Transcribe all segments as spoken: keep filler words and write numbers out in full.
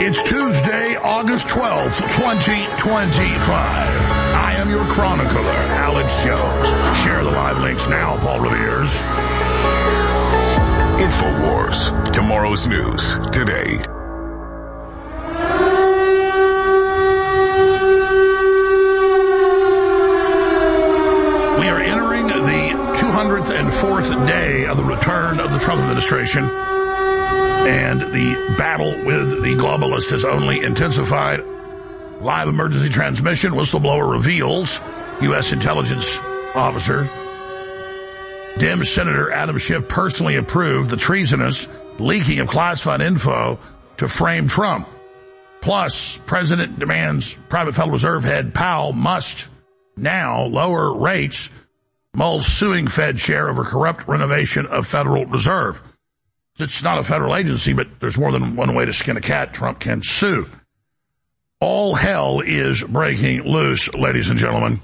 It's Tuesday, August twelfth, twenty twenty-five. I am your chronicler, Alex Jones. Share the live links now, Paul Revere's. InfoWars. Tomorrow's news today. We are entering the two hundred fourth day of the return of the Trump administration, and the battle with the globalists has only intensified. Live emergency transmission, whistleblower reveals U S intelligence officer Dem Senator Adam Schiff personally approved the treasonous leaking of classified info to frame Trump. Plus, President demands private Federal Reserve head Powell must now lower rates. Mull's suing Fed chair over corrupt renovation of Federal Reserve. It's not a federal agency, but there's more than one way to skin a cat. Trump can sue. All hell is breaking loose, ladies and gentlemen.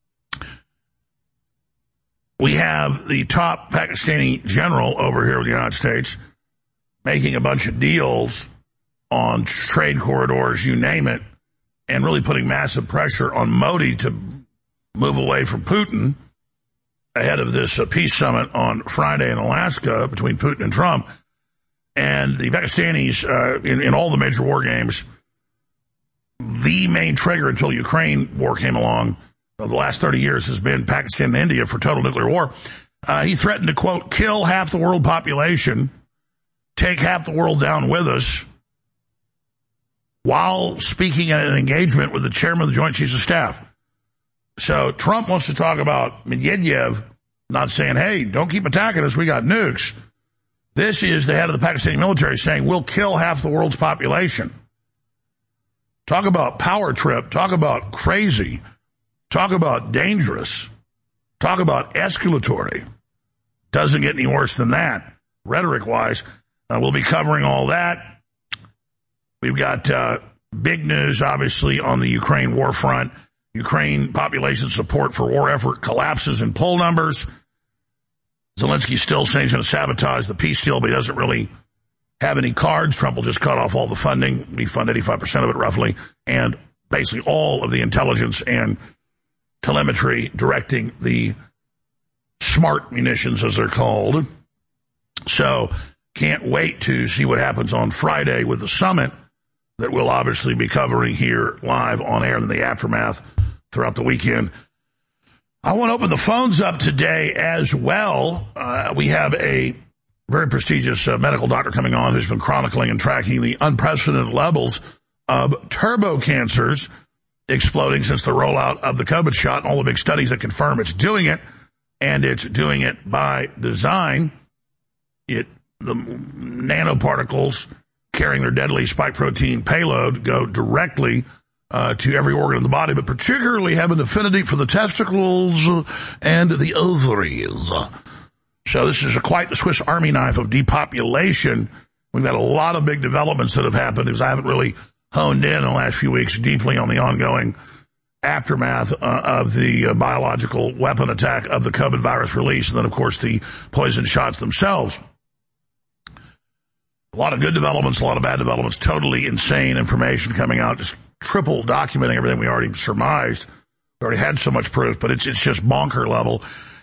We have the top Pakistani general over here in the United States making a bunch of deals on trade corridors, you name it, and really putting massive pressure on Modi to move away from Putin ahead of this uh, peace summit on Friday in Alaska between Putin and Trump. And the Pakistanis, uh, in, in all the major war games, the main trigger until Ukraine war came along, uh, the last thirty years has been Pakistan and India for total nuclear war. Uh, he threatened to, quote, kill half the world population, take half the world down with us, while speaking at an engagement with the chairman of the Joint Chiefs of Staff. So Trump wants to talk about Medvedev not saying, hey, don't keep attacking us, we got nukes. This is the head of the Pakistani military saying, we'll kill half the world's population. Talk about power trip. Talk about crazy. Talk about dangerous. Talk about escalatory. Doesn't get any worse than that, rhetoric-wise. Uh, we'll be covering all that. We've got uh, big news, obviously, on the Ukraine war front. Ukraine population support for war effort collapses in poll numbers. Zelensky still saying he's going to sabotage the peace deal, but he doesn't really have any cards. Trump will just cut off all the funding. We fund eighty-five percent of it, roughly, and basically all of the intelligence and telemetry directing the smart munitions, as they're called. So can't wait to see what happens on Friday with the summit that we'll obviously be covering here live on air in the aftermath throughout the weekend. I want to open the phones up today as well. Uh, we have a very prestigious uh, medical doctor coming on who's been chronicling and tracking the unprecedented levels of turbo cancers exploding since the rollout of the COVID shot and all the big studies that confirm it's doing it, and it's doing it by design. It the nanoparticles carrying their deadly spike protein payload go directly uh, to every organ in the body, but particularly have an affinity for the testicles and the ovaries. So this is a, quite the Swiss Army knife of depopulation. We've got a lot of big developments that have happened because I haven't really honed in in the last few weeks deeply on the ongoing aftermath uh, of the uh, biological weapon attack of the COVID virus release, and then, of course, the poison shots themselves. A lot of good developments, a lot of bad developments, totally insane information coming out, just triple documenting everything we already surmised. We already had so much proof, but it's it's just bonker level.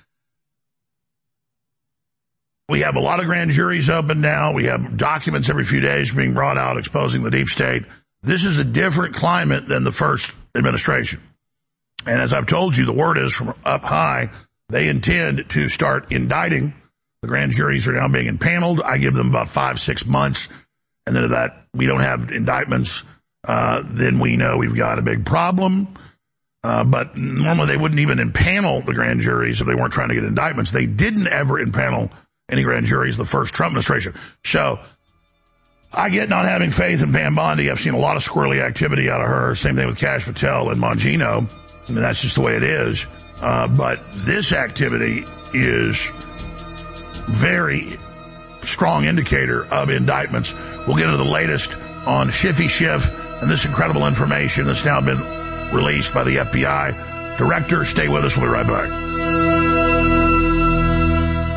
We have a lot of grand juries open now. We have documents every few days being brought out exposing the deep state. This is a different climate than the first administration. And as I've told you, the word is from up high, they intend to start indicting. The grand juries are now being impaneled. I give them about five, six months. And then if that we don't have indictments, uh, then we know we've got a big problem. Uh, but normally they wouldn't even impanel the grand juries if they weren't trying to get indictments. They didn't ever impanel any grand juries the first Trump administration. So I get not having faith in Pam Bondi. I've seen a lot of squirrely activity out of her. Same thing with Kash Patel and Mangino. I mean, that's just the way it is. Uh, but this activity is very strong indicator of indictments. We'll get into the latest on Schiffy Schiff and this incredible information that's now been released by the F B I director. Stay with us. We'll be right back.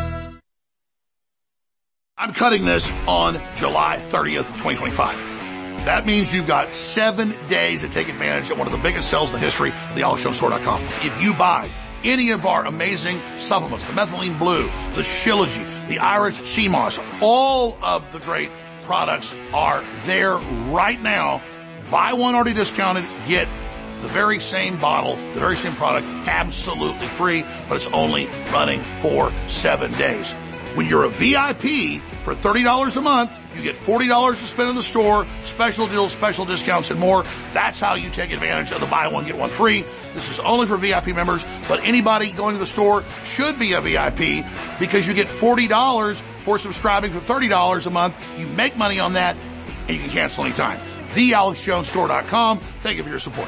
I'm cutting this on July thirtieth, twenty twenty-five. That means you've got seven days to take advantage of one of the biggest sales in the history of the alex jones store dot com. If you buy any of our amazing supplements, the Methylene Blue, the Shilajit, the Irish Sea Moss, all of the great products are there right now. Buy one already discounted, get the very same bottle, the very same product, absolutely free, but it's only running for seven days. When you're a V I P for thirty dollars a month, you get forty dollars to spend in the store, special deals, special discounts, and more. That's how you take advantage of the buy one, get one free. This is only for V I P members, but anybody going to the store should be a V I P because you get forty dollars for subscribing for thirty dollars a month. You make money on that, and you can cancel anytime. the alex jones store dot com. Thank you for your support.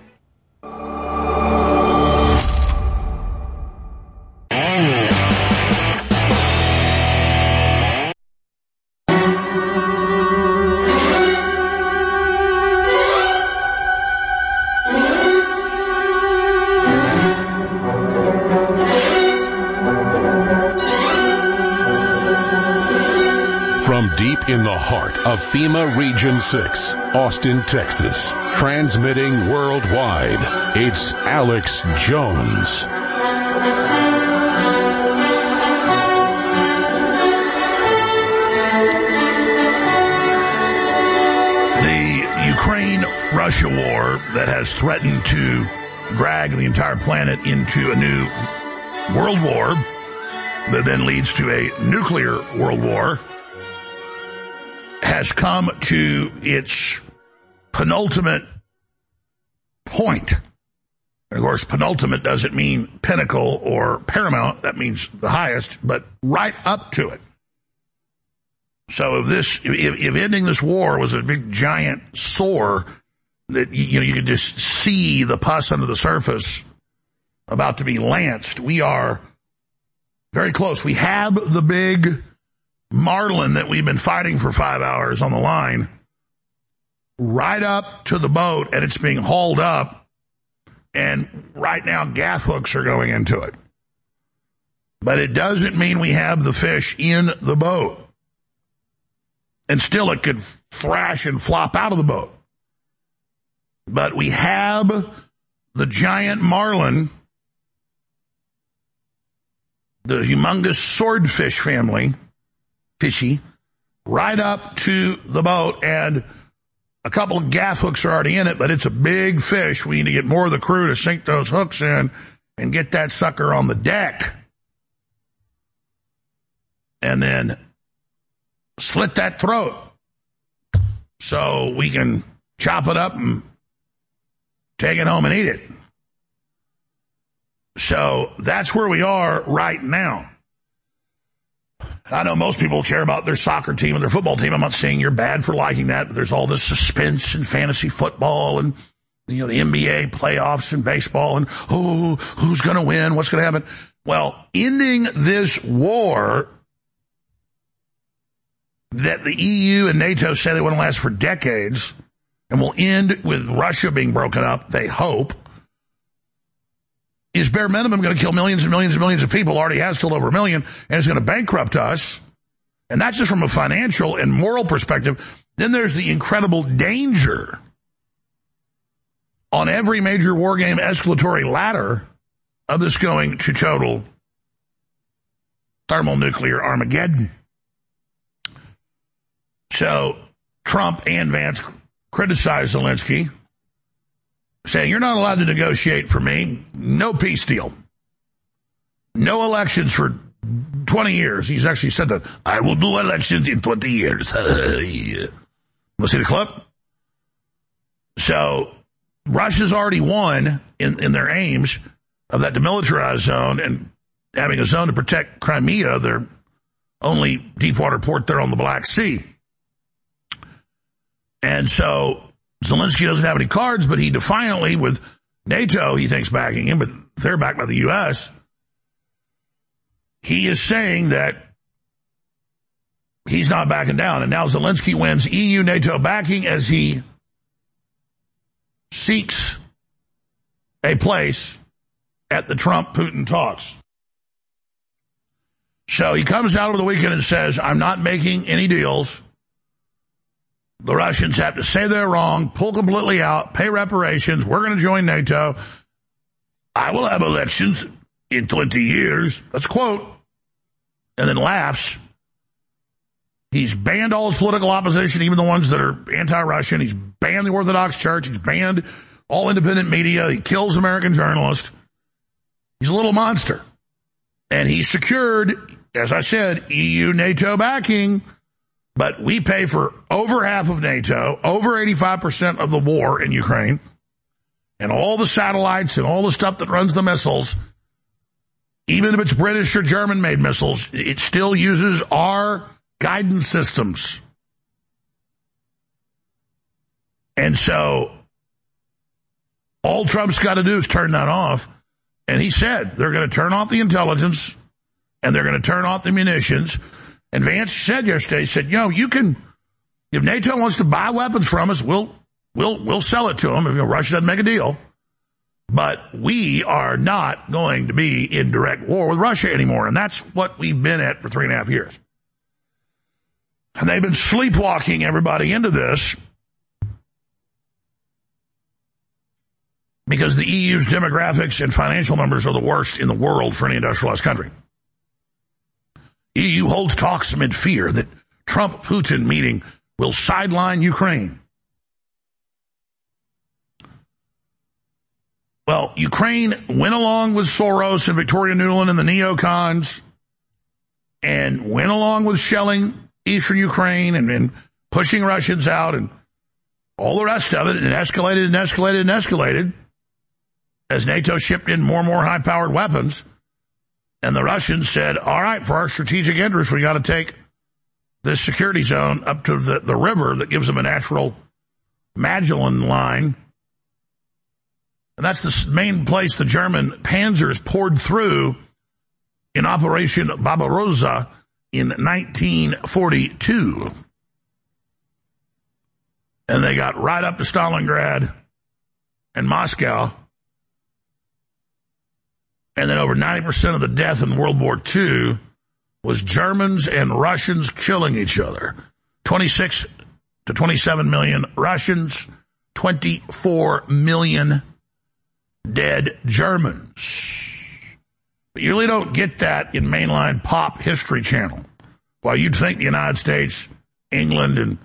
From deep in the heart of FEMA Region six, Austin, Texas, transmitting worldwide, it's Alex Jones. The Ukraine-Russia war that has threatened to drag the entire planet into a new world war that then leads to a nuclear world war has come to its penultimate point. And of course, penultimate doesn't mean pinnacle or paramount. That means the highest, but right up to it. So if this, if, if ending this war was a big giant sore that, you know, you could just see the pus under the surface about to be lanced, we are very close. We have the big Marlin that we've been fighting for five hours on the line right up to the boat, and it's being hauled up, and right now gaff hooks are going into it. But it doesn't mean we have the fish in the boat. And still it could thrash and flop out of the boat. But we have the giant marlin, the humongous swordfish family, fishy, right up to the boat, and a couple of gaff hooks are already in it, but it's a big fish. We need to get more of the crew to sink those hooks in and get that sucker on the deck. And then slit that throat so we can chop it up and take it home and eat it. So that's where we are right now. I know most people care about their soccer team and their football team. I'm not saying you're bad for liking that, but there's all this suspense in fantasy football and, you know, the N B A playoffs and baseball and, oh, who's going to win? What's going to happen? Well, ending this war that the E U and NATO say they want to last for decades and will end with Russia being broken up, they hope, is bare minimum going to kill millions and millions and millions of people, already has killed over a million, and is going to bankrupt us. And that's just from a financial and moral perspective. Then there's the incredible danger on every major war game escalatory ladder of this going to total thermonuclear Armageddon. So Trump and Vance criticized Zelensky, saying, you're not allowed to negotiate for me. No peace deal. No elections for twenty years. He's actually said that. I will do elections in twenty years. Yeah. Want to see the clip? So Russia's already won in, in their aims of that demilitarized zone and having a zone to protect Crimea, their only deep water port there on the Black Sea. And so Zelensky doesn't have any cards, but he defiantly, with NATO, he thinks backing him, but they're backed by the U S, he is saying that he's not backing down. And now Zelensky wins E U NATO backing as he seeks a place at the Trump-Putin talks. So he comes out over the weekend and says, I'm not making any deals. The Russians have to say they're wrong, pull completely out, pay reparations. We're going to join NATO. I will have elections in twenty years. That's a quote. And then laughs. He's banned all his political opposition, even the ones that are anti-Russian. He's banned the Orthodox Church. He's banned all independent media. He kills American journalists. He's a little monster. And he secured, as I said, E U NATO backing. But we pay for over half of NATO, over eighty-five percent of the war in Ukraine, and all the satellites and all the stuff that runs the missiles. Even if it's British or German-made missiles, it still uses our guidance systems. And so all Trump's got to do is turn that off. And he said they're going to turn off the intelligence and they're going to turn off the munitions. And Vance said yesterday, he said, you know, you can, if NATO wants to buy weapons from us, we'll we'll we'll sell it to them if you know, Russia doesn't make a deal. But we are not going to be in direct war with Russia anymore. And that's what we've been at for three and a half years. And they've been sleepwalking everybody into this because the E U's demographics and financial numbers are the worst in the world for any industrialized country. E U holds talks amid fear that Trump-Putin meeting will sideline Ukraine. Well, Ukraine went along with Soros and Victoria Nuland and the neocons and went along with shelling eastern Ukraine and, and pushing Russians out and all the rest of it. And it escalated and escalated and escalated as NATO shipped in more and more high-powered weapons. And the Russians said, all right, for our strategic interests, we got to take this security zone up to the, the river that gives them a natural Magellan line. And that's the main place the German panzers poured through in Operation Barbarossa in nineteen forty-two. And they got right up to Stalingrad and Moscow. And then over ninety percent of the death in World War Two was Germans and Russians killing each other. twenty-six to twenty-seven million Russians, twenty-four million dead Germans. But you really don't get that in mainline pop History Channel. While you'd think the United States, England, and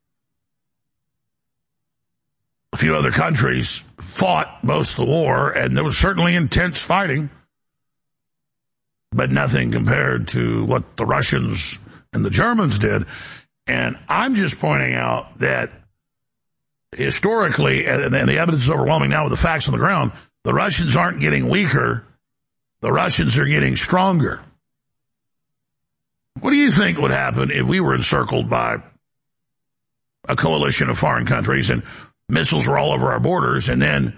a few other countries fought most of the war, and there was certainly intense fighting, but nothing compared to what the Russians and the Germans did. And I'm just pointing out that historically, and the evidence is overwhelming now with the facts on the ground, the Russians aren't getting weaker. The Russians are getting stronger. What do you think would happen if we were encircled by a coalition of foreign countries and missiles were all over our borders, and then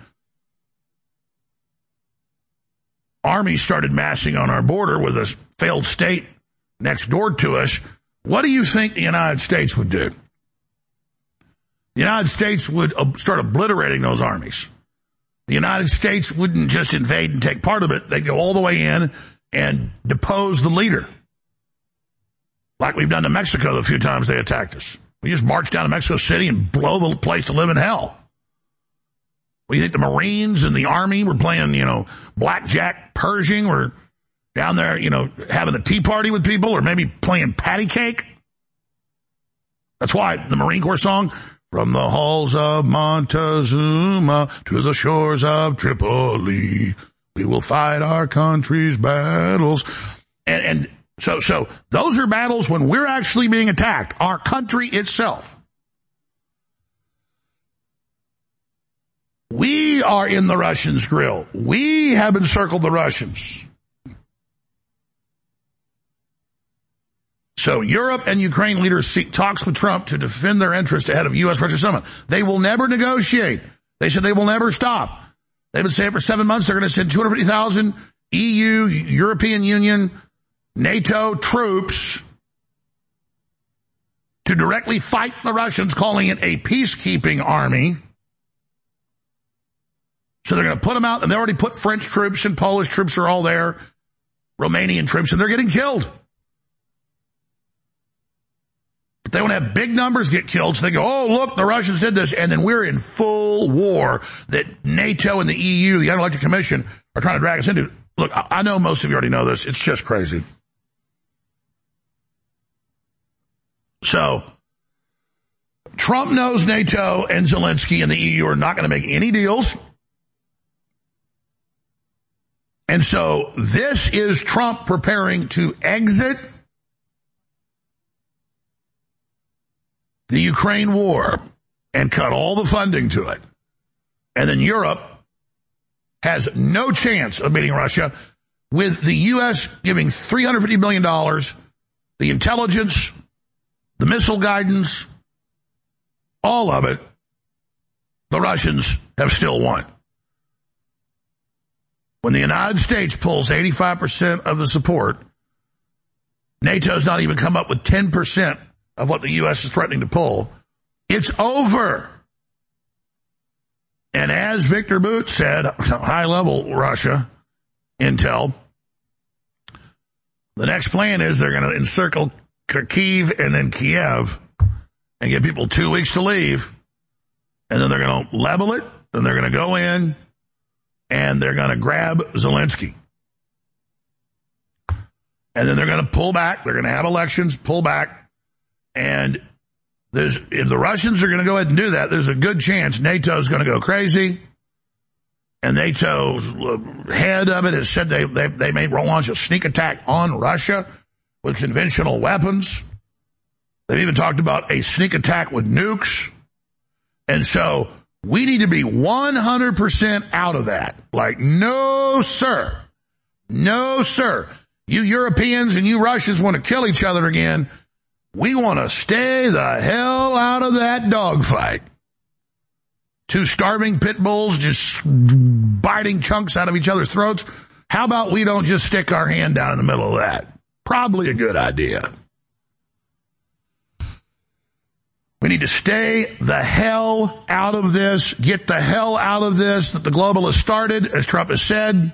armies started massing on our border with a failed state next door to us? What do you think the United States would do? The United States would start obliterating those armies. The United States wouldn't just invade and take part of it. They'd go all the way in and depose the leader. Like we've done to Mexico the few times they attacked us. We just march down to Mexico City and blow the place to live in hell. Well, you think the Marines and the Army were playing, you know, blackjack Pershing, or down there, you know, having a tea party with people, or maybe playing patty cake? That's why the Marine Corps song, from the halls of Montezuma to the shores of Tripoli, we will fight our country's battles. And, and so, so those are battles when we're actually being attacked, our country itself. We are in the Russians' grill. We have encircled the Russians. So Europe and Ukraine leaders seek talks with Trump to defend their interests ahead of U S Russia summit. They will never negotiate. They said they will never stop. They've been saying for seven months they're going to send two hundred fifty thousand E U, European Union, NATO troops to directly fight the Russians, calling it a peacekeeping army. So they're going to put them out, and they already put French troops and Polish troops are all there, Romanian troops, and they're getting killed. But They want to have big numbers get killed, so they go, oh, look, the Russians did this, and then we're in full war that NATO and the E U, the Unelected Commission, are trying to drag us into. Look, I know most of you already know this. It's just crazy. So, Trump knows NATO and Zelensky and the E U are not going to make any deals. And so, this is Trump preparing to exit the Ukraine war and cut all the funding to it. And then Europe has no chance of beating Russia, with the U S giving three hundred fifty billion dollars, the intelligence, the missile guidance, all of it. The Russians have still won. When the United States pulls eighty-five percent of the support, NATO's not even come up with ten percent of what the U S is threatening to pull. It's over. And as Victor Boot said, high-level Russia intel, the next plan is they're going to encircle Kharkiv and then Kiev and give people two weeks to leave. And then they're going to level it, and they're going to go in, and they're going to grab Zelensky. And then they're going to pull back. They're going to have elections, pull back. And there's, if the Russians are going to go ahead and do that, there's a good chance NATO's going to go crazy. And NATO's head of it has said they, they, they may launch a sneak attack on Russia with conventional weapons. They've even talked about a sneak attack with nukes. And so we need to be one hundred percent out of that. Like, no, sir. No, sir. You Europeans and you Russians want to kill each other again. We want to stay the hell out of that dogfight. Two starving pit bulls just biting chunks out of each other's throats. How about we don't just stick our hand down in the middle of that? Probably a good idea. We need to stay the hell out of this, get the hell out of this that the globalists started, as Trump has said.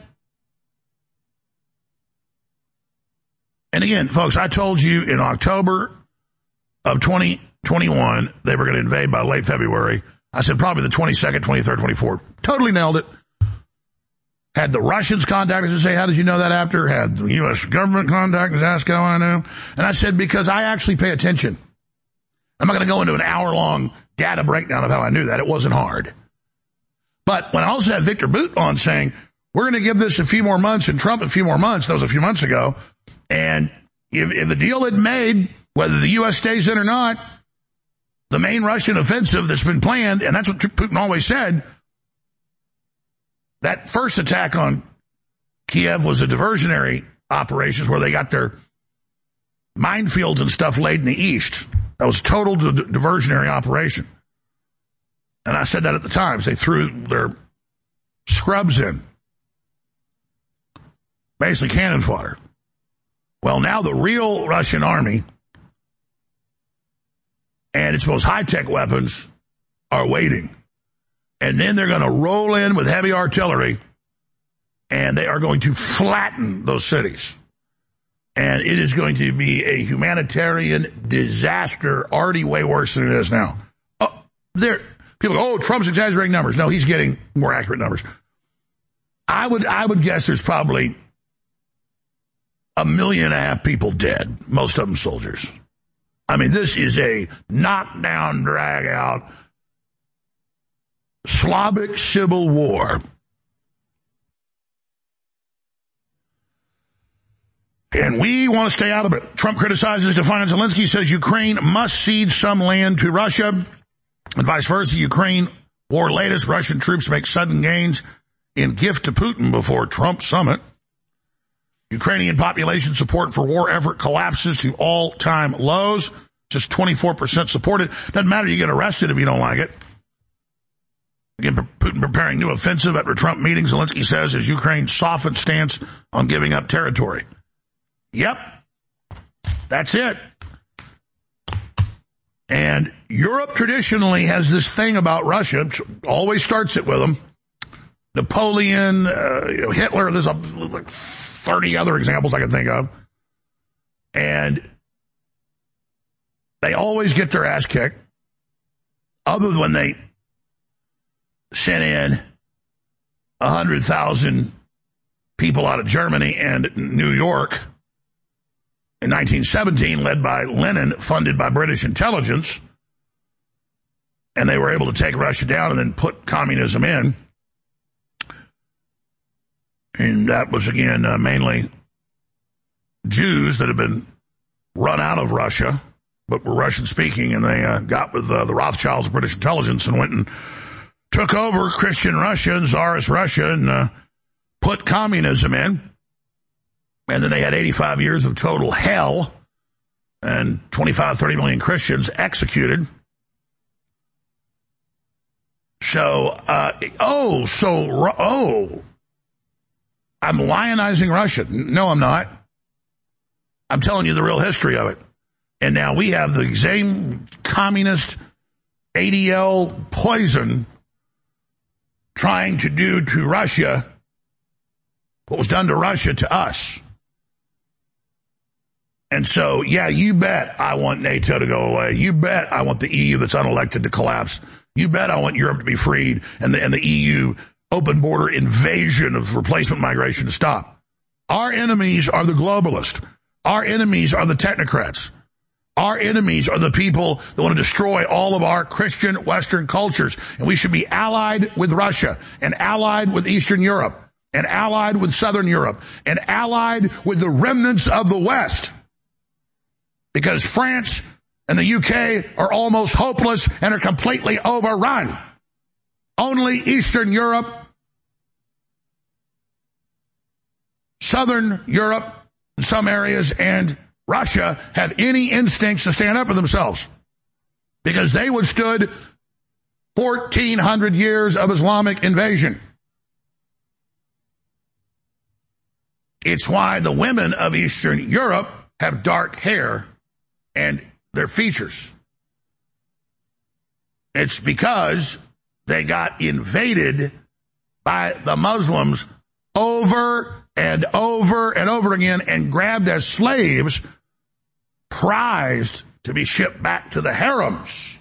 And again, folks, I told you in October of twenty twenty-one, they were going to invade by late February. I said probably the twenty-second, twenty-third, twenty-fourth. Totally nailed it. Had the Russians contact us and say, how did you know that after? Had the U S government contact us, ask how I know. And I said, because I actually pay attention. I'm not going to go into an hour-long data breakdown of how I knew that. It wasn't hard. But when I also had Victor Boot on saying, we're going to give this a few more months and Trump a few more months, that was a few months ago, and if, if the deal had made, whether the U S stays in or not, the main Russian offensive that's been planned, and that's what Putin always said, that first attack on Kiev was a diversionary operations where they got their minefields and stuff laid in the east. That was a total di- diversionary operation. And I said that at the time. They threw their scrubs in. Basically cannon fodder. Well, now the real Russian army and its most high-tech weapons are waiting. And then they're going to roll in with heavy artillery, and they are going to flatten those cities. And it is going to be a humanitarian disaster, already way worse than it is now. Oh, there, people go, oh, Trump's exaggerating numbers. No, he's getting more accurate numbers. I would, I would guess there's probably a million and a half people dead, most of them soldiers. I mean, this is a knockdown, drag out, Slavic civil war. And we want to stay out of it. Trump criticizes Define Zelensky, says Ukraine must cede some land to Russia, and vice versa. Ukraine war latest, Russian troops make sudden gains in gift to Putin before Trump summit. Ukrainian population support for war effort collapses to all-time lows. Just twenty-four percent supported. Doesn't matter, you get arrested if you don't like it. Again, Putin preparing new offensive after Trump meeting, Zelensky says, as Ukraine softens stance on giving up territory. Yep, that's it. And Europe traditionally has this thing about Russia, always starts it with them. Napoleon, uh, you know, Hitler, there's a, like thirty other examples I can think of. And They always get their ass kicked, other than when they sent in one hundred thousand people out of Germany and New York in nineteen seventeen, led by Lenin, funded by British intelligence, and they were able to take Russia down and then put communism in. And that was, again, uh, mainly Jews that had been run out of Russia, but were Russian-speaking, and they uh, got with uh, the Rothschilds, British intelligence, and went and took over Christian Russia and Tsarist Russia and uh, put communism in. And then they had eighty-five years of total hell and twenty-five, thirty million Christians executed. So, uh, oh, so, oh, I'm lionizing Russia. No, I'm not. I'm telling you the real history of it. And now we have the same communist A D L poison trying to do to Russia what was done to Russia to us. And so, yeah, you bet I want NATO to go away. You bet I want the E U that's unelected to collapse. You bet I want Europe to be freed and the, and the E U open border invasion of replacement migration to stop. Our enemies are the globalists. Our enemies are the technocrats. Our enemies are the people that want to destroy all of our Christian Western cultures. And we should be allied with Russia and allied with Eastern Europe and allied with Southern Europe and allied with the remnants of the West. Because France and the U K are almost hopeless and are completely overrun. Only Eastern Europe, Southern Europe, in some areas, and Russia have any instincts to stand up for themselves. Because they withstood fourteen hundred years of Islamic invasion. It's why the women of Eastern Europe have dark hair and their features. It's because they got invaded by the Muslims over and over and over again and grabbed as slaves, prized to be shipped back to the harems.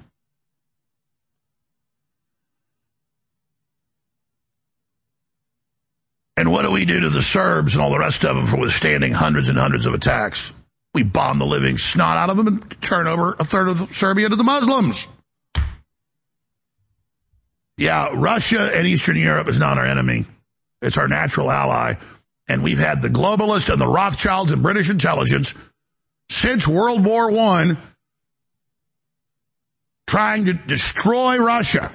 And what do we do to the Serbs and all the rest of them for withstanding hundreds and hundreds of attacks? We bomb the living snot out of them and turn over a third of Serbia to the Muslims. Yeah, Russia and Eastern Europe is not our enemy. It's our natural ally. And we've had the globalists and the Rothschilds and British intelligence since World War One trying to destroy Russia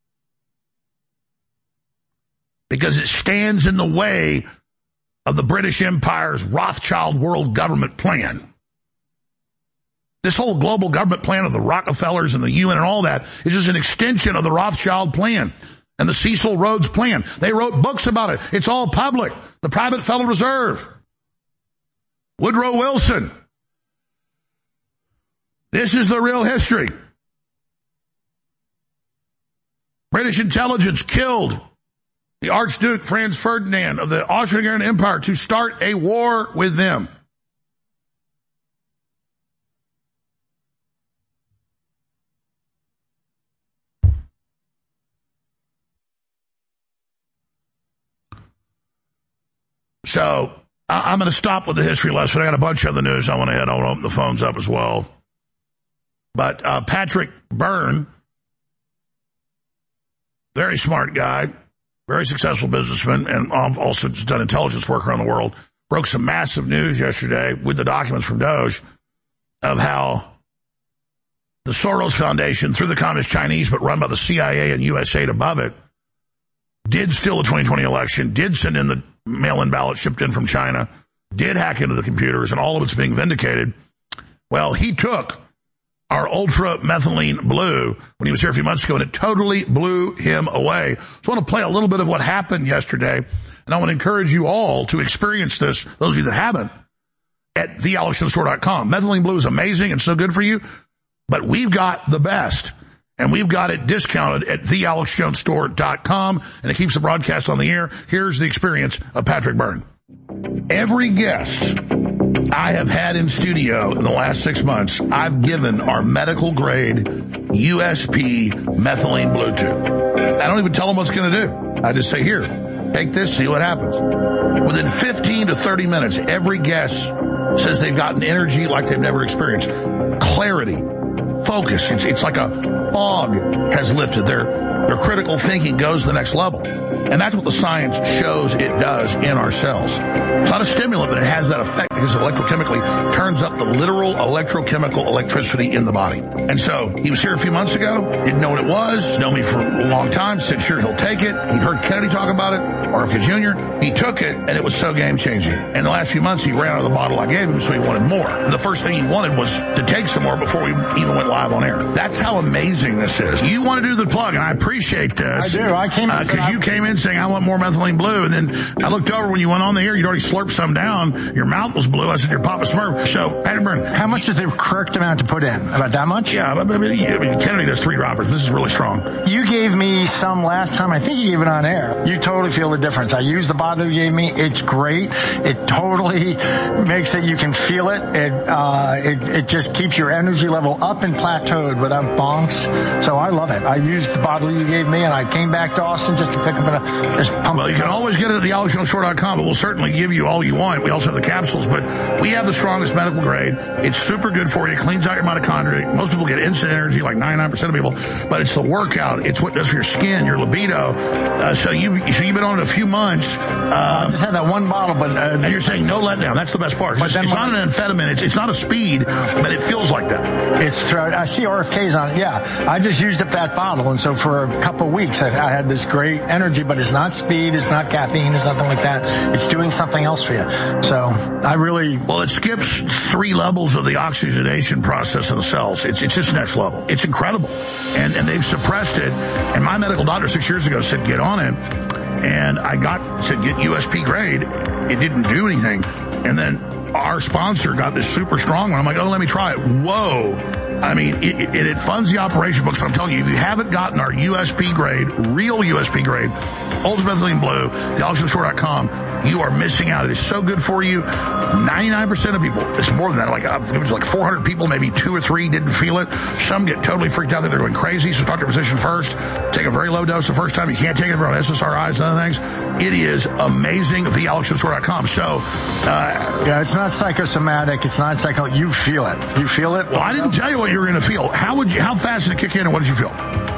because it stands in the way of the British Empire's Rothschild world government plan. This whole global government plan of the Rockefellers and the U N and all that is just an extension of the Rothschild plan and the Cecil Rhodes plan. They wrote books about it. It's all public. The Private Federal Reserve. Woodrow Wilson. This is the real history. British intelligence killed the Archduke Franz Ferdinand of the Austro-Hungarian Empire to start a war with them. So I'm going to stop with the history lesson. I got a bunch of other news I want to hit. I want to open the phones up as well. But uh, Patrick Byrne, very smart guy, very successful businessman, and also has done intelligence work around the world, broke some massive news yesterday with the documents from Doge of how the Soros Foundation, through the Communist Chinese, but run by the C I A and U S A above it, did steal the twenty twenty election, did send in the mail-in ballot shipped in from China, did hack into the computers, and all of it's being vindicated. Well, he took our ultra methylene blue when he was here a few months ago, and it totally blew him away. So I want to play a little bit of what happened yesterday, and I want to encourage you all to experience this, those of you that haven't, at the alex jones store dot com. Methylene blue is amazing and so good for you, but we've got the best. And we've got it discounted at the alex jones store dot com, and it keeps the broadcast on the air. Here's the experience of Patrick Byrne. Every guest I have had in studio in the last six months, I've given our medical grade U S P methylene blue tube. I don't even tell them what's going to do. I just say, here, take this, see what happens. Within fifteen to thirty minutes, every guest says they've gotten energy like they've never experienced. Clarity, focus. It's, it's like a fog has lifted. Their, their critical thinking goes to the next level. And that's what the science shows it does in our cells. It's not a stimulant, but it has that effect because it electrochemically turns up the literal electrochemical electricity in the body. And so he was here a few months ago, didn't know what it was, known me for a long time, said sure he'll take it. He'd heard Kennedy talk about it, R F K Junior He took it, and it was so game-changing. And the last few months, he ran out of the bottle I gave him, so he wanted more. And the first thing he wanted was to take some more before we even went live on air. That's how amazing this is. You want to do the plug, and I appreciate this. I do. I came in because uh, you came in saying, I want more methylene blue. And then I looked over when you went on the air, you'd already slurped some down. Your mouth was blue. I said, you're Papa Smurf. So, Patrick Byrne. How much is the correct amount to put in? About that much? Yeah, I mean, I mean, Kennedy does three droppers. This is really strong. You gave me some last time. I think you gave it on air. You totally feel the difference. I used the bottle you gave me. It's great. It totally makes it, you can feel it. It, uh, it, it just keeps your energy level up and plateaued without bonks. So I love it. I used the bottle you gave me, and I came back to Austin just to pick up a, just pump. Well, you can always get it at the alex jones show dot com, but we'll certainly give you all you want. We also have the capsules, but we have the strongest medical grade. It's super good for you. It cleans out your mitochondria. Most people get instant energy, like ninety-nine percent of people, but it's the workout. It's what it does for your skin, your libido. Uh, so you, so you've been on it a few months. Uh, I just had that one bottle, but uh, and you're saying no letdown. That's the best part. It's, it's not an amphetamine. It's, it's not a speed, but it feels like that. It's. I see R F Ks on it. Yeah, I just used up that bottle, and so for a couple of weeks, I, I had this great energy. But it's not speed. It's not caffeine. It's nothing like that. It's doing something else for you. So I really well. It skips three levels of the oxygenation process in the cells. It's it's just next level. It's incredible, and and they've suppressed it. And my medical doctor six years ago said get on it, and I got said get U S P grade. It didn't do anything, and then our sponsor got this super strong one. I'm like, oh, let me try it. Whoa. I mean, it, it, it funds the operation, folks, but I'm telling you, if you haven't gotten our U S P grade, real U S P grade, Ultimate Methylene Blue, the alex jones show dot com, you are missing out. It is so good for you. ninety-nine percent of people, it's more than that, like, it was like four hundred people, maybe two or three didn't feel it. Some get totally freaked out that they're going crazy, so talk to your physician first. Take a very low dose the first time. You can't take it for S S R Is and other things. It is amazing, the alex jones show dot com. So, uh, yeah, it's not psychosomatic. It's not psycho. You feel it. You feel it. Well, I didn't tell you what you were going to feel. How would you, how fast did it kick in and what did you feel?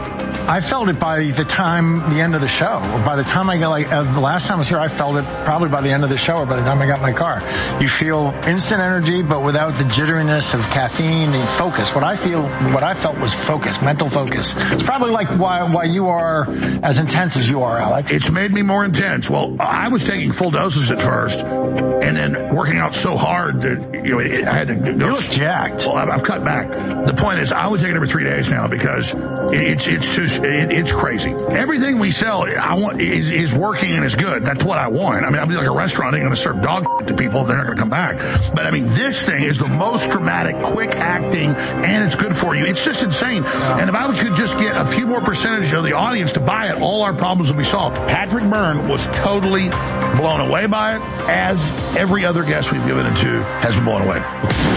I felt it by the time, the end of the show. Or by the time I got, like, uh, the last time I was here, I felt it probably by the end of the show or by the time I got my car. You feel instant energy, but without the jitteriness of caffeine and focus. What I feel, what I felt was focus, mental focus. It's probably like why, why you are as intense as you are, Alex. It's made me more intense. Well, I was taking full doses at first and then working out so hard that, you know, it, I had to go. You look jacked. Well, I've, I've cut back. The point is, I only take it every three days now because it's, it's too, It, it's crazy. Everything we sell, I want is, is working and is good. That's what I want. I mean, I'll be like a restaurant. I'm going to serve dog to people. They're not going to come back. But I mean, this thing is the most dramatic, quick acting, and it's good for you. It's just insane. Yeah. And if I could just get a few more percentage of the audience to buy it, all our problems would be solved. Patrick Byrne was totally blown away by it, as every other guest we've given it to has been blown away.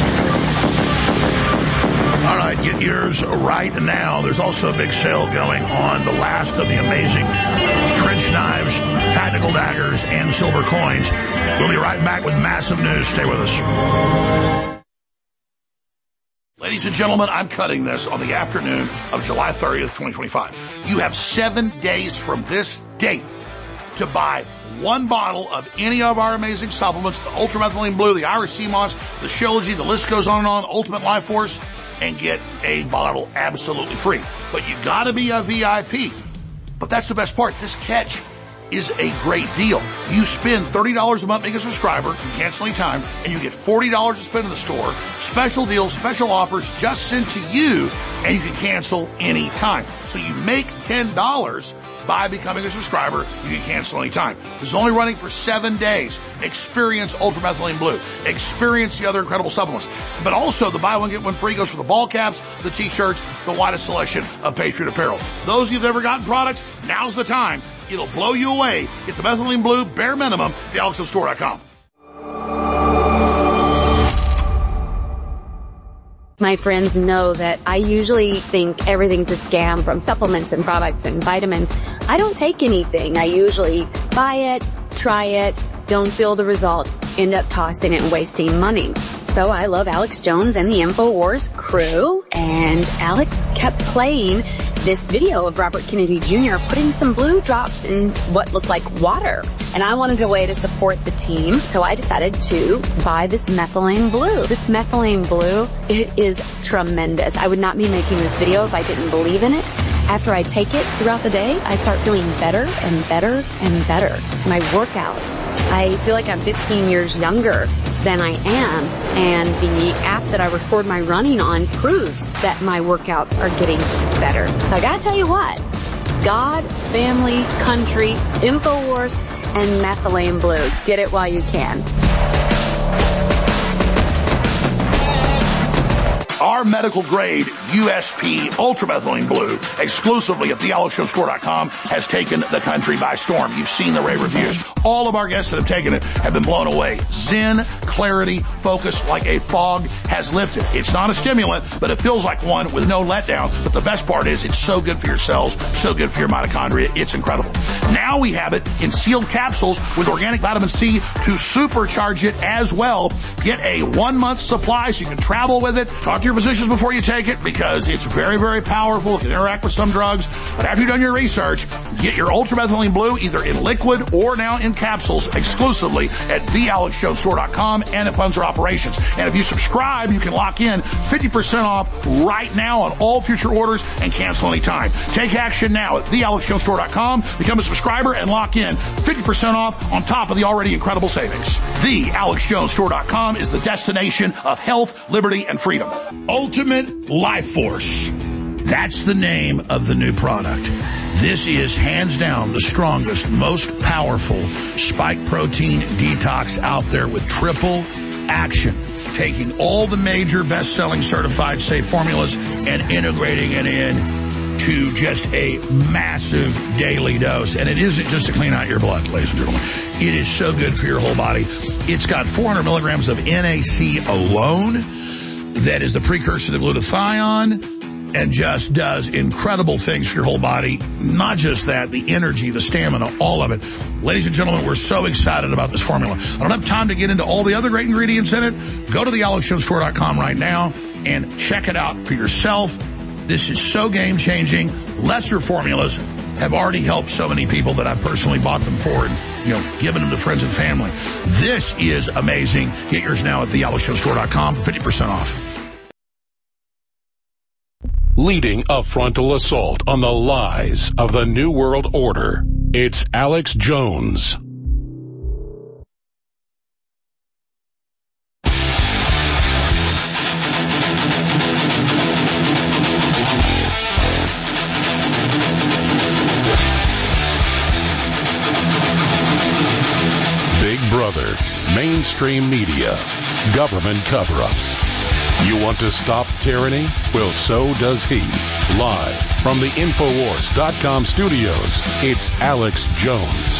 All right, get yours right now. There's also a big sale going on, the last of the amazing trench knives, tactical daggers, and silver coins. We'll be right back with massive news. Stay with us. Ladies and gentlemen, I'm cutting this on the afternoon of July thirtieth, twenty twenty-five. You have seven days from this date to buy one bottle of any of our amazing supplements, the Ultra Methylene Blue, the Iris Sea Moss, the Shilajit, the list goes on and on, Ultimate Life Force, and get a bottle absolutely free. But you gotta be a V I P. But that's the best part. This catch is a great deal. You spend thirty dollars a month being a subscriber, you can cancel any time, and you get forty dollars to spend in the store. Special deals, special offers just sent to you, and you can cancel any time. So you make ten dollars by becoming a subscriber. You can cancel anytime. This is only running for seven days. Experience Ultra Methylene Blue. Experience the other incredible supplements. But also, the buy one, get one free goes for the ball caps, the t-shirts, the widest selection of Patriot apparel. Those of you who've never gotten products, now's the time. It'll blow you away. Get the Methylene Blue bare minimum at the alex jones store dot com. My friends know that I usually think everything's a scam, from supplements and products and vitamins. I don't take anything. I usually buy it, try it, don't feel the results, end up tossing it and wasting money. So I love Alex Jones and the InfoWars crew, and Alex kept playing this video of Robert Kennedy Junior putting some blue drops in what looked like water. And I wanted a way to support the team, so I decided to buy this methylene blue. This methylene blue, it is tremendous. I would not be making this video if I didn't believe in it. After I take it throughout the day, I start feeling better and better and better. My workouts, I feel like I'm fifteen years younger than I am, and the app that I record my running on proves that my workouts are getting better. So I gotta tell you what, God, family, country, InfoWars, and methylene blue. Get it while you can. Our medical grade U S P ultramethylene blue, exclusively at the alex jones store dot com, has taken the country by storm. You've seen the rave reviews. All of our guests that have taken it have been blown away. Zen, clarity, focus like a fog has lifted. It's not a stimulant, but it feels like one with no letdown. But the best part is it's so good for your cells, so good for your mitochondria. It's incredible. Now we have it in sealed capsules with organic vitamin C to supercharge it as well. Get a one-month supply so you can travel with it. Talk to your physicians before you take it, because it's very, very powerful. It can interact with some drugs. But after you've done your research, get your ultramethylene blue either in liquid or now in capsules exclusively at the alex jones store dot com, and it funds our operations. And if you subscribe, you can lock in fifty percent off right now on all future orders and cancel anytime. Take action now at the alex jones store dot com. Become a subscriber and lock in fifty percent off on top of the already incredible savings. the alex jones store dot com is the destination of health, liberty, and freedom. Ultimate Life Force. That's the name of the new product. This is hands down the strongest, most powerful spike protein detox out there with triple action. Taking all the major best-selling certified safe formulas and integrating it in to just a massive daily dose. And it isn't just to clean out your blood, ladies and gentlemen. It is so good for your whole body. It's got four hundred milligrams of N A C alone. That is the precursor to glutathione, and just does incredible things for your whole body. Not just that, the energy, the stamina, all of it. Ladies and gentlemen, we're so excited about this formula. I don't have time to get into all the other great ingredients in it. Go to the alex jones store dot com right now and check it out for yourself. This is so game-changing. Lesser formulas have already helped so many people that I've personally bought them for and, you know, given them to friends and family. This is amazing. Get yours now at the alex jones store dot com for fifty percent off. Leading a frontal assault on the lies of the New World Order, it's Alex Jones. Big Brother, mainstream media, government cover-ups. You want to stop tyranny? Well, so does he. Live from the infowars dot com studios, it's Alex Jones.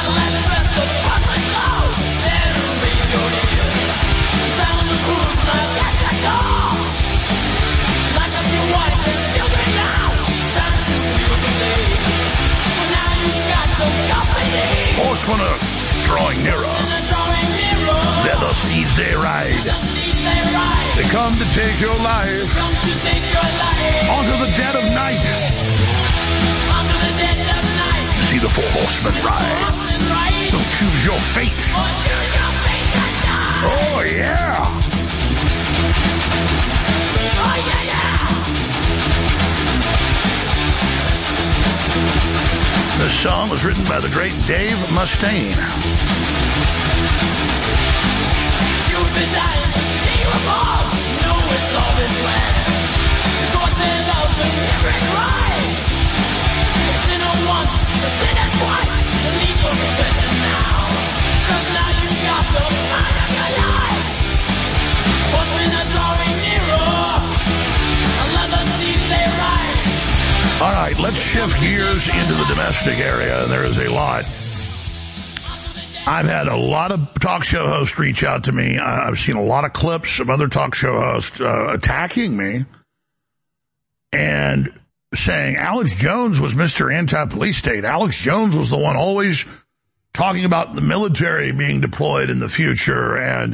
Horsemen are drawing nearer. Let the steeds they ride. They come to take your life. Onto the dead of night. See the four horsemen ride. So choose your fate. Oh yeah. The song was written by the great Dave Mustaine. All right, let's shift gears into the domestic area, and there is a lot. I've had a lot of talk show hosts reach out to me. I've seen a lot of clips of other talk show hosts uh, attacking me and saying Alex Jones was Mister Anti-Police State. Alex Jones was the one always talking about the military being deployed in the future and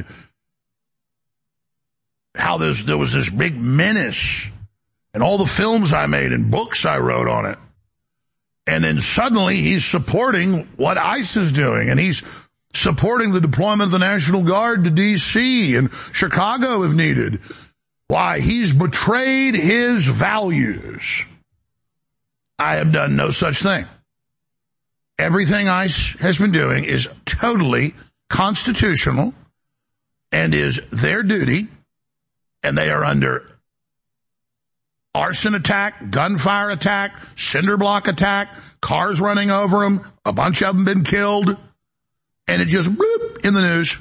how there's, there was this big menace and all the films I made and books I wrote on it. And then suddenly he's supporting what ICE is doing, and he's supporting the deployment of the National Guard to D C and Chicago if needed. Why? He's betrayed his values. I have done no such thing. Everything ICE has been doing is totally constitutional and is their duty, and they are under arson attack, gunfire attack, cinder block attack, cars running over them, a bunch of them been killed, and it just bloop in the news.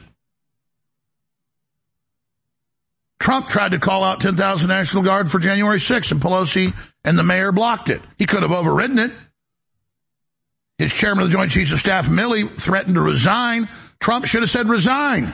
Trump tried to call out ten thousand National Guard for January sixth, and Pelosi and the mayor blocked it. He could have overridden it. His chairman of the Joint Chiefs of Staff, Milley, threatened to resign. Trump should have said resign.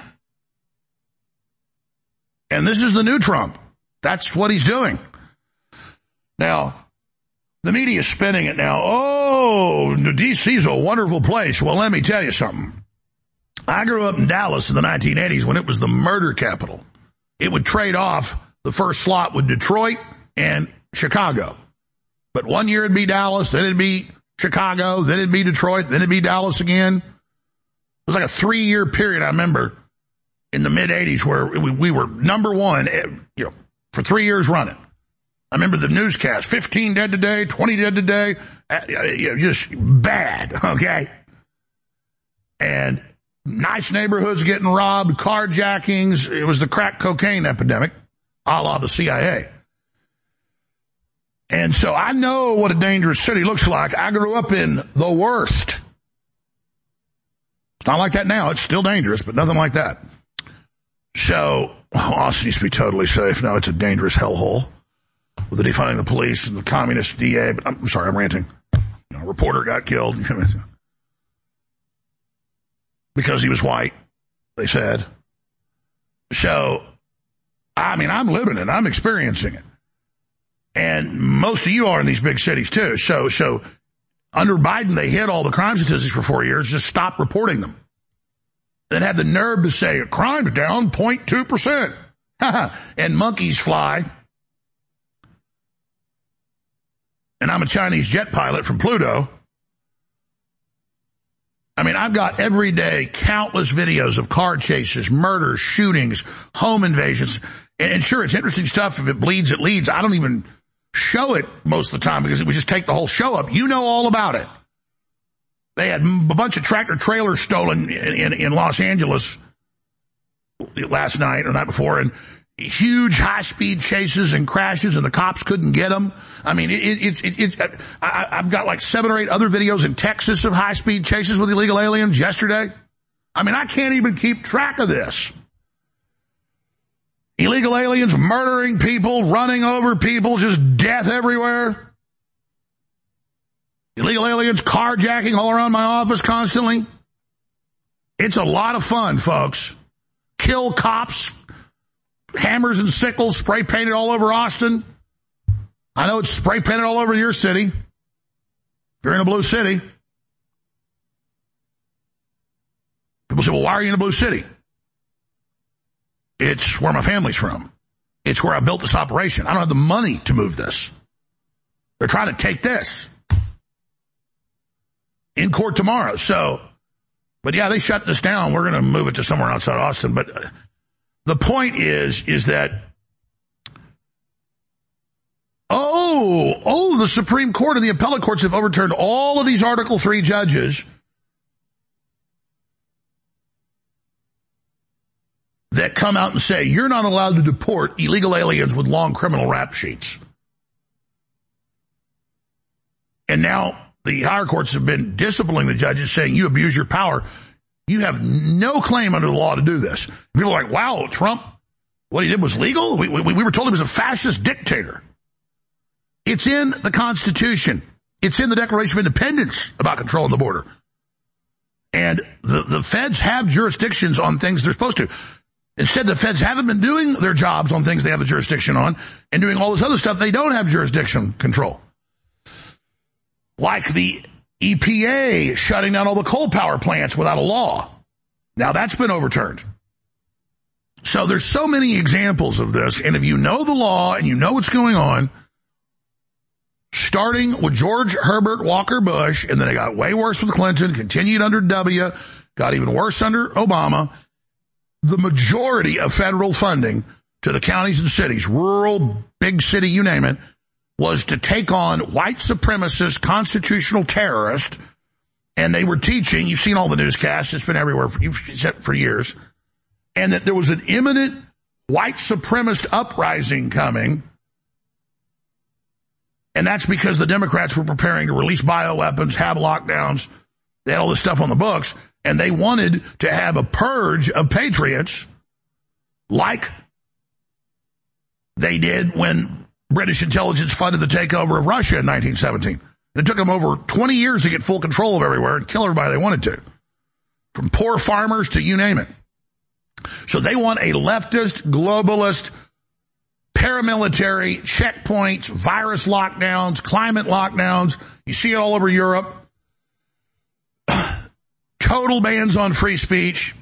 And this is the new Trump. That's what he's doing. Now, the media is spinning it now. Oh, D C's a wonderful place. Well, let me tell you something. I grew up in Dallas in the nineteen eighties when it was the murder capital. It would trade off the first slot with Detroit and Chicago. But one year it'd be Dallas, then it'd be Chicago, then it'd be Detroit, then it'd be Dallas again. It was like a three-year period, I remember, in the mid-eighties where we, we were number one, you know, for three years running. I remember the newscast, fifteen dead today, twenty dead today, just bad, okay? And nice neighborhoods getting robbed, carjackings. It was the crack cocaine epidemic, a la the C I A. And so I know what a dangerous city looks like. I grew up in the worst. It's not like that now. It's still dangerous, but nothing like that. So Austin used to be totally safe. Now it's a dangerous hellhole with the defunding the police and the communist D A. But I'm sorry, I'm ranting. A reporter got killed because he was white, they said. So, I mean, I'm living it. I'm experiencing it. And most of you are in these big cities, too. So, so under Biden, they hid all the crime statistics for four years, just stopped reporting them. Then had the nerve to say, crime's down zero point two percent. And monkeys fly. And I'm a Chinese jet pilot from Pluto. I mean, I've got every day countless videos of car chases, murders, shootings, home invasions. And sure, it's interesting stuff. If it bleeds, it leads. I don't even show it most of the time because it would just take the whole show up. You know all about it. They had a bunch of tractor trailers stolen in, in, in Los Angeles last night or night before, and huge high-speed chases and crashes, and the cops couldn't get them. I mean, it, it, it, it, it, I, I've got like seven or eight other videos in Texas of high-speed chases with illegal aliens yesterday. I mean, I can't even keep track of this. Illegal aliens murdering people, running over people, just death everywhere. Illegal aliens carjacking all around my office constantly. It's a lot of fun, folks. Kill cops, hammers and sickles spray painted all over Austin. I know it's spray painted all over your city. If you're in a blue city. People say, well, why are you in a blue city? It's where my family's from. It's where I built this operation. I don't have the money to move this. They're trying to take this. In court tomorrow. So, but yeah, they shut this down. We're going to move it to somewhere outside Austin. But the point is, is that, oh, oh, the Supreme Court and the appellate courts have overturned all of these Article three judges that come out and say, you're not allowed to deport illegal aliens with long criminal rap sheets. And now the higher courts have been disciplining the judges, saying you abuse your power. You have no claim under the law to do this. People are like, wow, Trump, what he did was legal? We, we, we were told he was a fascist dictator. It's in the Constitution. It's in the Declaration of Independence about controlling the border. And the, the feds have jurisdictions on things they're supposed to. Instead, the feds haven't been doing their jobs on things they have a jurisdiction on and doing all this other stuff they don't have jurisdiction control. Like the E P A shutting down all the coal power plants without a law. Now, that's been overturned. So there's so many examples of this, and if you know the law and you know what's going on, starting with George Herbert Walker Bush, and then it got way worse with Clinton, continued under W, got even worse under Obama, the majority of federal funding to the counties and cities, rural, big city, you name it, was to take on white supremacist constitutional terrorists, and they were teaching, you've seen all the newscasts, it's been everywhere for, for years, and that there was an imminent white supremacist uprising coming, and that's because the Democrats were preparing to release bioweapons, have lockdowns, they had all this stuff on the books, and they wanted to have a purge of patriots like they did when British intelligence funded the takeover of Russia in nineteen seventeen. It took them over twenty years to get full control of everywhere and kill everybody they wanted to, from poor farmers to you name it. So they want a leftist, globalist, paramilitary, checkpoints, virus lockdowns, climate lockdowns. You see it all over Europe. Total bans on free speech.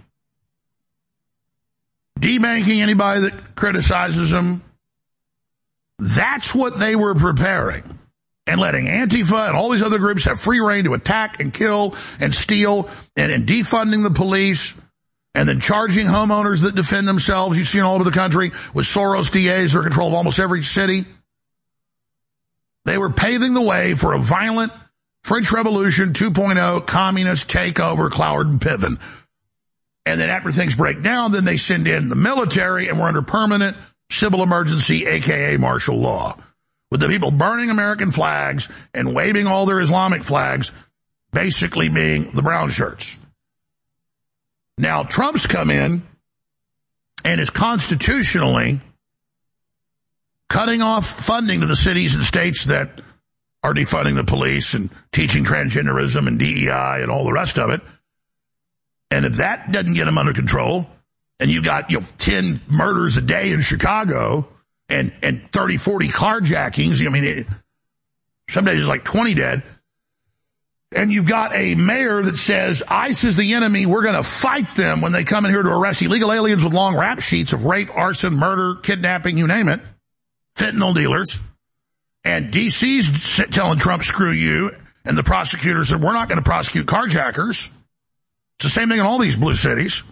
Debanking anybody that criticizes them. That's what they were preparing. And letting Antifa and all these other groups have free reign to attack and kill and steal, and, and defunding the police, and then charging homeowners that defend themselves. You've seen all over the country with Soros D As that are in control of almost every city. They were paving the way for a violent French Revolution two point oh communist takeover, Cloward and Piven. And then after things break down, then they send in the military, and we're under permanent civil emergency, a k a martial law, with the people burning American flags and waving all their Islamic flags, basically being the brown shirts. Now, Trump's come in and is constitutionally cutting off funding to the cities and states that are defunding the police and teaching transgenderism and D E I and all the rest of it. And if that doesn't get them under control, and you got, you know, ten murders a day in Chicago and, and thirty, forty carjackings, I mean, it, some days it's like twenty dead. And you've got a mayor that says, ICE is the enemy, we're going to fight them when they come in here to arrest illegal aliens with long rap sheets of rape, arson, murder, kidnapping, you name it, fentanyl dealers. And D C's telling Trump, screw you, and the prosecutors said, we're not going to prosecute carjackers. It's the same thing in all these blue cities.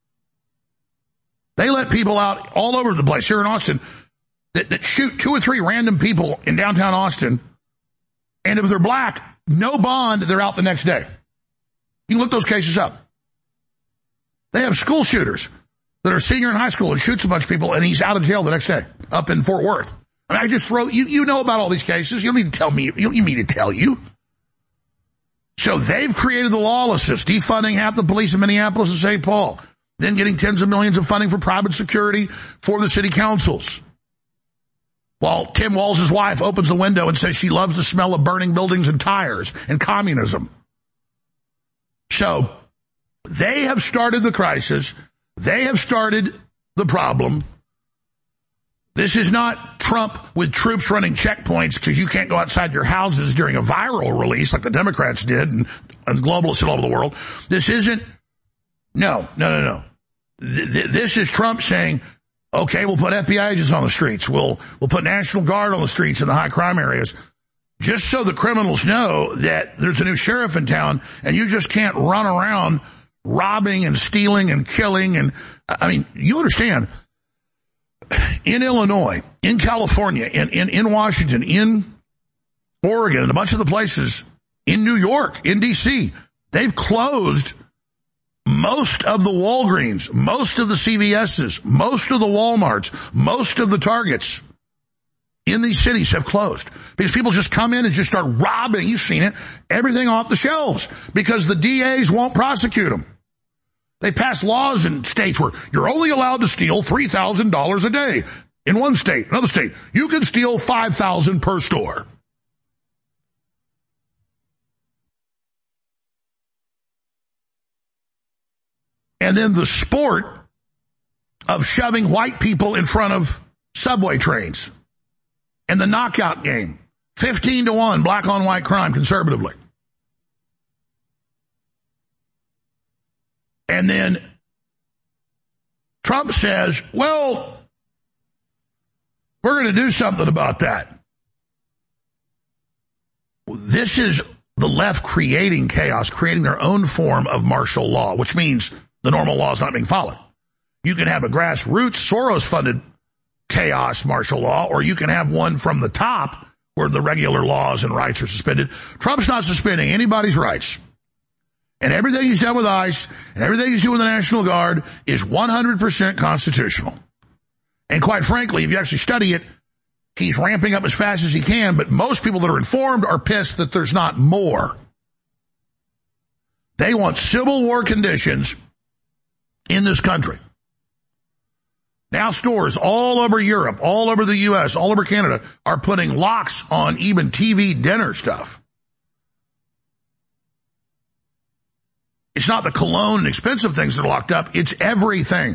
They let people out all over the place here in Austin that, that shoot two or three random people in downtown Austin, and if they're black, no bond, they're out the next day. You can look those cases up. They have school shooters that are senior in high school and shoots a bunch of people, and he's out of jail the next day up in Fort Worth. I mean, I just throw, you, you know about all these cases. You don't need to tell me, you don't need me to tell you. So they've created the lawlessness, defunding half the police in Minneapolis and Saint Paul, then getting tens of millions of funding for private security for the city councils. While Tim Walz's wife opens the window and says she loves the smell of burning buildings and tires and communism. So they have started the crisis. They have started the problem. This is not Trump with troops running checkpoints because you can't go outside your houses during a viral release like the Democrats did and, and globalists all over the world. This isn't, no, no, no, no. Th- this is Trump saying, okay, we'll put F B I agents on the streets. We'll, we'll put National Guard on the streets in the high crime areas, just so the criminals know that there's a new sheriff in town and you just can't run around robbing and stealing and killing. And I mean, you understand, in Illinois, in California, in, in, in Washington, in Oregon, and a bunch of the places, in New York, in D C, they've closed most of the Walgreens, most of the C V S's, most of the Walmarts, most of the Targets in these cities have closed because people just come in and just start robbing, you've seen it, everything off the shelves because the D As won't prosecute them. They pass laws in states where you're only allowed to steal three thousand dollars a day. In one state, another state, you can steal five thousand dollars per store. And then the sport of shoving white people in front of subway trains. And the knockout game. fifteen to one, black on white crime conservatively. And then Trump says, well, we're going to do something about that. This is the left creating chaos, creating their own form of martial law, which means the normal law is not being followed. You can have a grassroots, Soros-funded chaos martial law, or you can have one from the top where the regular laws and rights are suspended. Trump's not suspending anybody's rights. And everything he's done with ICE and everything he's doing with the National Guard is one hundred percent constitutional. And quite frankly, if you actually study it, he's ramping up as fast as he can, but most people that are informed are pissed that there's not more. They want civil war conditions in this country. Now stores all over Europe, all over the U S, all over Canada are putting locks on even T V dinner stuff. It's not the cologne and expensive things that are locked up. It's everything.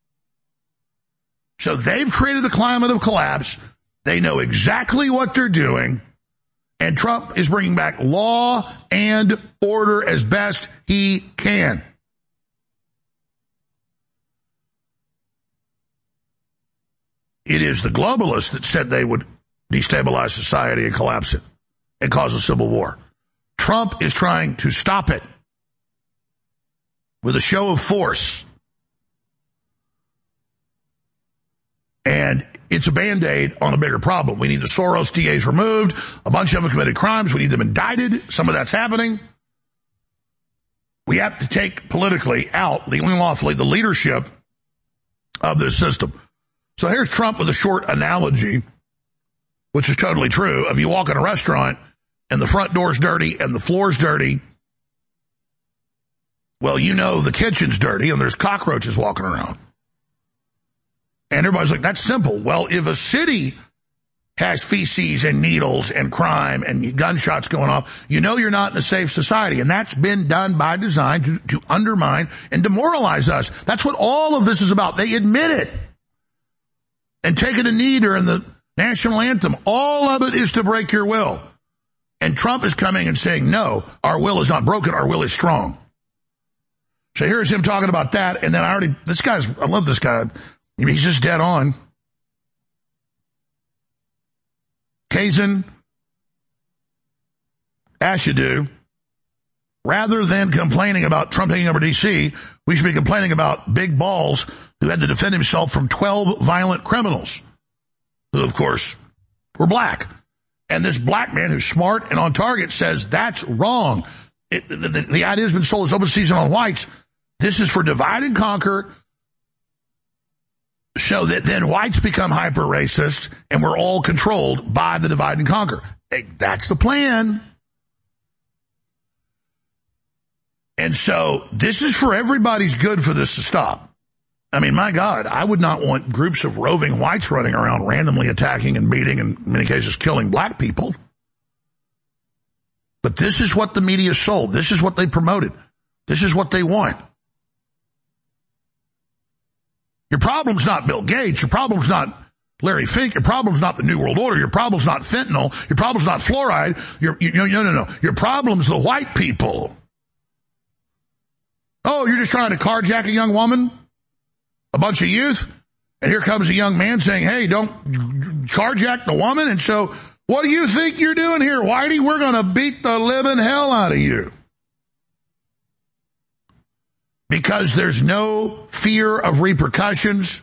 So they've created the climate of collapse. They know exactly what they're doing. And Trump is bringing back law and order as best he can. It is the globalists that said they would destabilize society and collapse it and cause a civil war. Trump is trying to stop it with a show of force. And it's a Band-Aid on a bigger problem. We need the Soros D As removed. A bunch of them committed crimes. We need them indicted. Some of that's happening. We have to take politically out, legally and lawfully, the leadership of this system. So here's Trump with a short analogy, which is totally true. If you walk in a restaurant and the front door's dirty and the floor's dirty, well, you know the kitchen's dirty and there's cockroaches walking around. And everybody's like, that's simple. Well, if a city has feces and needles and crime and gunshots going off, you know you're not in a safe society. And that's been done by design to, to undermine and demoralize us. That's what all of this is about. They admit it. And taking a knee during the national anthem, all of it is to break your will. And Trump is coming and saying, no, our will is not broken. Our will is strong. So here's him talking about that. And then I already, this guy's, I love this guy. He's just dead on. Kazan Ashadu, rather than complaining about Trump taking over D C, we should be complaining about Big Balls, who had to defend himself from twelve violent criminals, who, of course, were black. And this black man who's smart and on target says that's wrong. It, the, the, the idea has been sold as open season on whites. This is for divide and conquer, so that then whites become hyper racist and we're all controlled by the divide and conquer. That's the plan. And so this is for everybody's good for this to stop. I mean, my God, I would not want groups of roving whites running around randomly attacking and beating and in many cases killing black people. But this is what the media sold. This is what they promoted. This is what they want. Your problem's not Bill Gates. Your problem's not Larry Fink. Your problem's not the New World Order. Your problem's not fentanyl. Your problem's not fluoride. Your, you, no, no, no, no. Your problem's the white people. Oh, you're just trying to carjack a young woman? A bunch of youth? And here comes a young man saying, hey, don't carjack the woman. And so what do you think you're doing here, Whitey? We're going to beat the living hell out of you. Because there's no fear of repercussions.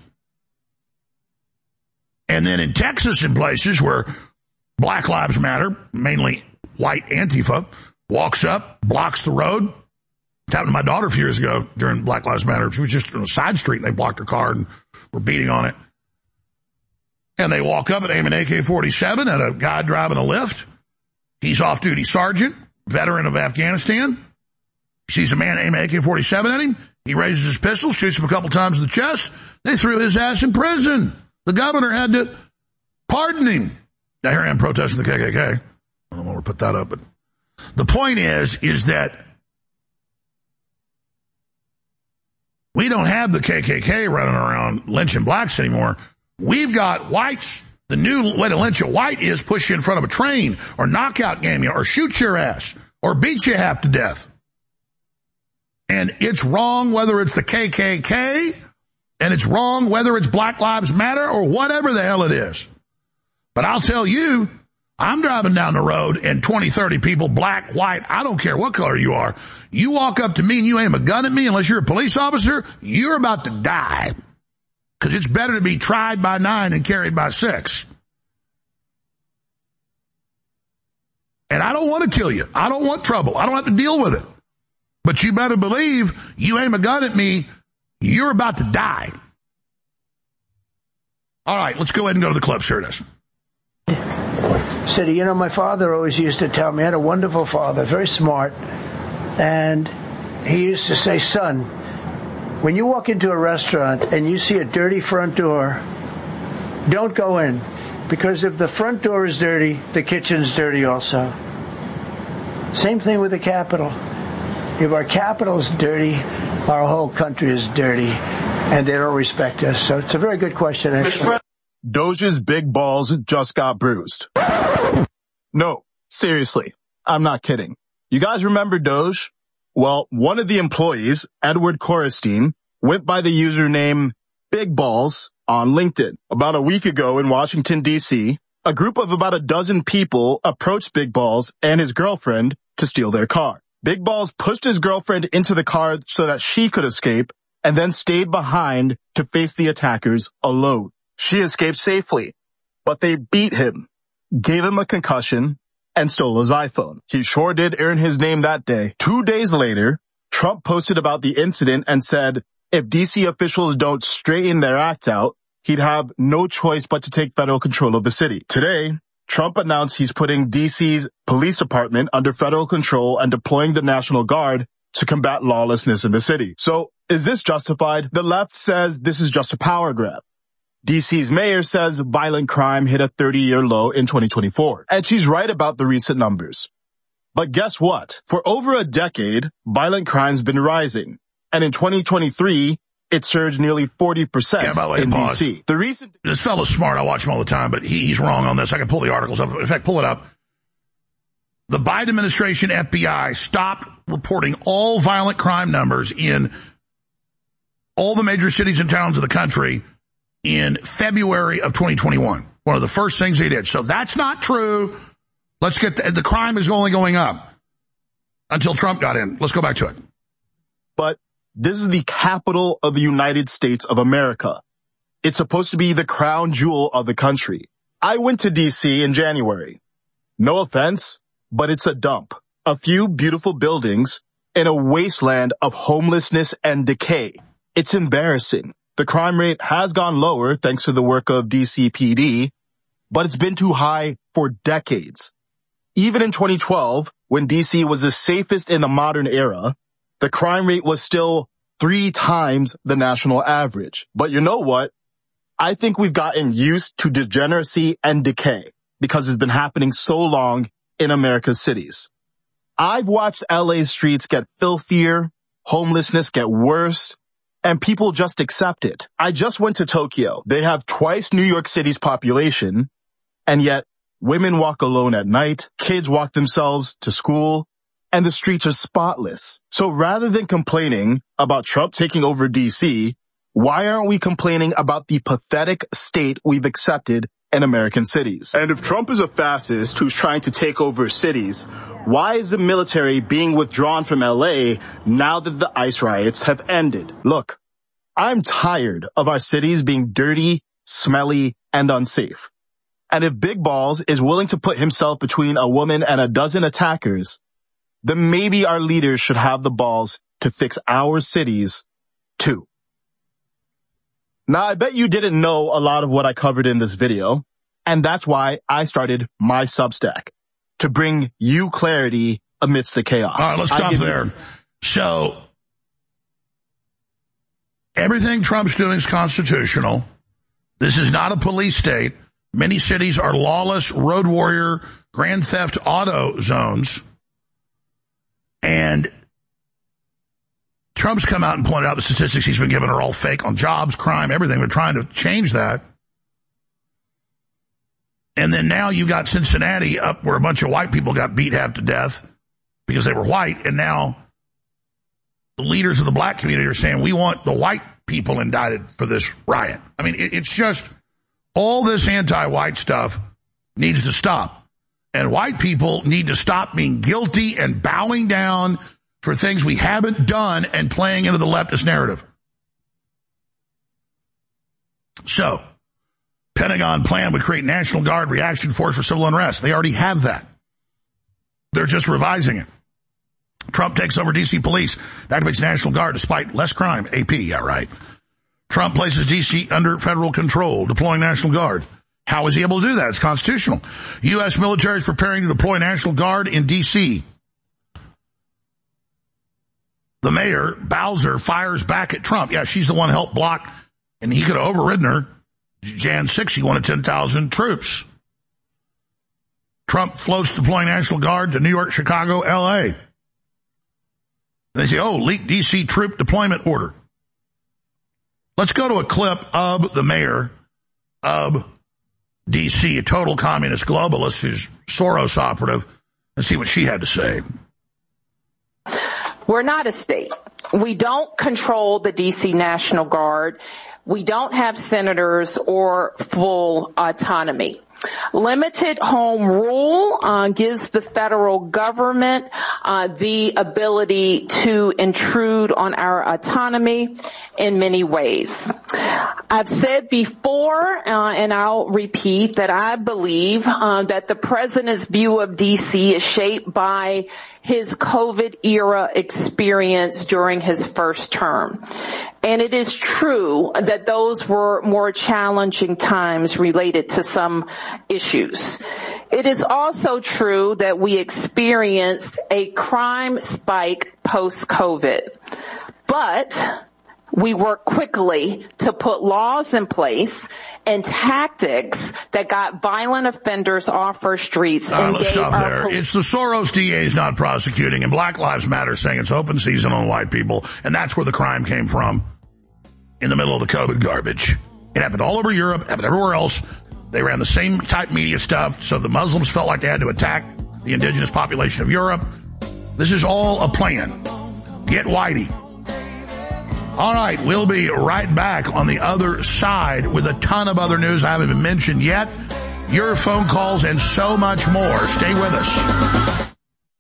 And then in Texas and places where Black Lives Matter, mainly white Antifa, walks up, blocks the road. It happened to my daughter a few years ago during Black Lives Matter. She was just on a side street and they blocked her car and were beating on it. And they walk up and aim an A K forty-seven at a guy driving a lift. He's off-duty sergeant, veteran of Afghanistan. He sees a man aim an A K forty-seven at him. He raises his pistol, shoots him a couple times in the chest. They threw his ass in prison. The governor had to pardon him. Now here I am protesting the K K K. I don't want to put that up, but the point is, is that We don't have the K K K running around lynching blacks anymore. We've got whites. The new way to lynch a white is push you in front of a train or knockout game you or shoot your ass or beat you half to death. And it's wrong whether it's the K K K, and it's wrong whether it's Black Lives Matter or whatever the hell it is. But I'll tell you, I'm driving down the road and twenty, thirty people, black, white, I don't care what color you are. You walk up to me and you aim a gun at me unless you're a police officer, you're about to die. Because it's better to be tried by nine and carried by six. And I don't want to kill you. I don't want trouble. I don't have to deal with it. But you better believe you aim a gun at me, you're about to die. All right, let's go ahead and go to the clips. Here it is. Said, you know, my father always used to tell me, I had a wonderful father, very smart, and he used to say, son, when you walk into a restaurant and you see a dirty front door, don't go in, because if the front door is dirty, the kitchen's dirty also. Same thing with the Capitol. If our Capitol's dirty, our whole country is dirty, and they don't respect us. So it's a very good question, actually. Doge's big balls just got bruised. No, seriously, I'm not kidding. You guys remember Doge? Well, one of the employees, Edward Korestein, went by the username Big Balls on LinkedIn. About a week ago in Washington, D C, a group of about a dozen people approached Big Balls and his girlfriend to steal their car. Big Balls pushed his girlfriend into the car so that she could escape and then stayed behind to face the attackers alone. She escaped safely, but they beat him, gave him a concussion, and stole his iPhone. He sure did earn his name that day. Two days later, Trump posted about the incident and said if D C officials don't straighten their act out, he'd have no choice but to take federal control of the city. Today, Trump announced he's putting D C's police department under federal control and deploying the National Guard to combat lawlessness in the city. So, is this justified? The left says this is just a power grab. D C's mayor says violent crime hit a thirty-year low in twenty twenty-four. And she's right about the recent numbers. But guess what? For over a decade, violent crime's been rising. And in twenty twenty-three, it surged nearly forty percent yeah, by the way, in pause. D C. The recent This fellow's smart. I watch him all the time, but he, he's wrong on this. I can pull the articles up. In fact, pull it up. The Biden administration F B I stopped reporting all violent crime numbers in all the major cities and towns of the country in February of twenty twenty-one. One of the first things they did. So that's not true. Let's get the, the crime is only going up until Trump got in. Let's go back to it. But this is the capital of the United States of America. It's supposed to be the crown jewel of the country. I went to D C in January. No offense, but it's a dump. A few beautiful buildings in a wasteland of homelessness and decay. It's embarrassing. The crime rate has gone lower thanks to the work of D C P D, but it's been too high for decades. Even in twenty twelve, when D C was the safest in the modern era, the crime rate was still three times the national average. But you know what? I think we've gotten used to degeneracy and decay because it's been happening so long in America's cities. I've watched L A's streets get filthier, homelessness get worse, and people just accept it. I just went to Tokyo. They have twice New York City's population, and yet women walk alone at night, kids walk themselves to school, and the streets are spotless. So rather than complaining about Trump taking over D C, why aren't we complaining about the pathetic state we've accepted in American cities? And if Trump is a fascist who's trying to take over cities, why is the military being withdrawn from L A now that the ICE riots have ended? Look, I'm tired of our cities being dirty, smelly, and unsafe. And if Big Balls is willing to put himself between a woman and a dozen attackers, then maybe our leaders should have the balls to fix our cities too. Now, I bet you didn't know a lot of what I covered in this video, and that's why I started my Substack, to bring you clarity amidst the chaos. All right, let's stop there. You- so, everything Trump's doing is constitutional. This is not a police state. Many cities are lawless, road warrior, grand theft auto zones. And Trump's come out and pointed out the statistics he's been given are all fake on jobs, crime, everything. They're trying to change that. And then now you got Cincinnati up where a bunch of white people got beat half to death because they were white. And now the leaders of the black community are saying, we want the white people indicted for this riot. I mean, it, it's just all this anti-white stuff needs to stop. And white people need to stop being guilty and bowing down for things we haven't done and playing into the leftist narrative. So, Pentagon plan would create National Guard reaction force for civil unrest. They already have that. They're just revising it. Trump takes over D C police, activates National Guard despite less crime. A P, yeah, right. Trump places D C under federal control, deploying National Guard. How is he able to do that? It's constitutional. U S military is preparing to deploy National Guard in D C The mayor, Bowser, fires back at Trump. Yeah, she's the one who helped block, and he could have overridden her. January sixth, he wanted ten thousand troops. Trump floats deploying National Guard to New York, Chicago, L A They say, oh, leaked D C troop deployment order. Let's go to a clip of the mayor of D C, a total communist globalist who's Soros operative, and see what she had to say. We're not a state. We don't control the D C National Guard. We don't have senators or full autonomy. Limited home rule uh, gives the federal government uh, the ability to intrude on our autonomy in many ways. I've said before, uh, and I'll repeat, that I believe uh, that the president's view of D C is shaped by his COVID-era experience during his first term. And it is true that those were more challenging times related to some issues. It is also true that we experienced a crime spike post-COVID. But we worked quickly to put laws in place and tactics that got violent offenders off our streets Uh, and let's gave stop our there. police. It's the Soros D As not prosecuting, and Black Lives Matter saying it's open season on white people, and that's where the crime came from in the middle of the COVID garbage. It happened all over Europe, happened everywhere else. They ran the same type media stuff, so the Muslims felt like they had to attack the indigenous population of Europe. This is all a plan. Get whitey. All right, we'll be right back on the other side with a ton of other news I haven't even mentioned yet, your phone calls, and so much more. Stay with us.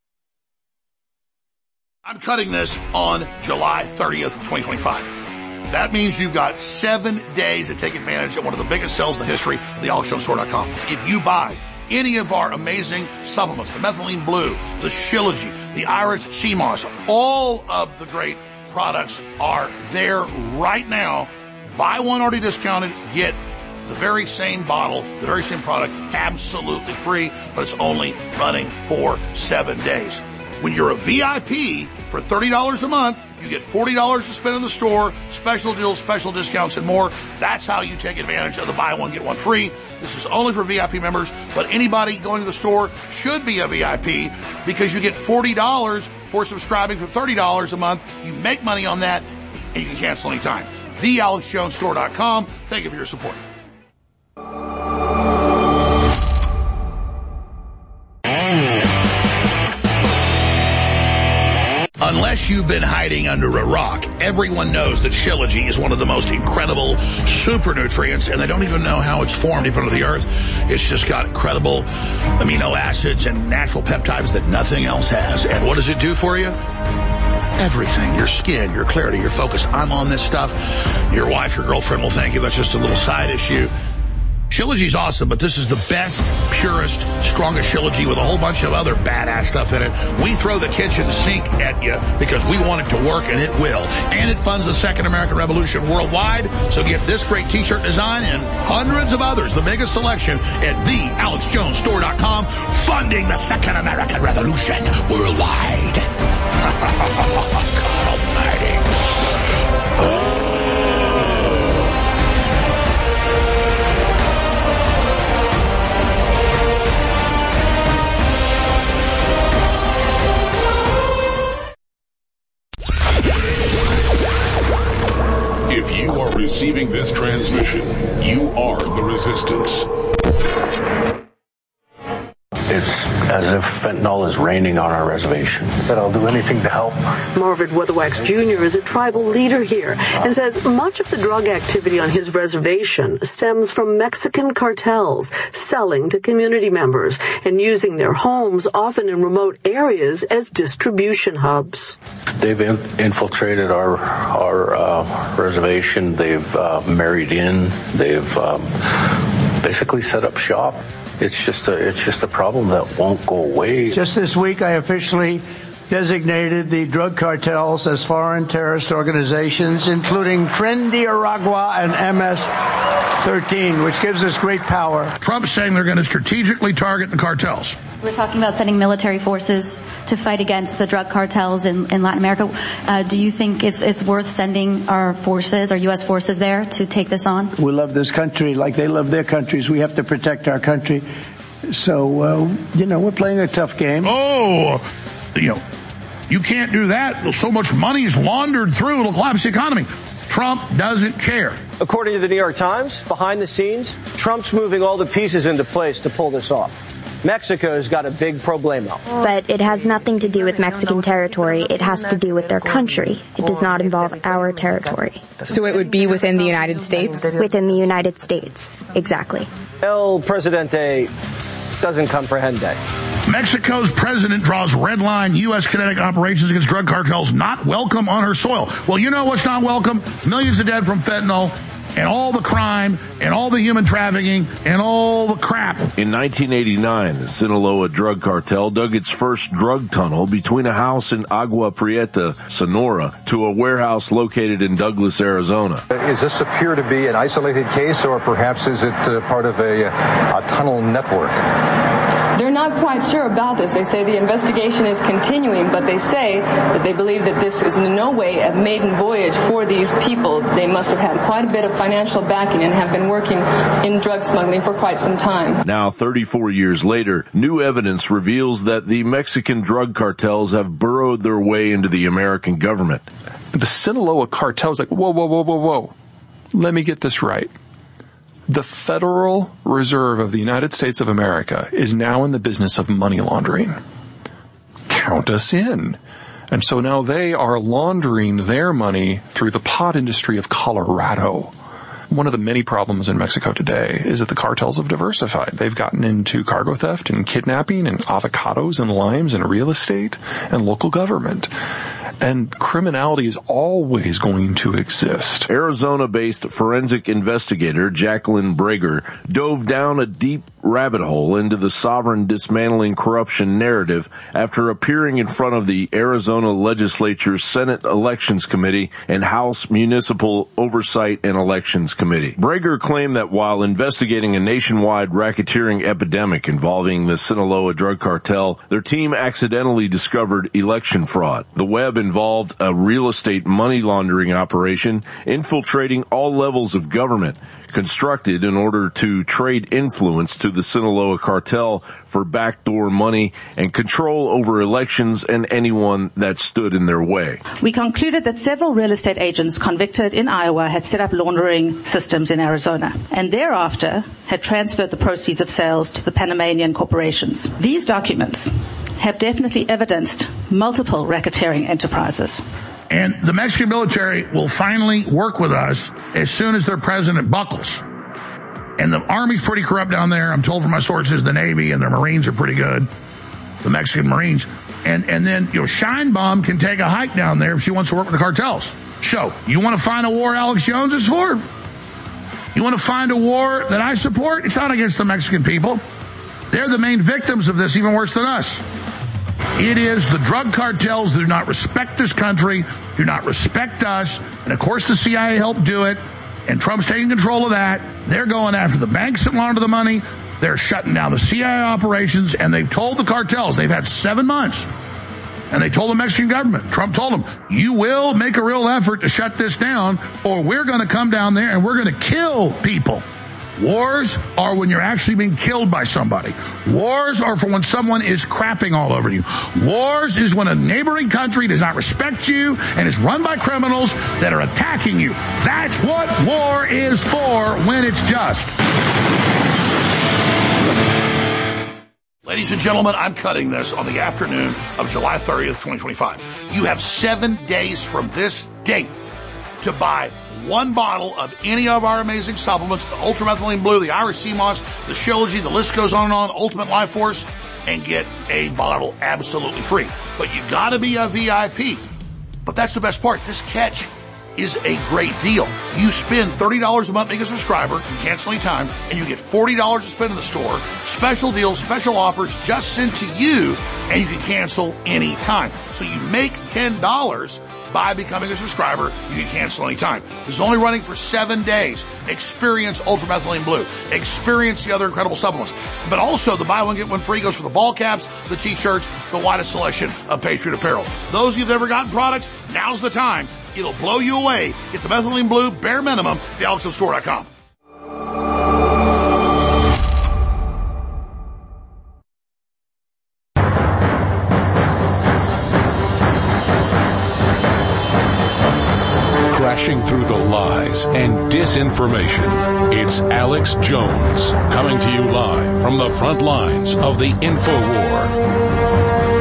I'm cutting this on July thirtieth, twenty twenty-five. That means you've got seven days to take advantage of one of the biggest sales in the history of the alex jones store dot com. If you buy any of our amazing supplements, the Methylene Blue, the Shilajit, the Irish Sea Moss, all of the great products are there right now. Buy one already discounted, get the very same bottle, the very same product, absolutely free, but it's only running for seven days. When you're a V I P for thirty dollars a month, you get forty dollars to spend in the store, special deals, special discounts, and more. That's how you take advantage of the buy one, get one free. This is only for V I P members, but anybody going to the store should be a V I P because you get forty dollars for subscribing for thirty dollars a month. You make money on that, and you can cancel anytime. the alex jones store dot com. Thank you for your support. Unless you've been hiding under a rock, everyone knows that Shilajit is one of the most incredible super nutrients, and they don't even know how it's formed deep under the earth. It's just got incredible amino acids and natural peptides that nothing else has. And what does it do for you? Everything. Your skin, your clarity, your focus. I'm on this stuff. Your wife, your girlfriend will thank you. That's just a little side issue. Shilajit's awesome, but this is the best, purest, strongest Shilajit with a whole bunch of other badass stuff in it. We throw the kitchen sink at you because we want it to work, and it will. And it funds the Second American Revolution worldwide. So get this great t-shirt design and hundreds of others, the biggest selection, at the alex jones store dot com, funding the Second American Revolution worldwide. God almighty. Oh. receiving this transmission, you are the resistance. It's as if fentanyl is raining on our reservation. That I'll do anything to help. Marvin Weatherwax Junior is a tribal leader here and says much of the drug activity on his reservation stems from Mexican cartels selling to community members and using their homes, often in remote areas, as distribution hubs. They've in- infiltrated our our uh, reservation. They've uh, married in. They've um, basically set up shop. It's just a, it's just a problem that won't go away. Just this week, I officially designated the drug cartels as foreign terrorist organizations, including Tren de Aragua and M S thirteen, which gives us great power. Trump's saying they're going to strategically target the cartels. We're talking about sending military forces to fight against the drug cartels in, in Latin America. Uh, do you think it's it's worth sending our forces, our U S forces there to take this on? We love this country like they love their countries. We have to protect our country. So, uh, you know, we're playing a tough game. Oh, you know, you can't do that. So much money is laundered through. It'll collapse the economy. Trump doesn't care. According to the New York Times, behind the scenes, Trump's moving all the pieces into place to pull this off. Mexico's got a big problemo. But it has nothing to do with Mexican territory. It has to do with their country. It does not involve our territory. So it would be within the United States? Within the United States, exactly. El Presidente doesn't comprehend. Mexico's president draws red line. U S kinetic operations against drug cartels not welcome on her soil. Well, you know what's not welcome? Millions of dead from fentanyl, and all the crime, and all the human trafficking, and all the crap. In nineteen eighty-nine, the Sinaloa drug cartel dug its first drug tunnel between a house in Agua Prieta, Sonora, to a warehouse located in Douglas, Arizona. Is this appear to be an isolated case, or perhaps is it uh, part of a, a tunnel network? They're not quite sure about this. They say the investigation is continuing, but they say that they believe that this is in no way a maiden voyage for these people. They must have had quite a bit of financial backing and have been working in drug smuggling for quite some time. Now, thirty-four years later, new evidence reveals that the Mexican drug cartels have burrowed their way into the American government. The Sinaloa cartel is like, whoa, whoa, whoa, whoa, whoa. Let me get this right. The Federal Reserve of the United States of America is now in the business of money laundering. Count us in. And so now they are laundering their money through the pot industry of Colorado. One of the many problems in Mexico today is that the cartels have diversified. They've gotten into cargo theft and kidnapping and avocados and limes and real estate and local government. And criminality is always going to exist. Arizona-based forensic investigator Jacqueline Brager dove down a deep rabbit hole into the sovereign dismantling corruption narrative after appearing in front of the Arizona Legislature's Senate Elections Committee and House Municipal Oversight and Elections Committee. Brager claimed that while investigating a nationwide racketeering epidemic involving the Sinaloa drug cartel, their team accidentally discovered election fraud. The web involved a real estate money laundering operation infiltrating all levels of government, constructed in order to trade influence to the Sinaloa cartel for backdoor money and control over elections and anyone that stood in their way. We concluded that several real estate agents convicted in Iowa had set up laundering systems in Arizona and thereafter had transferred the proceeds of sales to the Panamanian corporations. These documents have definitely evidenced multiple racketeering enterprises. And the Mexican military will finally work with us as soon as their president buckles. And the Army's pretty corrupt down there. I'm told from my sources the Navy and their Marines are pretty good, the Mexican Marines. And and then, you know, Sheinbaum can take a hike down there if she wants to work with the cartels. So, you want to find a war Alex Jones is for? You want to find a war that I support? It's not against the Mexican people. They're the main victims of this, even worse than us. It is the drug cartels that do not respect this country, do not respect us, and of course the C I A helped do it, and Trump's taking control of that. They're going after the banks that launder the money. They're shutting down the C I A operations, and they've told the cartels, they've had seven months, and they told the Mexican government, Trump told them, you will make a real effort to shut this down, or we're going to come down there and we're going to kill people. Wars are when you're actually being killed by somebody. Wars are for when someone is crapping all over you. Wars is when a neighboring country does not respect you and is run by criminals that are attacking you. That's what war is for when it's just. Ladies and gentlemen, I'm cutting this on the afternoon of July thirtieth, twenty twenty-five. You have seven days from this date to buy one bottle of any of our amazing supplements, the Ultramethylene Blue, the Irish Sea Moss, the Shilajit, the list goes on and on, Ultimate Life Force, and get a bottle absolutely free. But you gotta be a V I P. But that's the best part. This catch is a great deal. You spend thirty dollars a month being a subscriber, you can cancel any time, and you get forty dollars to spend in the store. Special deals, special offers just sent to you, and you can cancel any time. So you make ten dollars by becoming a subscriber. You can cancel any time. This is only running for seven days. Experience Ultramethylene Blue. Experience the other incredible supplements. But also the buy one, get one free goes for the ball caps, the t-shirts, the widest selection of Patriot apparel. Those of you who've never gotten products, now's the time. It'll blow you away. Get the Methylene Blue bare minimum at the alex o store dot com. Crashing through the lies and disinformation. It's Alex Jones coming to you live from the front lines of the InfoWar.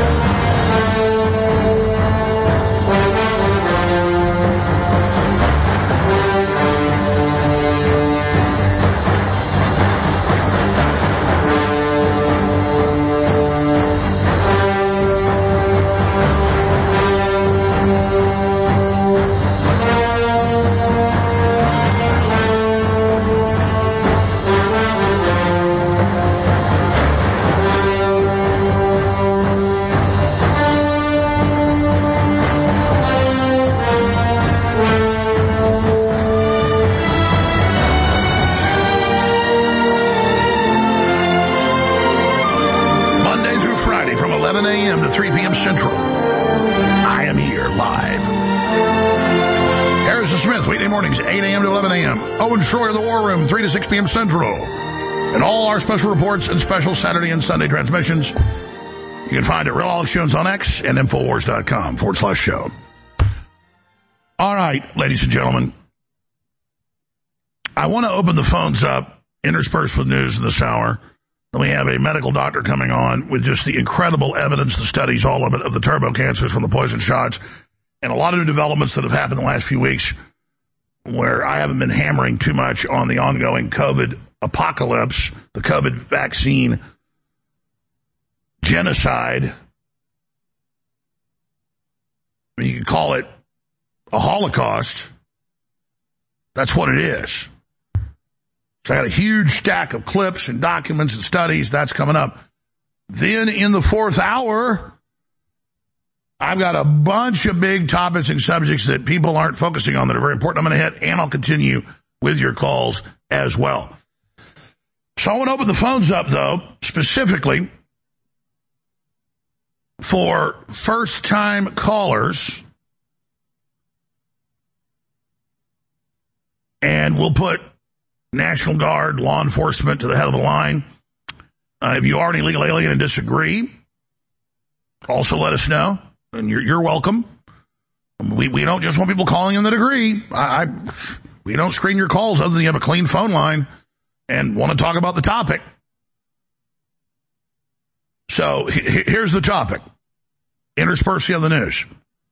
three p.m. Central. I am here live. Harrison Smith, weekday mornings, eight a.m. to eleven a.m. Owen Schroyer, The War Room, three to six p.m. Central. And all our special reports and special Saturday and Sunday transmissions you can find at Real Alex Jones on X and Infowars.com forward slash show. All right, ladies and gentlemen. I want to open the phones up, interspersed with news in this hour. We have a medical doctor coming on with just the incredible evidence, the studies, all of it, of the turbo cancers from the poison shots, and a lot of new developments that have happened in the last few weeks where I haven't been hammering too much on the ongoing COVID apocalypse, the COVID vaccine genocide. I mean, you could call it a Holocaust. That's what it is. So I got a huge stack of clips and documents and studies. That's coming up. Then in the fourth hour, I've got a bunch of big topics and subjects that people aren't focusing on that are very important. I'm going to hit, and I'll continue with your calls as well. So I want to open the phones up, though, specifically for first-time callers. And we'll put National Guard, law enforcement to the head of the line. Uh, if you are an illegal alien and disagree, also let us know, and you're, you're welcome. We we don't just want people calling in that agree. I, I we don't screen your calls other than you have a clean phone line and want to talk about the topic. So he, here's the topic. Interspersed of the news.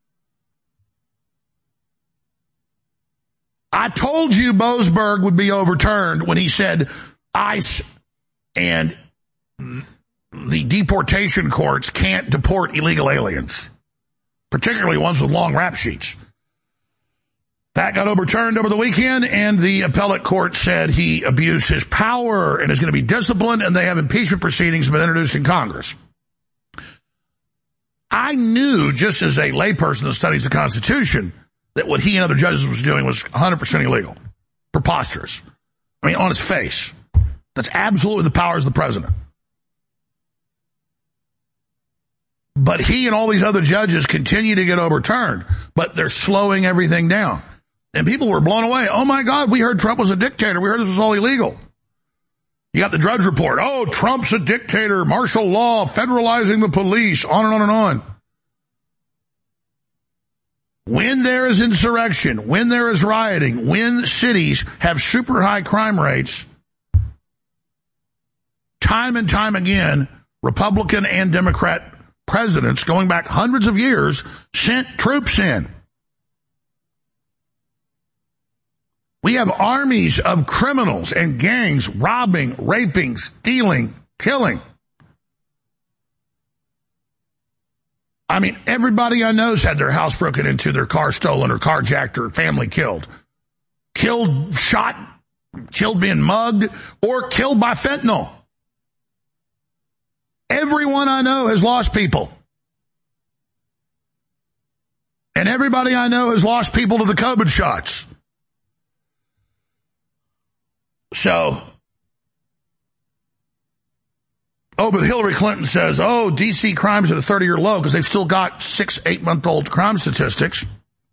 I told you Boasberg would be overturned when he said ICE and the deportation courts can't deport illegal aliens, particularly ones with long rap sheets. That got overturned over the weekend, and the appellate court said he abused his power and is going to be disciplined, and they have impeachment proceedings been introduced in Congress. I knew, just as a layperson that studies the Constitution, that what he and other judges was doing was one hundred percent illegal. Preposterous. I mean, on its face. That's absolutely the powers of the president. But he and all these other judges continue to get overturned, but they're slowing everything down. And people were blown away. Oh, my God, we heard Trump was a dictator. We heard this was all illegal. You got the Drudge Report. Oh, Trump's a dictator, martial law, federalizing the police, on and on and on. When there is insurrection, when there is rioting, when cities have super high crime rates, time and time again, Republican and Democrat presidents, going back hundreds of years, sent troops in. We have armies of criminals and gangs robbing, raping, stealing, killing. I mean, everybody I know's had their house broken into, their car stolen or carjacked or family killed. Killed, shot, killed being mugged, or killed by fentanyl. Everyone I know has lost people. And everybody I know has lost people to the COVID shots. So, oh, but Hillary Clinton says, oh, D C crime's at a thirty-year low because they've still got six, eight-month-old crime statistics.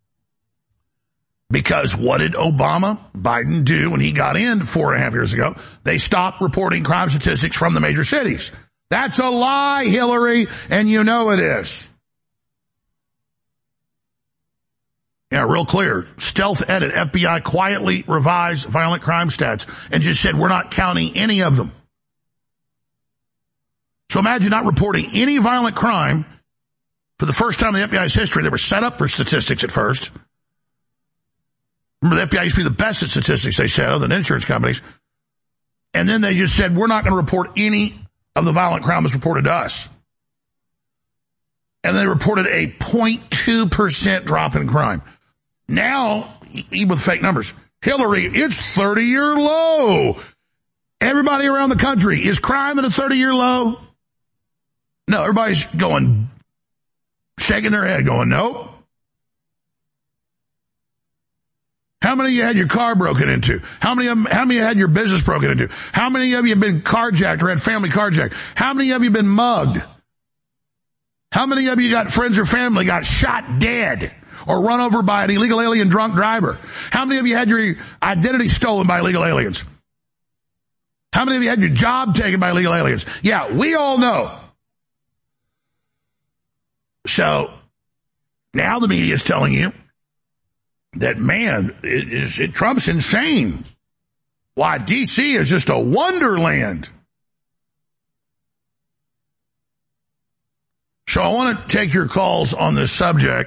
Because what did Obama, Biden do when he got in four and a half years ago? They stopped reporting crime statistics from the major cities. That's a lie, Hillary, and you know it is. Yeah, real clear. Stealth edit. F B I quietly revised violent crime stats and just said we're not counting any of them. So imagine not reporting any violent crime for the first time in the F B I's history. They were set up for statistics at first. Remember, the F B I used to be the best at statistics, they said, other than insurance companies. And then they just said, we're not going to report any of the violent crime that's reported to us. And they reported a zero point two percent drop in crime. Now, even with fake numbers, Hillary, it's thirty-year low. Everybody around the country, is crime at a thirty-year low? No, everybody's going, shaking their head, going, nope. How many of you had your car broken into? How many of them, how many of you had your business broken into? How many of you have been carjacked or had family carjacked? How many of you have been mugged? How many of you got friends or family got shot dead or run over by an illegal alien drunk driver? How many of you had your identity stolen by illegal aliens? How many of you had your job taken by illegal aliens? Yeah, we all know. So now the media is telling you that, man, it, it, it, Trump's insane. Why, D C is just a wonderland. So I want to take your calls on this subject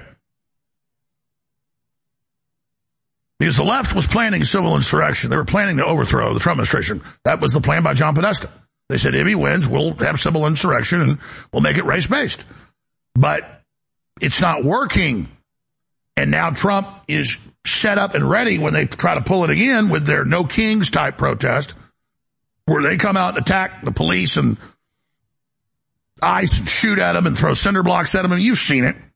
because the left was planning civil insurrection. They were planning to overthrow the Trump administration. That was the plan by John Podesta. They said, if he wins, we'll have civil insurrection and we'll make it race-based. But it's not working. And now Trump is set up and ready when they try to pull it again with their No Kings type protest, where they come out and attack the police and ICE and shoot at them and throw cinder blocks at them, and you've seen it.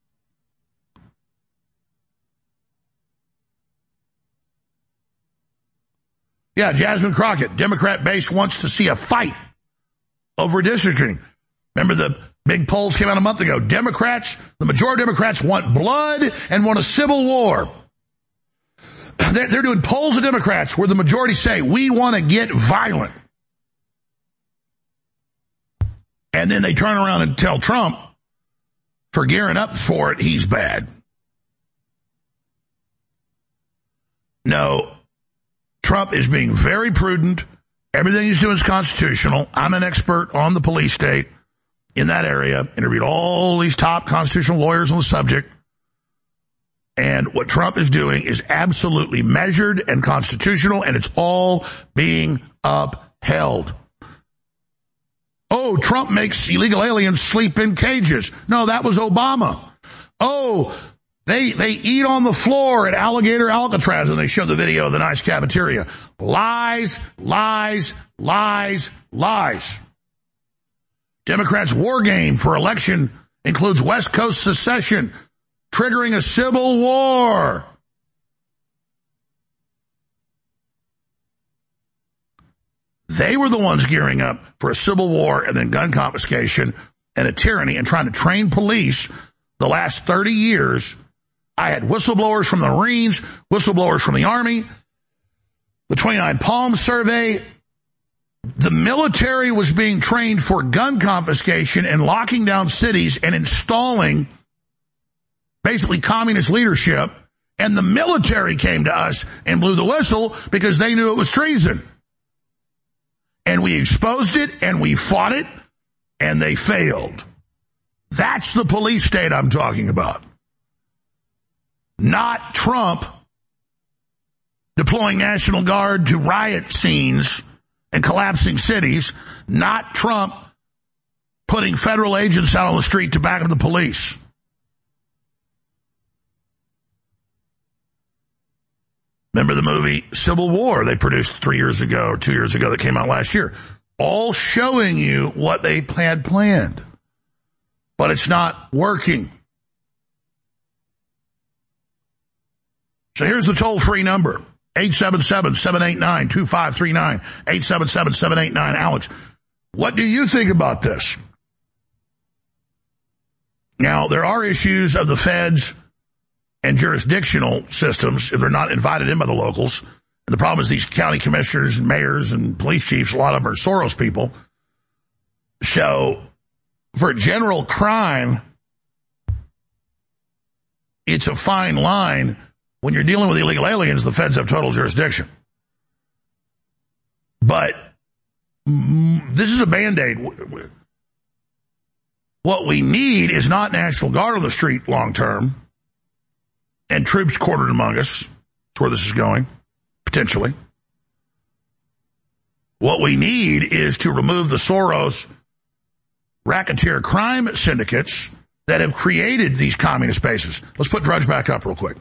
Yeah, Jasmine Crockett, Democrat base wants to see a fight over redistricting. Remember the big polls came out a month ago. Democrats, the majority of Democrats want blood and want a civil war. They're, they're doing polls of Democrats where the majority say, we want to get violent. And then they turn around and tell Trump, for gearing up for it, he's bad. No, Trump is being very prudent. Everything he's doing is constitutional. I'm an expert on the police state in that area. Interviewed all these top constitutional lawyers on the subject. And what Trump is doing is absolutely measured and constitutional, and it's all being upheld. Oh, Trump makes illegal aliens sleep in cages. No, that was Obama. Oh, they they eat on the floor at Alligator Alcatraz, and they show the video of the nice cafeteria. Lies, lies, lies, lies. Democrats' war game for election includes West Coast secession, triggering a civil war. They were the ones gearing up for a civil war and then gun confiscation and a tyranny and trying to train police the last thirty years. I had whistleblowers from the Marines, whistleblowers from the Army, the twenty-nine Palms survey. The military was being trained for gun confiscation and locking down cities and installing basically communist leadership. And the military came to us and blew the whistle because they knew it was treason. And we exposed it and we fought it and they failed. That's the police state I'm talking about. Not Trump deploying National Guard to riot scenes and collapsing cities. Not Trump putting federal agents out on the street to back up the police. Remember the movie Civil War they produced three years ago or two years ago that came out last year? All showing you what they had planned. But it's not working. So here's the toll-free number. eight seven seven, seven eight nine, two five three nine. eight seven seven, seven eight nine, Alex. What do you think about this? Now, there are issues of the feds and jurisdictional systems if they're not invited in by the locals. And the problem is these county commissioners and mayors and police chiefs, a lot of them are Soros people. So for general crime, it's a fine line. When you're dealing with illegal aliens, the feds have total jurisdiction. But this is a Band-Aid. What we need is not National Guard on the street long term and troops quartered among us. That's where this is going, potentially. What we need is to remove the Soros racketeer crime syndicates that have created these communist bases. Let's put Drudge back up real quick.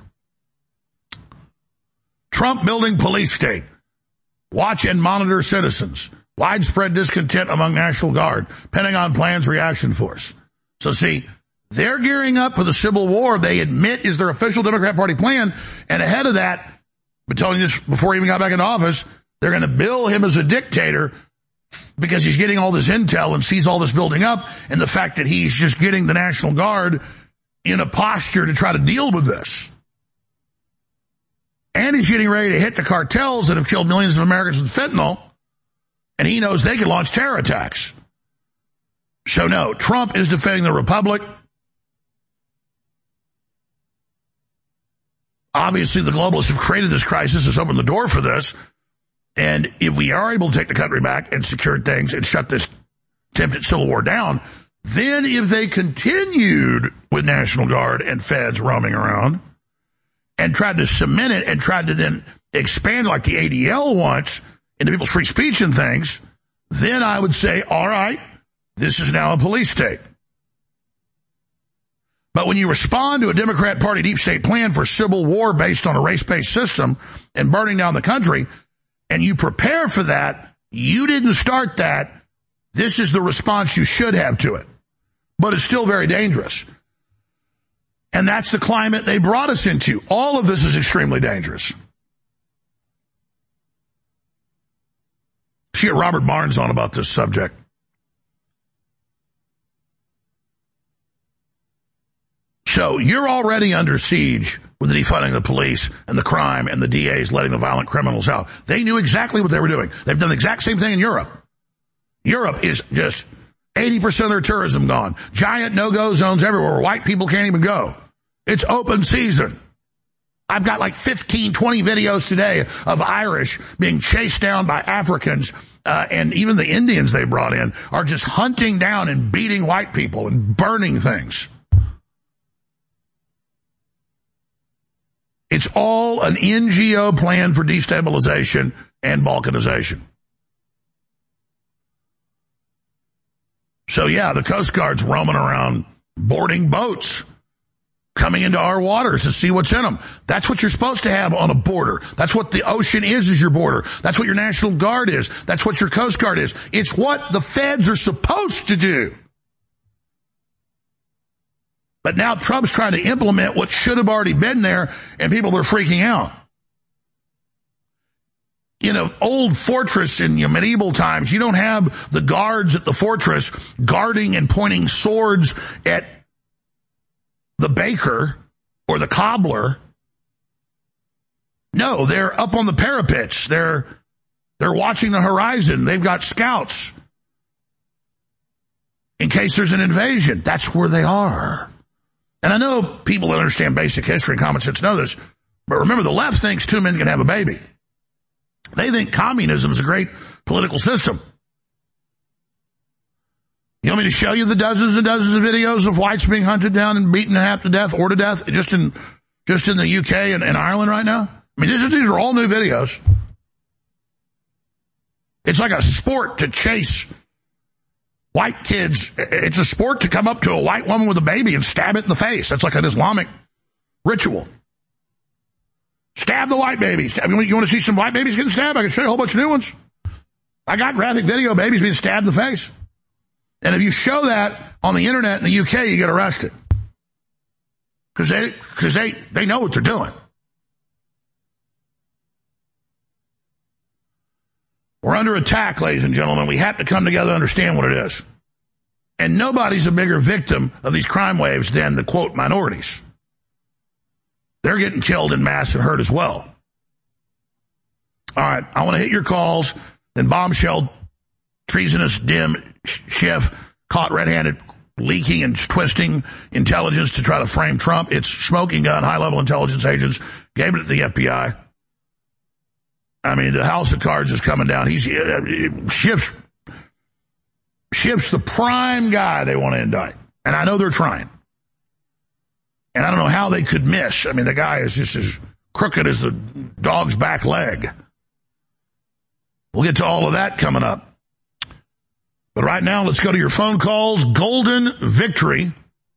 Trump building police state. Watch and monitor citizens. Widespread discontent among National Guard. Pentagon plans reaction force. So see, they're gearing up for the Civil War they admit is their official Democrat Party plan. And ahead of that, I've been telling you this before he even got back into office, they're going to bill him as a dictator because he's getting all this intel and sees all this building up, and the fact that he's just getting the National Guard in a posture to try to deal with this. And he's getting ready to hit the cartels that have killed millions of Americans with fentanyl, and he knows they can launch terror attacks. So no, Trump is defending the Republic. Obviously, the globalists have created this crisis, has opened the door for this. And if we are able to take the country back and secure things and shut this attempted Civil War down, then if they continued with National Guard and feds roaming around and tried to cement it and tried to then expand like the A D L wants into people's free speech and things, then I would say, all right, this is now a police state. But when you respond to a Democrat Party deep state plan for civil war based on a race-based system and burning down the country, and you prepare for that, you didn't start that. This is the response you should have to it. But it's still very dangerous. And that's the climate they brought us into. All of this is extremely dangerous. Let's get Robert Barnes on about this subject. So you're already under siege with the defunding of the police and the crime and the D As letting the violent criminals out. They knew exactly what they were doing. They've done the exact same thing in Europe. Europe is just eighty percent of their tourism gone. Giant no-go zones everywhere where white people can't even go. It's open season. I've got like fifteen, twenty videos today of Irish being chased down by Africans, uh, and even the Indians they brought in are just hunting down and beating white people and burning things. It's all an N G O plan for destabilization and balkanization. So yeah, the Coast Guard's roaming around boarding boats, coming into our waters to see what's in them. That's what you're supposed to have on a border. That's what the ocean is, is your border. That's what your National Guard is. That's what your Coast Guard is. It's what the feds are supposed to do. But now Trump's trying to implement what should have already been there, and people are freaking out. In an old fortress in your medieval times, you don't have the guards at the fortress guarding and pointing swords at the baker or the cobbler. No, they're up on the parapets. They're They're watching the horizon. They've got scouts in case there's an invasion. That's where they are. And I know people that understand basic history and common sense know this, but remember, the left thinks two men can have a baby. They think communism is a great political system. You want me to show you the dozens and dozens of videos of whites being hunted down and beaten half to death or to death just in just in the U K and, and Ireland right now? I mean, these, these are all new videos. It's like a sport to chase white kids. It's a sport to come up to a white woman with a baby and stab it in the face. That's like an Islamic ritual. Stab the white babies. I mean, you want to see some white babies getting stabbed? I can show you a whole bunch of new ones. I got graphic video of babies being stabbed in the face. And if you show that on the internet in the U K, you get arrested. Because they, cause they, they know what they're doing. We're under attack, ladies and gentlemen. We have to come together and understand what it is. And nobody's a bigger victim of these crime waves than the, quote, minorities. They're getting killed in mass and hurt as well. All right, I want to hit your calls. Then bombshell, treasonous, dim Schiff caught red-handed leaking and twisting intelligence to try to frame Trump. It's smoking gun, high-level intelligence agents gave it to the F B I. I mean, the house of cards is coming down. He's uh, Schiff's, Schiff's the prime guy they want to indict. And I know they're trying. And I don't know how they could miss. I mean, the guy is just as crooked as the dog's back leg. We'll get to all of that coming up. But right now, let's go to your phone calls. Golden victory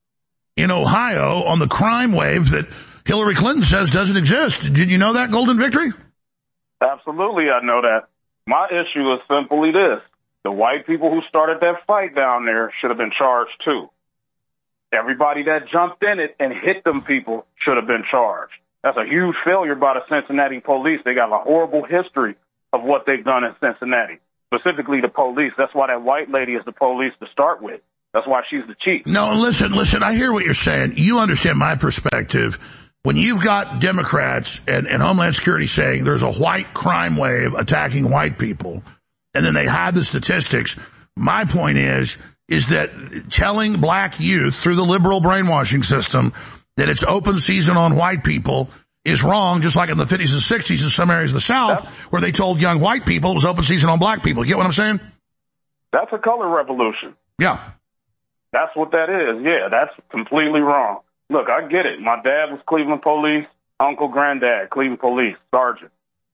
in Ohio on the crime wave that Hillary Clinton says doesn't exist. Did you know that, golden victory? Absolutely, I know that. My issue is simply this. The white people who started that fight down there should have been charged too. Everybody that jumped in it and hit them people should have been charged. That's a huge failure by the Cincinnati police. They got a horrible history of what they've done in Cincinnati, specifically the police. That's why that white lady is the police to start with. That's why she's the chief. No, listen, listen, I hear what you're saying. You understand my perspective. When you've got Democrats and, and Homeland Security saying there's a white crime wave attacking white people, and then they hide the statistics, my point is, is that telling black youth through the liberal brainwashing system that it's open season on white people is wrong, just like in the fifties and sixties in some areas of the South, that's, where they told young white people it was open season on black people. You get what I'm saying? That's a color revolution. Yeah. That's what that is. Yeah, that's completely wrong. Look, I get it. My dad was Cleveland police, uncle, granddad, Cleveland police, sergeant.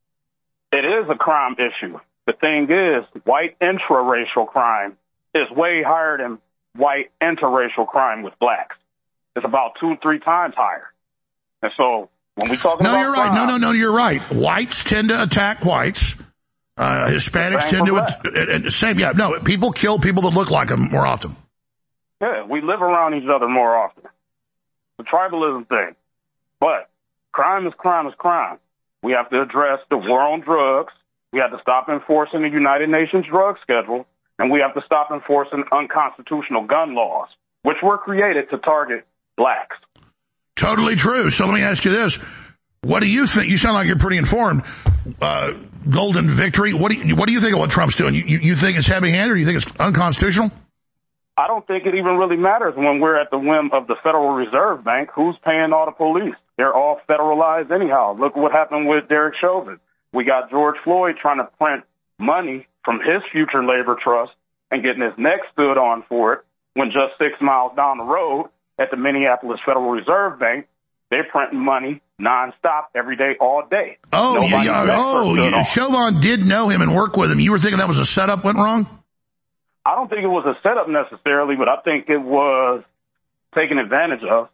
It is a crime issue. The thing is, white intraracial crime is way higher than white interracial crime with blacks. It's about two, three times higher. And so when we talk about No, you're right. crime, no, no, no, you're right. Whites tend to attack whites. Uh, Hispanics tend to, uh, same, yeah, no, people kill people that look like them more often. Yeah, we live around each other more often. The tribalism thing. But crime is crime is crime. We have to address the war on drugs. We have to stop enforcing the United Nations drug schedule. And we have to stop enforcing unconstitutional gun laws, which were created to target blacks. Totally true. So let me ask you this. What do you think? You sound like you're pretty informed. Uh, golden victory. What do you, what do you think of what Trump's doing? You, you, you think it's heavy-handed, or you think it's unconstitutional? I don't think it even really matters when we're at the whim of the Federal Reserve Bank. Who's paying all the police? They're all federalized anyhow. Look what happened with Derek Chauvin. We got George Floyd trying to print money from his future labor trust and getting his neck stood on for it, when just six miles down the road at the Minneapolis Federal Reserve Bank, they're printing money nonstop every day, all day. Oh, yeah, yeah. oh, yeah. Chauvin did know him and work with him. You were thinking that was a setup went wrong? I don't think it was a setup necessarily, but I think it was taken advantage of.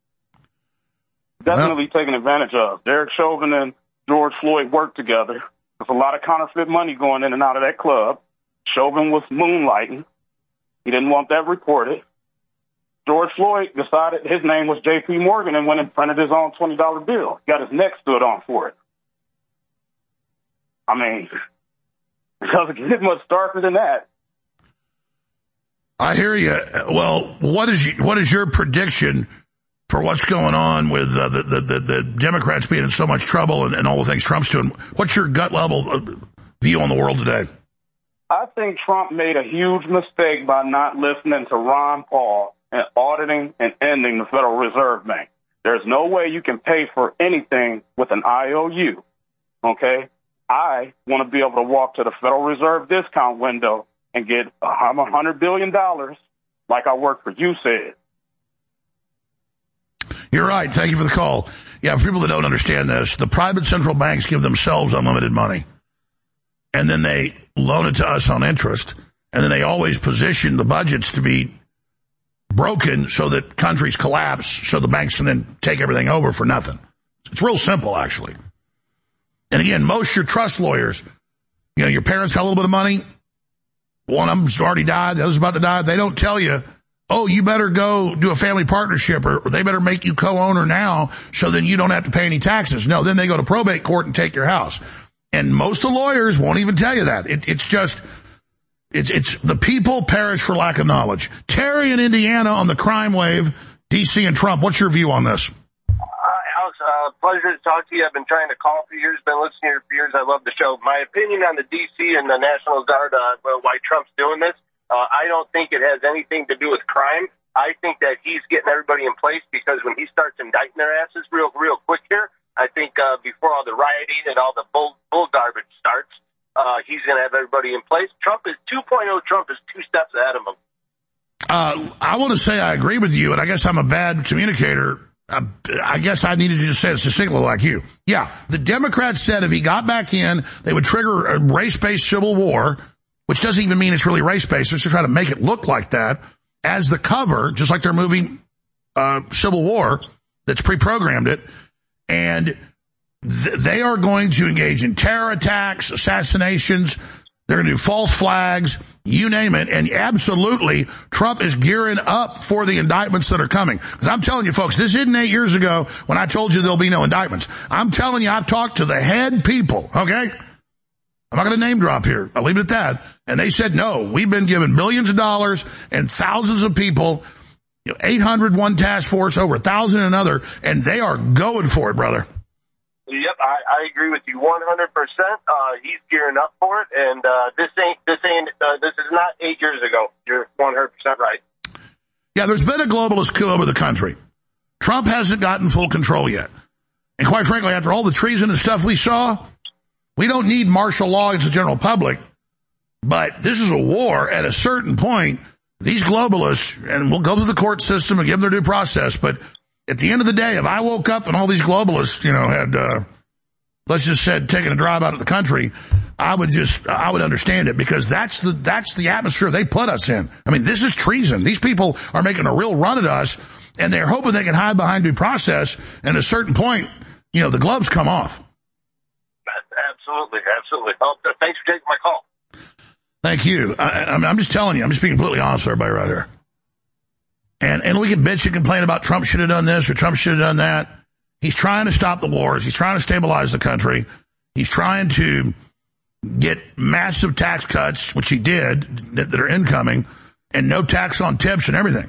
Definitely well, taken advantage of. Derek Chauvin and George Floyd worked together. There's a lot of counterfeit money going in and out of that club. Chauvin was moonlighting. He didn't want that reported. George Floyd decided his name was J P Morgan and went and printed his own twenty dollar bill. Got his neck stood on for it. I mean, it doesn't get much darker than that. I hear you. Well, what is what is your prediction for what's going on with uh, the, the, the, the Democrats being in so much trouble and, and all the things Trump's doing? What's your gut level view on the world today? I think Trump made a huge mistake by not listening to Ron Paul and auditing and ending the Federal Reserve Bank. There's no way you can pay for anything with an I O U, okay? I want to be able to walk to the Federal Reserve discount window and get one hundred billion dollars like I work for you said. You're right. Thank you for the call. Yeah, for people that don't understand this, the private central banks give themselves unlimited money, and then they loan it to us on interest, and then they always position the budgets to be broken so that countries collapse so the banks can then take everything over for nothing. It's real simple, actually. And again, most of your trust lawyers, you know, your parents got a little bit of money, one of them's already died, the other's about to die, they don't tell you, oh, you better go do a family partnership, or, or they better make you co-owner now so then you don't have to pay any taxes. No, then they go to probate court and take your house. And most of the lawyers won't even tell you that. It, it's just, it's, it's the people perish for lack of knowledge. Terry in Indiana on the crime wave, D C and Trump. What's your view on this? Uh, Alex, uh, pleasure to talk to you. I've been trying to call for years, been listening here for years. I love the show. My opinion on the D C and the National Guard, uh, why Trump's doing this, uh, I don't think it has anything to do with crime. I think that he's getting everybody in place because when he starts indicting their asses real, real quick here, I think uh, before all the rioting and all the bull, bull garbage starts, uh, he's going to have everybody in place. Trump is two point oh. Trump is two steps ahead of him. Uh, I want to say I agree with you, and I guess I'm a bad communicator. Uh, I guess I needed to just say it succinctly like you. Yeah, the Democrats said if he got back in, they would trigger a race-based civil war, which doesn't even mean it's really race-based. They're just trying to make it look like that as the cover, just like they're moving uh, Civil War that's pre-programmed it. And th- they are going to engage in terror attacks, assassinations. They're going to do false flags, you name it. And absolutely, Trump is gearing up for the indictments that are coming. Because I'm telling you, folks, this isn't eight years ago when I told you there'll be no indictments. I'm telling you, I've talked to the head people, okay? I'm not going to name drop here. I'll leave it at that. And they said, no, we've been given billions of dollars and thousands of people, you know, eight hundred one task force, over one thousand another, and they are going for it, brother. Yep, I, I agree with you one hundred percent. Uh, he's gearing up for it, and uh, this ain't this ain't uh, this is not eight years ago. You're one hundred percent right. Yeah, there's been a globalist coup over the country. Trump hasn't gotten full control yet, and quite frankly, after all the treason and stuff we saw, we don't need martial law against the general public. But this is a war. At a certain point, these globalists, and we'll go through the court system and give them their due process, but at the end of the day, if I woke up and all these globalists, you know, had, uh, let's just say, taken a drive out of the country, I would just, I would understand it, because that's the, that's the atmosphere they put us in. I mean, this is treason. These people are making a real run at us, and they're hoping they can hide behind due process, and at a certain point, you know, the gloves come off. Absolutely, absolutely. Oh, thanks for taking my call. Thank you. I, I mean, I'm just telling you, I'm just being completely honest with everybody right here. And, and we can bitch and complain about Trump should have done this or Trump should have done that. He's trying to stop the wars. He's trying to stabilize the country. He's trying to get massive tax cuts, which he did, that, that are incoming, and no tax on tips and everything.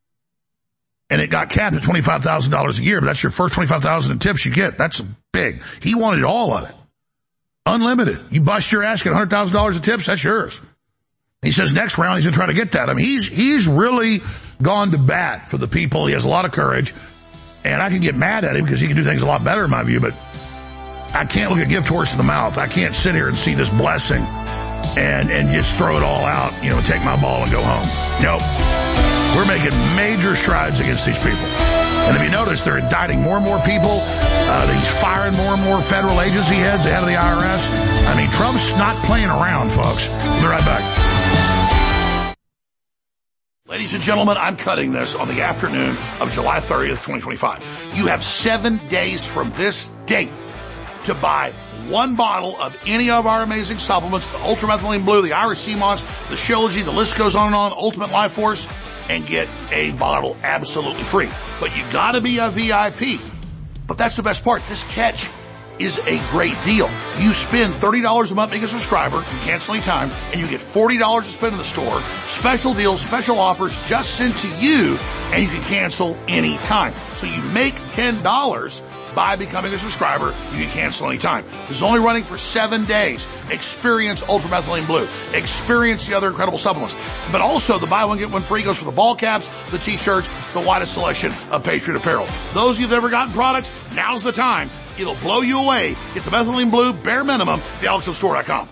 And it got capped at twenty-five thousand dollars a year, but that's your first twenty-five thousand dollars in tips you get. That's big. He wanted all of it. Unlimited. You bust your ass, get one hundred thousand dollars in tips, that's yours. He says next round he's going to try to get that. I mean, he's he's really gone to bat for the people. He has a lot of courage. And I can get mad at him because he can do things a lot better in my view, but I can't look a gift horse in the mouth. I can't sit here and see this blessing and, and just throw it all out, you know, take my ball and go home. Nope. We're making major strides against these people. And if you notice, they're indicting more and more people. Uh, he's firing more and more federal agency heads ahead of the I R S. I mean, Trump's not playing around, folks. We'll be right back. Ladies and gentlemen, I'm cutting this on the afternoon of July thirtieth, twenty twenty-five. You have seven days from this date to buy one bottle of any of our amazing supplements, the Ultramethylene Blue, the Irish Sea Moss, the Shilajit, the list goes on and on, Ultimate Life Force, and get a bottle absolutely free. But you gotta be a V I P. But that's the best part. This catch is a great deal. You spend thirty dollars a month being a subscriber, you cancel any time, and you get forty dollars to spend in the store. Special deals, special offers just sent to you, and you can cancel any time. So you make ten dollars, by becoming a subscriber. You can cancel anytime. This is only running for seven days. Experience Ultra Methylene Blue. Experience the other incredible supplements. But also, the buy one, get one free goes for the ball caps, the t-shirts, the widest selection of Patriot apparel. Those of you that have ever gotten products, now's the time. It'll blow you away. Get the Methylene Blue bare minimum at the alex jones store dot com.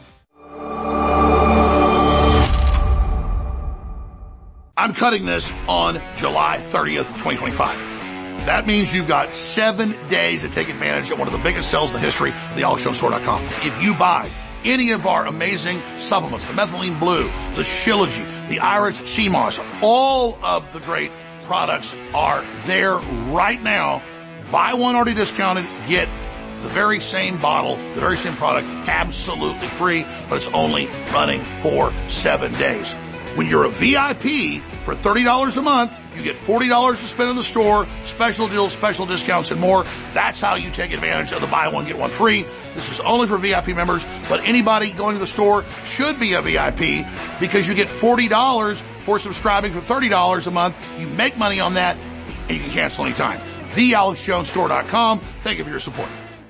I'm cutting this on July thirtieth, twenty twenty-five. That means you've got seven days to take advantage of one of the biggest sales in the history of the alex jones store dot com. If you buy any of our amazing supplements, the Methylene Blue, the Shilajit, the Irish Sea Moss, all of the great products are there right now. Buy one already discounted, get the very same bottle, the very same product, absolutely free, but it's only running for seven days. When you're a V I P for thirty dollars a month, you get forty dollars to spend in the store, special deals, special discounts, and more. That's how you take advantage of the buy one, get one free. This is only for V I P members, but anybody going to the store should be a V I P because you get forty dollars for subscribing for thirty dollars a month. You make money on that, and you can cancel anytime. the alex jones store dot com. Thank you for your support.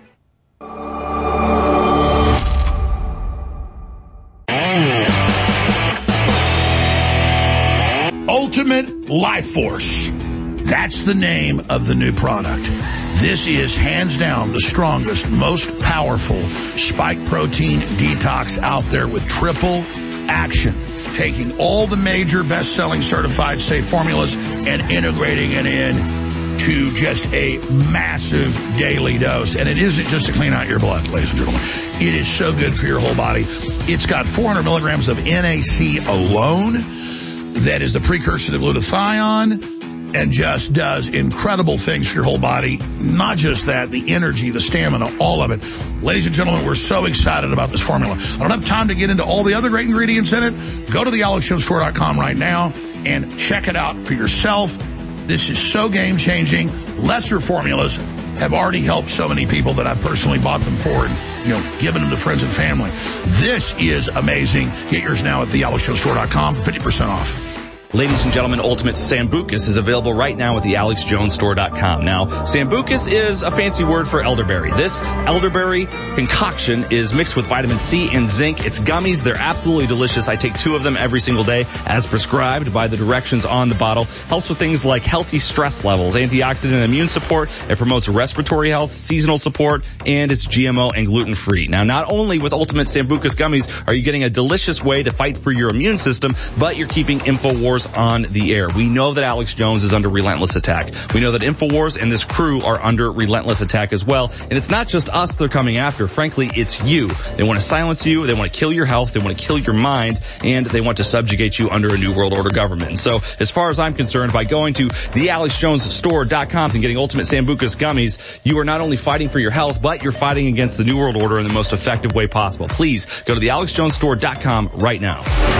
Ultimate Life Force. That's the name of the new product. This is hands down the strongest, most powerful spike protein detox out there with triple action. Taking all the major best-selling certified safe formulas and integrating it in to just a massive daily dose. And it isn't just to clean out your blood, ladies and gentlemen. It is so good for your whole body. It's got four hundred milligrams of N A C alone. That is the precursor to glutathione and just does incredible things for your whole body. Not just that, the energy, the stamina, all of it. Ladies and gentlemen, we're so excited about this formula. I don't have time to get into all the other great ingredients in it. Go to the alex jones store dot com right now and check it out for yourself. This is so game-changing. Lesser formulas have already helped so many people that I've personally bought them for and, you know, given them to friends and family. This is amazing. Get yours now at the alex jones store dot com for fifty percent off. Ladies and gentlemen, Ultimate Sambucus is available right now at the alex jones store dot com. Now, Sambucus is a fancy word for elderberry. This elderberry concoction is mixed with vitamin C and zinc. It's gummies. They're absolutely delicious. I take two of them every single day as prescribed by the directions on the bottle. Helps with things like healthy stress levels, antioxidant and immune support. It promotes respiratory health, seasonal support, and it's G M O and gluten-free. Now, not only with Ultimate Sambucus gummies are you getting a delicious way to fight for your immune system, but you're keeping InfoWars on the air. We know that Alex Jones is under relentless attack. We know that InfoWars and this crew are under relentless attack as well. And it's not just us they're coming after. Frankly, it's you. They want to silence you. They want to kill your health. They want to kill your mind. And they want to subjugate you under a New World Order government. And so, as far as I'm concerned, by going to the alex jones store dot com and getting Ultimate Sambucus gummies, you are not only fighting for your health, but you're fighting against the New World Order in the most effective way possible. Please go to the alex jones store dot com right now.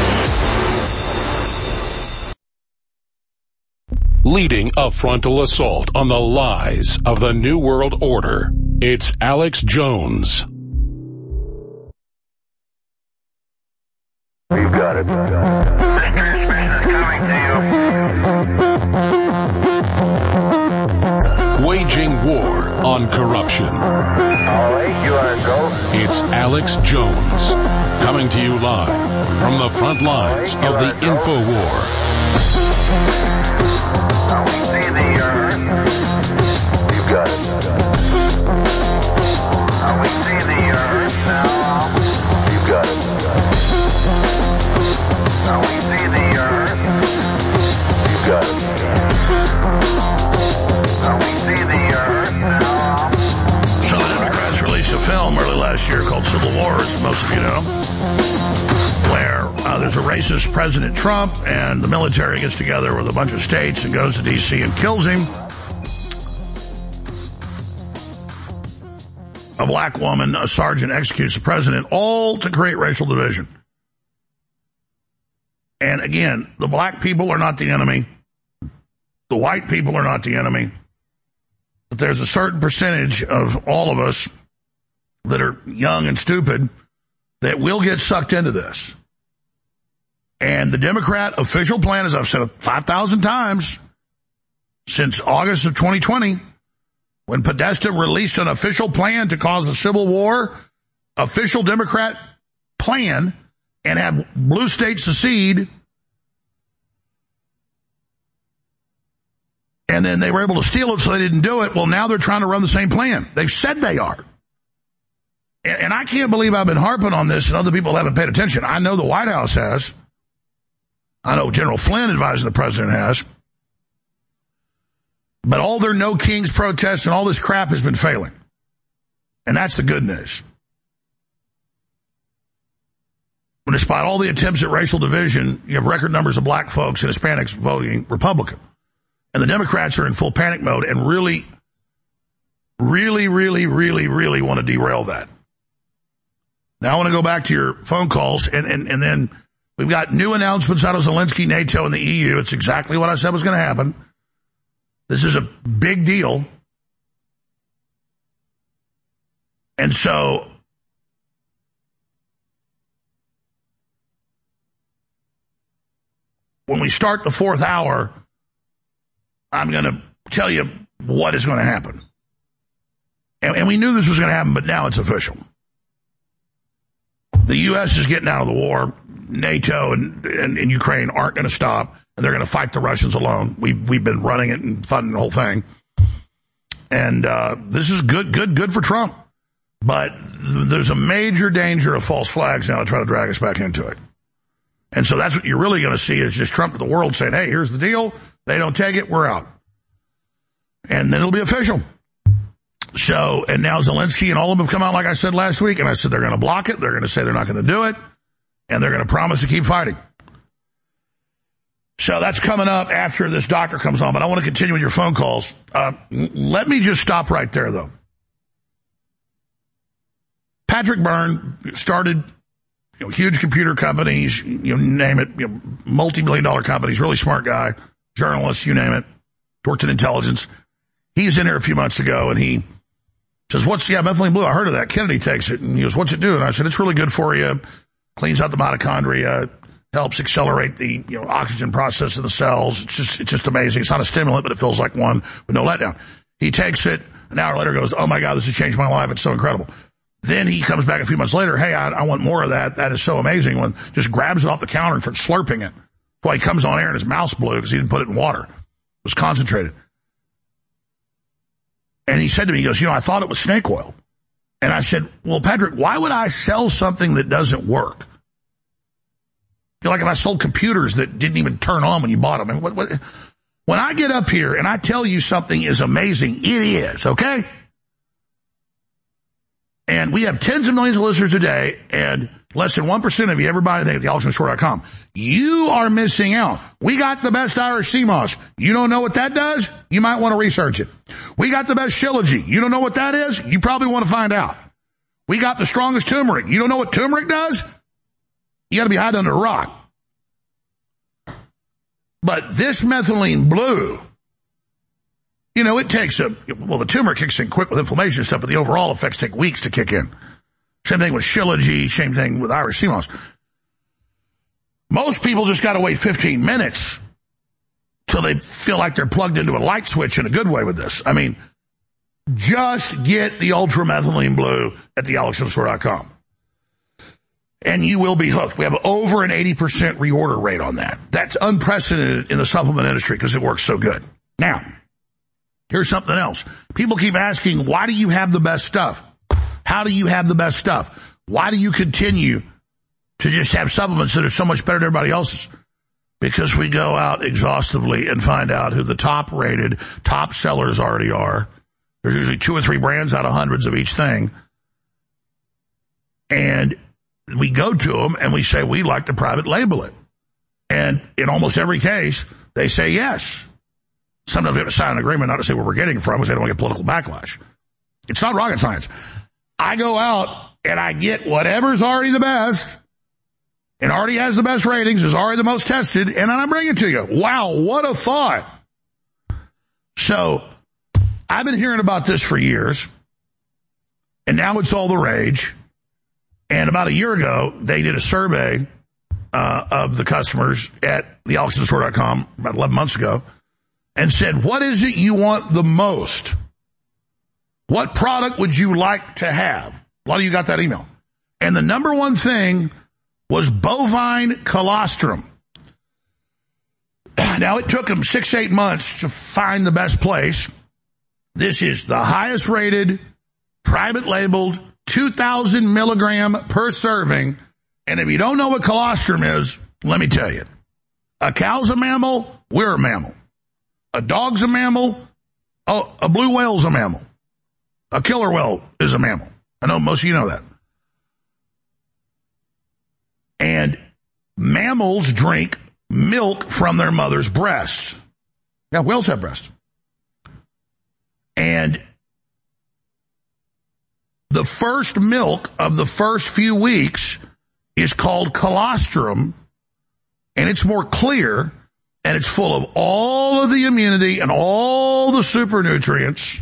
Leading a frontal assault on the lies of the New World Order, it's Alex Jones. You've got it. This transmission is coming to you. Waging war on corruption. All right, you are go. It's Alex Jones, coming to you live from the front lines of the Info War. Now we see the earth. You've got it. Now we see the earth now. You've got it. Now we see the earth. You've got it. Now we see the earth now. So the Democrats released a film early last year called Civil War, as most of you know, where uh, there's a racist President Trump and the military gets together with a bunch of states and goes to D C and kills him. A black woman, a sergeant, executes the president, all to create racial division. And again, the black people are not the enemy. The white people are not the enemy. But there's a certain percentage of all of us that are young and stupid that will get sucked into this. And the Democrat official plan, as I've said five thousand times since August of twenty twenty, when Podesta released an official plan to cause a civil war, official Democrat plan, and have blue states secede, and then they were able to steal it so they didn't do it. Well, now they're trying to run the same plan. They've said they are. And, and I can't believe I've been harping on this and other people haven't paid attention. I know the White House has. I know General Flynn advising the president has. But all their No Kings protests and all this crap has been failing. And that's the good news. When despite all the attempts at racial division, you have record numbers of black folks and Hispanics voting Republican. And the Democrats are in full panic mode and really, really, really, really, really want to derail that. Now I want to go back to your phone calls, and, and, and then we've got new announcements out of Zelensky, NATO, and the E U. It's exactly what I said was going to happen. This is a big deal. And so when we start the fourth hour, I'm going to tell you what is going to happen. And, and we knew this was going to happen, but now it's official. The U S is getting out of the war. NATO and, and, and Ukraine aren't going to stop, and they're going to fight the Russians alone. We, we've been running it and funding the whole thing. And uh, this is good, good, good for Trump. But th- there's a major danger of false flags now to try to drag us back into it. And so that's what you're really going to see is just Trump to the world saying, hey, here's the deal. They don't take it, we're out. And then it'll be official. So, and now Zelensky and all of them have come out, like I said last week, and I said they're going to block it, they're going to say they're not going to do it, and they're going to promise to keep fighting. So that's coming up after this doctor comes on, but I want to continue with your phone calls. Uh, let me just stop right there, though. Patrick Byrne started you know, huge computer companies, you name it, you know, multi-million dollar companies, really smart guy, journalist, you name it, worked in intelligence. He was in here a few months ago, and he says, what's, yeah, methylene blue, I heard of that. Kennedy takes it. And he goes, what's it do? And I said, it's really good for you, cleans out the mitochondria, helps accelerate the you know oxygen process in the cells. It's just it's just amazing. It's not a stimulant, but it feels like one with no letdown. He takes it, an hour later goes, oh my God, this has changed my life. It's so incredible. Then he comes back a few months later, hey, I, I want more of that. That is so amazing. When just grabs it off the counter and starts slurping it. Well, he comes on air and his mouth's blue because he didn't put it in water. It was concentrated. And he said to me, he goes, you know, I thought it was snake oil. And I said, well, Patrick, why would I sell something that doesn't work? You know, like if I sold computers that didn't even turn on when you bought them. And what, what, when I get up here and I tell you something is amazing, it is, okay? And we have tens of millions of listeners today, and less than one percent of you ever buy anything at the alex jones store dot com. You are missing out. We got the best Irish sea moss. You don't know what that does? You might want to research it. We got the best Shilajit. You don't know what that is? You probably want to find out. We got the strongest turmeric. You don't know what turmeric does? You got to be hiding under a rock. But this methylene blue, you know, it takes a, well, the tumor kicks in quick with inflammation and stuff, but the overall effects take weeks to kick in. Same thing with Shilajit, same thing with Irish sea moss. Most people just got to wait fifteen minutes till they feel like they're plugged into a light switch in a good way with this. I mean, just get the ultramethylene blue at the alex jones store dot com. And you will be hooked. We have over an eighty percent reorder rate on that. That's unprecedented in the supplement industry because it works so good. Now, here's something else. People keep asking, why do you have the best stuff? How do you have the best stuff? Why do you continue to just have supplements that are so much better than everybody else's? Because we go out exhaustively and find out who the top-rated, top sellers already are. There's usually two or three brands out of hundreds of each thing. And we go to them and we say, we'd like to private label it. And in almost every case, they say yes. Sometimes we have to sign an agreement not to say where we're getting it from because they don't want to get political backlash. It's not rocket science. I go out and I get whatever's already the best and already has the best ratings, is already the most tested, and then I bring it to you. Wow, what a thought. So I've been hearing about this for years, and now it's all the rage. And about a year ago, they did a survey uh, of the customers at the alex jones store dot com about eleven months ago and said, what is it you want the most? what product would you like to have? A lot of you got that email. And the number one thing was bovine colostrum. Now, it took them six, eight months to find the best place. This is the highest rated, private labeled, two thousand milligram per serving. And if you don't know what colostrum is, let me tell you. A cow's a mammal, we're a mammal. A dog's a mammal, oh, a blue whale's a mammal. A killer whale is a mammal. I know most of you know that. And mammals drink milk from their mother's breasts. Yeah, whales have breasts. And the first milk of the first few weeks is called colostrum, and it's more clear, and it's full of all of the immunity and all the super nutrients.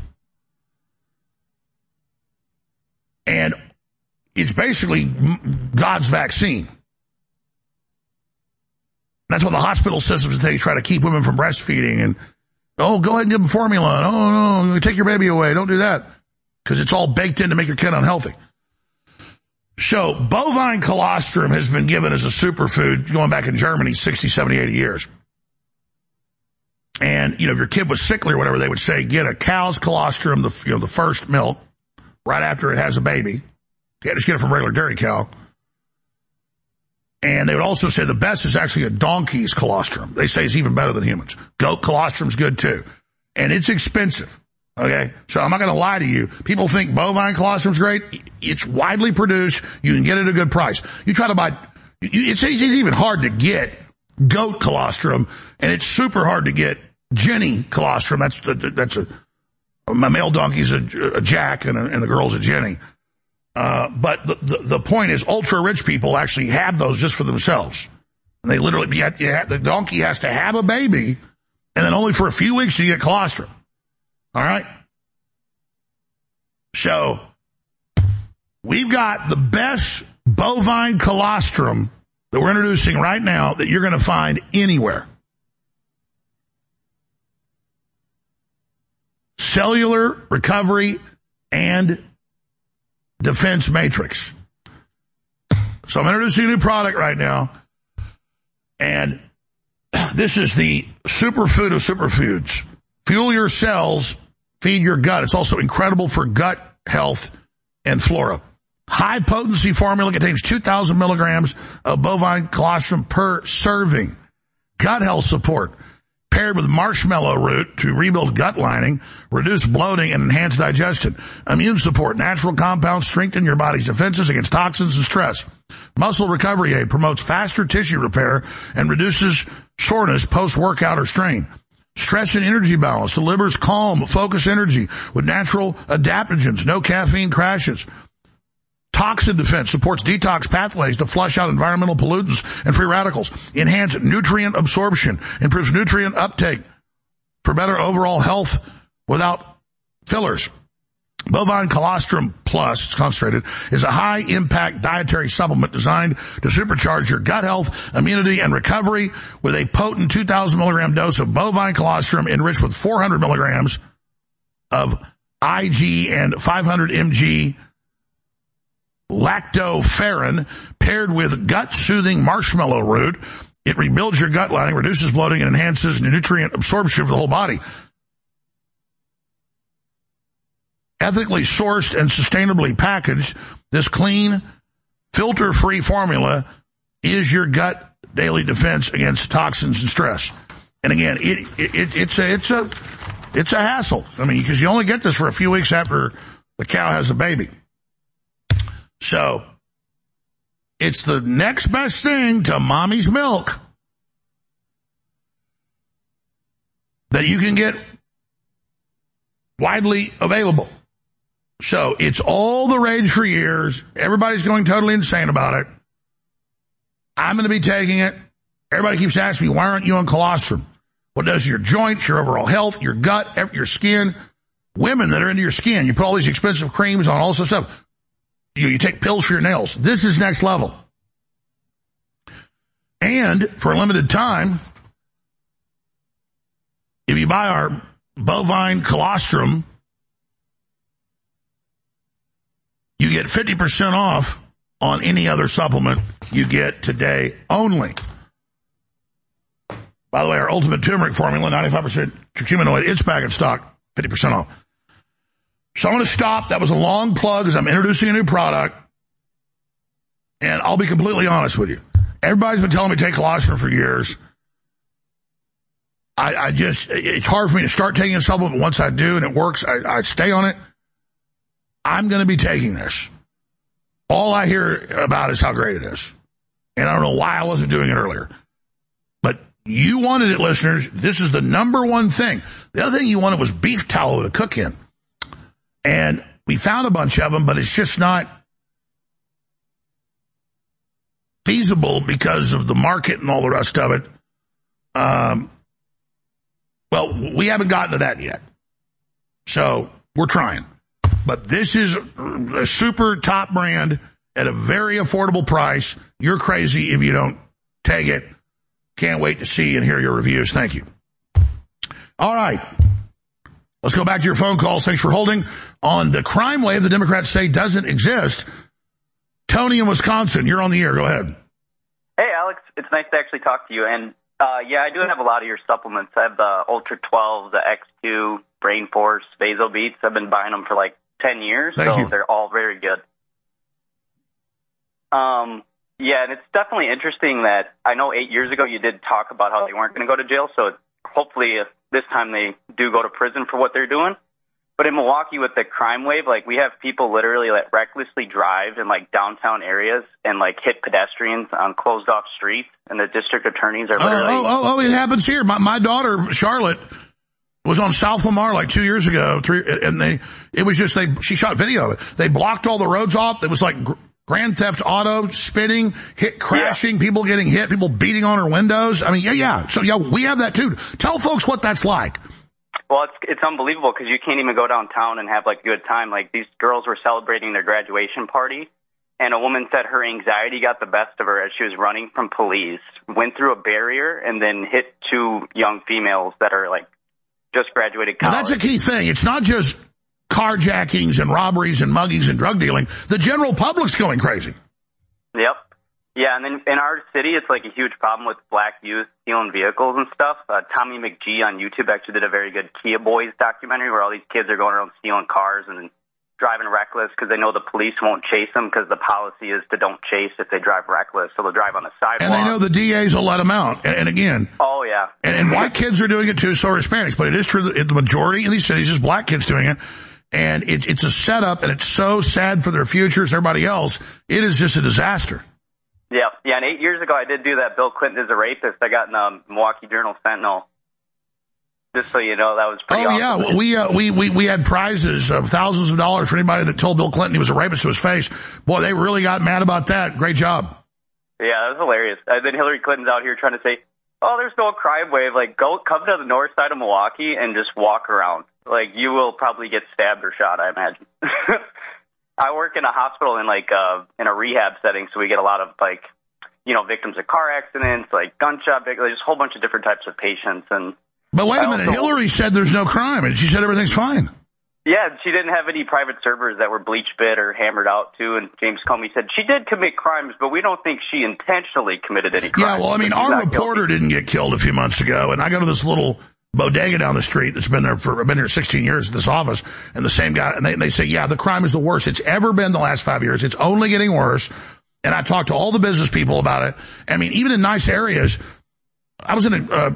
And it's basically God's vaccine. That's what the hospital systems they try to keep women from breastfeeding and, oh, go ahead and give them formula. And, oh, no, take your baby away. Don't do that. Because it's all baked in to make your kid unhealthy. So bovine colostrum has been given as a superfood going back in Germany sixty, seventy, eighty years. And, you know, if your kid was sickly or whatever, they would say, get a cow's colostrum, the, you know, the first milk, right after it has a baby. Yeah, just get it from regular dairy cow. And they would also say the best is actually a donkey's colostrum. They say it's even better than humans. Goat colostrum's good too. And it's expensive. Okay? So I'm not going to lie to you. People think bovine colostrum's great. It's widely produced. You can get it at a good price. You try to buy, it's even hard to get goat colostrum, and it's super hard to get Jenny colostrum. That's that's a, a male donkey's a, a Jack and, a, and the girl's a Jenny. Uh, but the, the, the point is, ultra-rich people actually have those just for themselves. And they literally, you have, you have, the donkey has to have a baby, and then only for a few weeks do you get colostrum. All right? So, we've got the best bovine colostrum that we're introducing right now that you're going to find anywhere. Cellular recovery and defense matrix. So I'm introducing a new product right now, and this is the superfood of superfoods. Fuel your cells, feed your gut. It's also incredible for gut health and flora. High potency formula contains two thousand milligrams of bovine colostrum per serving. Gut health support, paired with marshmallow root to rebuild gut lining, reduce bloating, and enhance digestion. Immune support, natural compounds strengthen your body's defenses against toxins and stress. Muscle recovery aid promotes faster tissue repair and reduces soreness post-workout or strain. Stress and energy balance delivers calm, focused energy with natural adaptogens, no caffeine crashes. Toxin defense supports detox pathways to flush out environmental pollutants and free radicals. Enhance nutrient absorption, improves nutrient uptake for better overall health without fillers. Bovine colostrum plus, it's concentrated, is a high-impact dietary supplement designed to supercharge your gut health, immunity, and recovery with a potent two thousand milligram dose of bovine colostrum enriched with four hundred milligrams of I G and five hundred milligrams lactoferrin paired with gut-soothing marshmallow root. It rebuilds your gut lining, reduces bloating, and enhances nutrient absorption for the whole body. Ethically sourced and sustainably packaged, this clean, filter-free formula is your gut daily defense against toxins and stress. And again, it, it, it, it's a, it's a, it's a hassle. I mean, because you only get this for a few weeks after the cow has a baby. So, it's the next best thing to mommy's milk that you can get widely available. So, it's all the rage for years. Everybody's going totally insane about it. I'm going to be taking it. Everybody keeps asking me, why aren't you on colostrum? What does your joints, your overall health, your gut, your skin? Women that are into your skin, you put all these expensive creams on, all this stuff. You, you take pills for your nails. This is next level. And for a limited time, if you buy our bovine colostrum you get fifty percent off on any other supplement you get today only. By the way, our Ultimate Turmeric Formula, ninety-five percent curcuminoid, it's back in stock, fifty percent off. So I'm going to stop. That was a long plug as I'm introducing a new product. And I'll be completely honest with you. Everybody's been telling me to take colostrum for years. I, I just, it's hard for me to start taking a supplement. Once I do and it works, I, I stay on it. I'm going to be taking this. All I hear about is how great it is. And I don't know why I wasn't doing it earlier. But you wanted it, listeners. This is the number one thing. The other thing you wanted was beef tallow to cook in. And we found a bunch of them, but it's just not feasible because of the market and all the rest of it. Um, well, we haven't gotten to that yet. So we're trying. But this is a super top brand at a very affordable price. You're crazy if you don't take it. Can't wait to see and hear your reviews. Thank you. All right. Let's go back to your phone calls. Thanks for holding. On the crime wave the Democrats say doesn't exist, Tony in Wisconsin, you're on the air. Go ahead. Hey, Alex. It's nice to actually talk to you. And, uh, yeah, I do have a lot of your supplements. I have the Ultra twelve, the X two, Brain Force, Basal Beats. I've been buying them for like ten years, Thank so you. They're all very good. Um, yeah, and it's definitely interesting that I know eight years ago you did talk about how they weren't going to go to jail, so hopefully uh, this time they do go to prison for what they're doing. But in Milwaukee with the crime wave, like we have people literally like recklessly drive in like downtown areas and like hit pedestrians on closed off streets, and the district attorneys are literally... Oh, oh, oh, oh, it happens here. My, my daughter, Charlotte, was on South Lamar like two years ago, three, and they, it was just, they, she shot video of it. They blocked all the roads off. It was like gr- Grand Theft Auto, spitting, hit, crashing, yeah. People getting hit, people beating on her windows. I mean, yeah, yeah. So, yeah, we have that too. Tell folks what that's like. Well, it's it's unbelievable because you can't even go downtown and have like a good time. Like these girls were celebrating their graduation party, and a woman said her anxiety got the best of her as she was running from police, went through a barrier, and then hit two young females that are like just graduated college. Now, that's the key thing. It's not just carjackings and robberies and muggings and drug dealing. The general public's going crazy. Yep. Yeah, and then in our city, it's like a huge problem with black youth stealing vehicles and stuff. Uh, Tommy McGee on YouTube actually did a very good Kia Boys documentary where all these kids are going around stealing cars and driving reckless because they know the police won't chase them because the policy is to don't chase if they drive reckless, so they'll drive on the sidewalk. And they know the D As will let them out. And, and again... Oh, yeah. And, and white kids are doing it too, so are Hispanics. But it is true that the majority in these cities is black kids doing it. And it, it's a setup, and it's so sad for their futures, everybody else. It is just a disaster. Yeah, yeah, and eight years ago I did do that Bill Clinton is a rapist. I got in the Milwaukee Journal Sentinel. Just so you know, that was pretty Oh, awesome. yeah, well, we, uh, we, we, we had prizes of thousands of dollars for anybody that told Bill Clinton he was a rapist to his face. Boy, they really got mad about that. Great job. Yeah, that was hilarious. And then Hillary Clinton's out here trying to say, oh, there's no crime wave. Like, go come to the north side of Milwaukee and just walk around. Like, you will probably get stabbed or shot, I imagine. I work in a hospital in like uh in a rehab setting, so we get a lot of like, you know, victims of car accidents, like gunshot victims, just a whole bunch of different types of patients. And but wait a minute, also, Hillary said there's no crime, and she said everything's fine. Yeah, she didn't have any private servers that were bleach bit or hammered out too. And James Comey said she did commit crimes, but we don't think she intentionally committed any crimes. Yeah, well, I mean, our reporter guilty. didn't get killed a few months ago, and I go to this little bodega down the street that's been there for, I've been here sixteen years at this office, and the same guy, and they, they say, yeah, the crime is the worst it's ever been the last five years. It's only getting worse. And I talked to all the business people about it. I mean, even in nice areas, I was in a uh,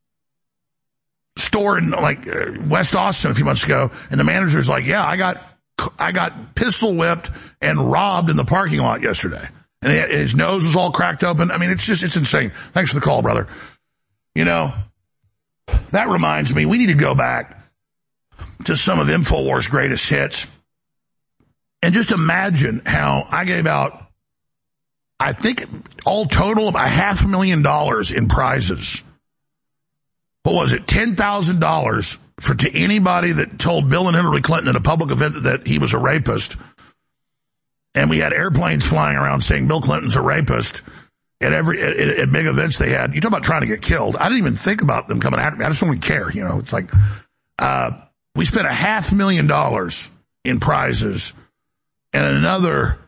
store in like uh, West Austin a few months ago, and the manager's like, yeah, I got, I got pistol whipped and robbed in the parking lot yesterday. And he, his nose was all cracked open. I mean, it's just, it's insane. Thanks for the call, brother. You know, that reminds me, we need to go back to some of InfoWars' greatest hits and just imagine how I gave out, I think all total about half a million dollars in prizes. What was it? ten thousand dollars for to anybody that told Bill and Hillary Clinton at a public event that he was a rapist. And we had airplanes flying around saying Bill Clinton's a rapist. At every at, at big events they had, you talk about trying to get killed. I didn't even think about them coming after me. I just don't even care. You know, it's like uh we spent a half million dollars in prizes and another,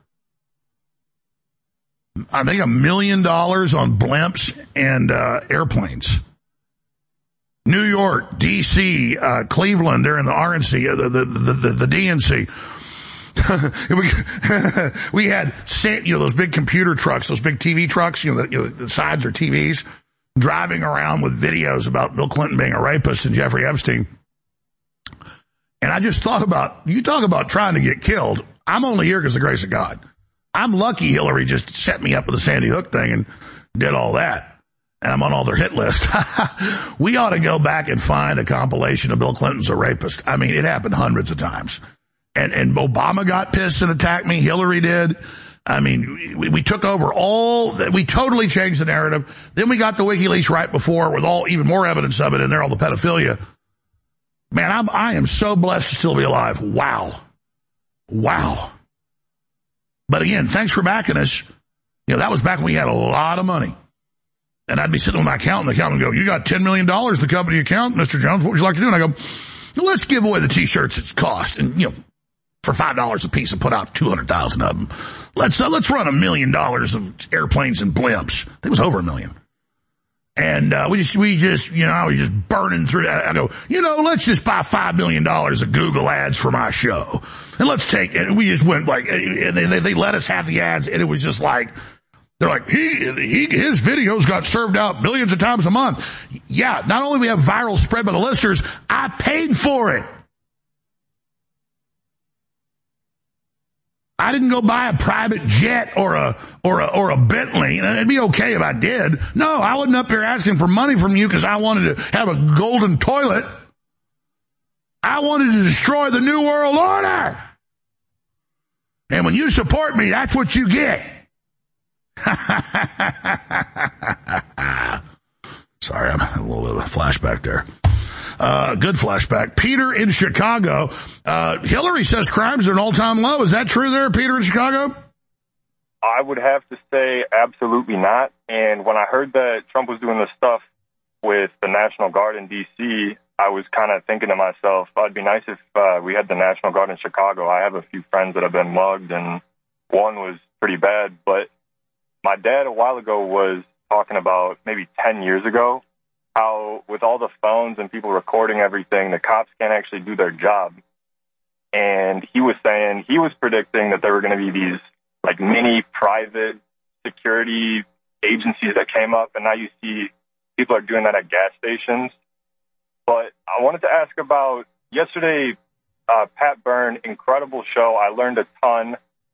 I think, a million dollars on blimps and uh, airplanes. New York, D C, uh, Cleveland, they're in the R N C, uh, the, the, the, the, the D N C. we, we had, you know, those big computer trucks, those big T V trucks, you know, the, you know, the sides are T Vs, driving around with videos about Bill Clinton being a rapist and Jeffrey Epstein. And I just thought about, you talk about trying to get killed. I'm only here because of the grace of God. I'm lucky Hillary just set me up with the Sandy Hook thing and did all that. And I'm on all their hit list. We ought to go back and find a compilation of Bill Clinton's a rapist. I mean, it happened hundreds of times. And, and Obama got pissed and attacked me. Hillary did. I mean, we, we took over all that. We totally changed the narrative. Then we got the WikiLeaks right before with all even more evidence of it in there, all the pedophilia. Man, I'm, I am so blessed to still be alive. Wow. Wow. But again, thanks for backing us. You know, that was back when we had a lot of money. And I'd be sitting with my accountant, the accountant would go, you got ten million dollars in the company account, Mister Jones, what would you like to do? And I go, let's give away the T-shirts it's cost. And, you know, for five dollars a piece and put out two hundred thousand of them. Let's, uh, let's run a million dollars of airplanes and blimps. I think it was over a million. And, uh, we just, we just, you know, I was just burning through that. I go, you know, let's just buy five million dollars of Google ads for my show. And let's take, and we just went like, and they, they let us have the ads, and it was just like, they're like, he, he, his videos got served out billions of times a month. Yeah, not only we have viral spread by the listeners, I paid for it. I didn't go buy a private jet or a, or a, or a Bentley, and it'd be okay if I did. No, I wasn't up here asking for money from you because I wanted to have a golden toilet. I wanted to destroy the New World Order. And when you support me, that's what you get. Sorry, I'm a little bit of a flashback there. Uh, good flashback. Peter in Chicago. Uh, Hillary says crimes are an all-time low. Is that true there, Peter in Chicago? I would have to say absolutely not. And when I heard that Trump was doing this stuff with the National Guard in D C, I was kind of thinking to myself, oh, it'd be nice if uh, we had the National Guard in Chicago. I have a few friends that have been mugged, and one was pretty bad, but my dad a while ago was talking about maybe ten years ago how with all the phones and people recording everything, the cops can't actually do their job. And he was saying he was predicting that there were going to be these like mini private security agencies that came up, and now you see people are doing that at gas stations. But I wanted to ask about yesterday, uh, Pat Byrne, incredible show. I learned a ton,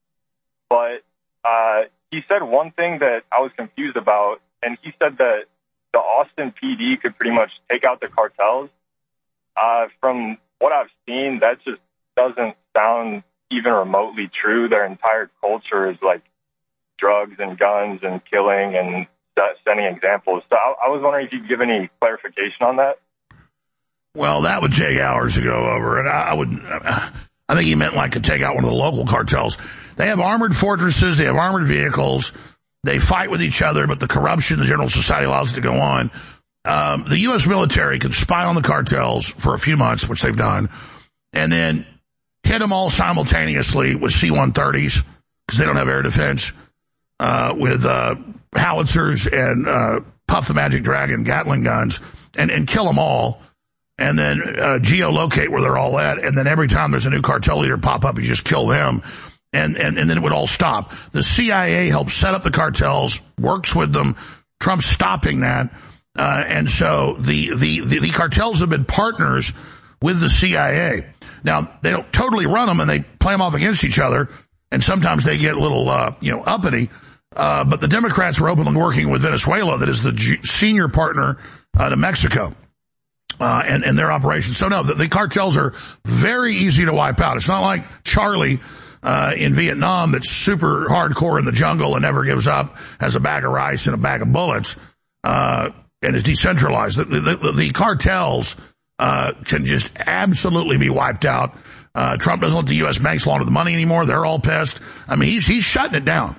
but uh, he said one thing that I was confused about, and he said that the Austin P D could pretty much take out the cartels. Uh, from what I've seen, that just doesn't sound even remotely true. Their entire culture is like drugs and guns and killing and sending examples. So I, I was wondering if you could give any clarification on that. Well, that would take hours to go over, and I, I would. I think he meant like to take out one of the local cartels. They have armored fortresses. They have armored vehicles. They fight with each other, but the corruption, the general society allows it to go on. Um, the U S military can spy on the cartels for a few months, which they've done, and then hit them all simultaneously with C one thirties because they don't have air defense, uh, with uh, howitzers and uh, Puff the Magic Dragon Gatling guns, and, and kill them all. And then uh, geolocate where they're all at, and then every time there's a new cartel leader pop up, you just kill them, and, and, and then it would all stop. The C I A helps set up the cartels, works with them. Trump's stopping that, uh, and so the, the, the, the cartels have been partners with the C I A. Now, they don't totally run them, and they play them off against each other, and sometimes they get a little, uh, you know, uppity, uh, but the Democrats are openly working with Venezuela, that is the G- senior partner uh, to Mexico. Uh, and, and their operations. So no, the, the cartels are very easy to wipe out. It's not like Charlie, uh, in Vietnam that's super hardcore in the jungle and never gives up, has a bag of rice and a bag of bullets, uh, and is decentralized. The, the, the, the cartels, uh, can just absolutely be wiped out. Uh, Trump doesn't let the U S banks launder the money anymore. They're all pissed. I mean, he's, he's shutting it down.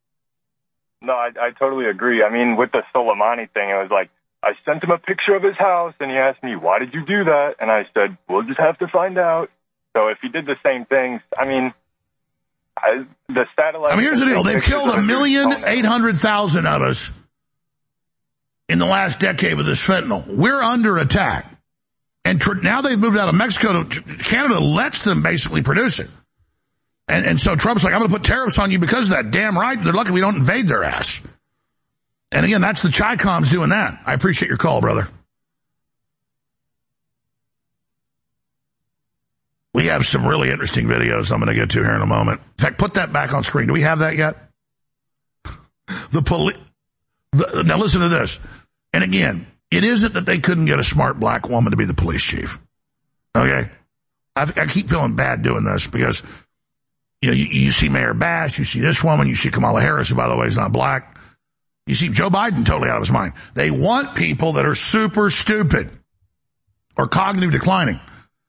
No, I, I totally agree. I mean, with the Soleimani thing, it was like, I sent him a picture of his house, and he asked me, why did you do that? And I said, we'll just have to find out. So if he did the same things, I mean, I, the satellite. I mean, here's the deal. They've killed a million eight hundred thousand of us in the last decade with this fentanyl. We're under attack. And tr- now they've moved out of Mexico to Canada, lets them basically produce it. And, and so Trump's like, I'm going to put tariffs on you because of that. Damn right. They're lucky we don't invade their ass. And again, that's the Chi-Coms doing that. I appreciate your call, brother. We have some really interesting videos I'm going to get to here in a moment. In fact, put that back on screen. Do we have that yet? The police. Now listen to this. And again, it isn't that they couldn't get a smart black woman to be the police chief. Okay? I've, I keep feeling bad doing this because, you know, you, you see Mayor Bass, you see this woman, you see Kamala Harris, who, by the way, is not black. You see Joe Biden totally out of his mind. They want people that are super stupid or cognitive declining.